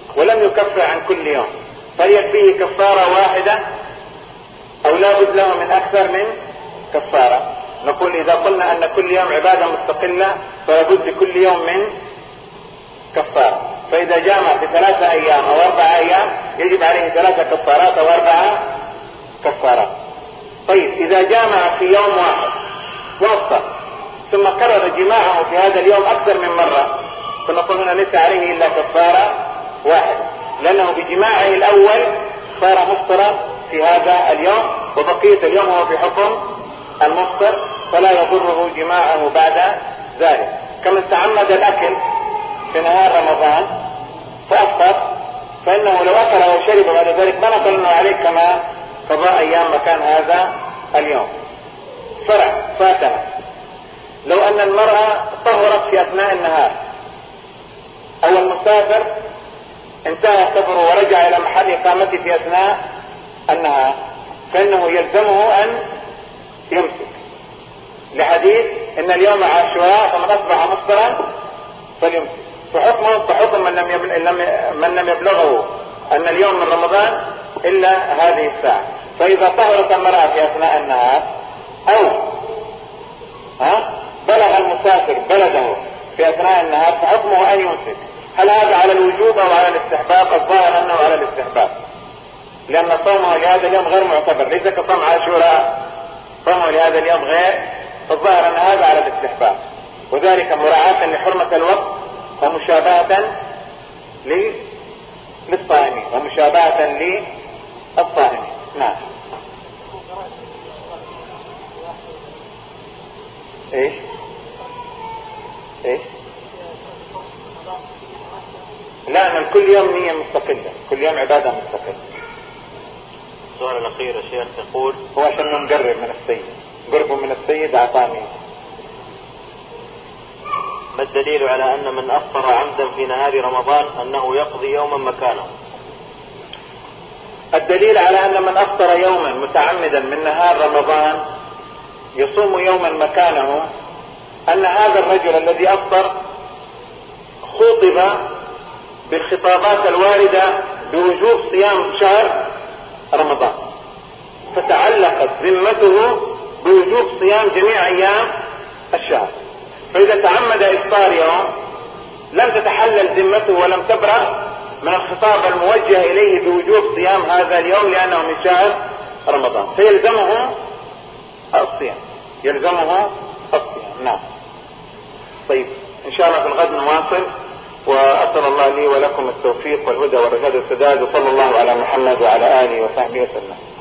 ولم يكفر عن كل يوم، فليكفيه كفارة واحدة أو لا بد له من أكثر من كفارة؟ نقول إذا قلنا أن كل يوم عبادة مستقلة فلا بد كل يوم من كفارة، فإذا جامع في ثلاثة أيام أو أربعة أيام يجب عليه ثلاثة كفارات أو أربعة كفارات. طيب إذا جامع في يوم واحد وأفطر ثم كرر جماعه في هذا اليوم أكثر من مرة، فنقول هنا ليس عليه إلا كفارة واحدة، لأنه بجماعه الأول صار مفطرا في هذا اليوم، وبقية اليوم هو في حكم المفطر فلا يضره جماعه بعد ذلك. كمن تعمد الأكل في نهار رمضان فأفطر، فإنه لو أكل وشرب بعد ذلك ما نقول عليه كما قضاء أيام مكان هذا اليوم. فرع فاتنا، لو أن المرأة طهرت في أثناء النهار أو المسافر انتهى سفره ورجع إلى محل إقامته في أثناء النهار، فإنه يلزمه أن يمسك، لحديث إن اليوم عاشوراء فمن أصبح مفطرا فليمسك، فحكمه فحكم من لم يبلغ من لم يبلغه أن اليوم من رمضان إلا هذه الساعة. فإذا طهرت المرأة في أثناء النهار أو ها بلغ المسافر بلده في أثناء النهار فحكمه أن يمسك. هل هذا على الوجوب أو على الاستحباب؟ الظاهر أنه على الاستحباب، لأن صومه لهذا اليوم غير معتبر، ليس كصوم عاشوراء، صومه لهذا اليوم غير، فالظاهر أن هذا على الاستحباب، وذلك مراعاة لحرمة الوقت ومشابهة للصائمين ومشابهة للصائمين. نعم. ايش ايش لا، أن كل يوم نية مستقلة، كل يوم عبادة مستقلة. السؤال الأخير يا شيخ يقول هو عشان نقرب من السيد، قربوا من السيد أعطاني. ما الدليل على أن من أفطر عمدا في نهار رمضان أنه يقضي يوما مكانه؟ الدليل على أن من أفطر يوما متعمدا من نهار رمضان يصوم يوما مكانه أن هذا الرجل الذي أفطر خطب بالخطابات الواردة بوجوب صيام شهر رمضان، فتعلقت ذمته بوجوب صيام جميع أيام الشهر، فإذا تعمد إفطار يوم لم تتحلل ذمته ولم تبرأ من الخطاب الموجه إليه بوجوب صيام هذا اليوم لأنه من شهر رمضان، فيلزمه الصيام، يلزمه الصيام. نعم. طيب إن شاء الله في الغد نواصل، وأسأل الله لي ولكم التوفيق والهدى والرشاد والسداد، وصلى الله على محمد وعلى آله وصحبه وسلم.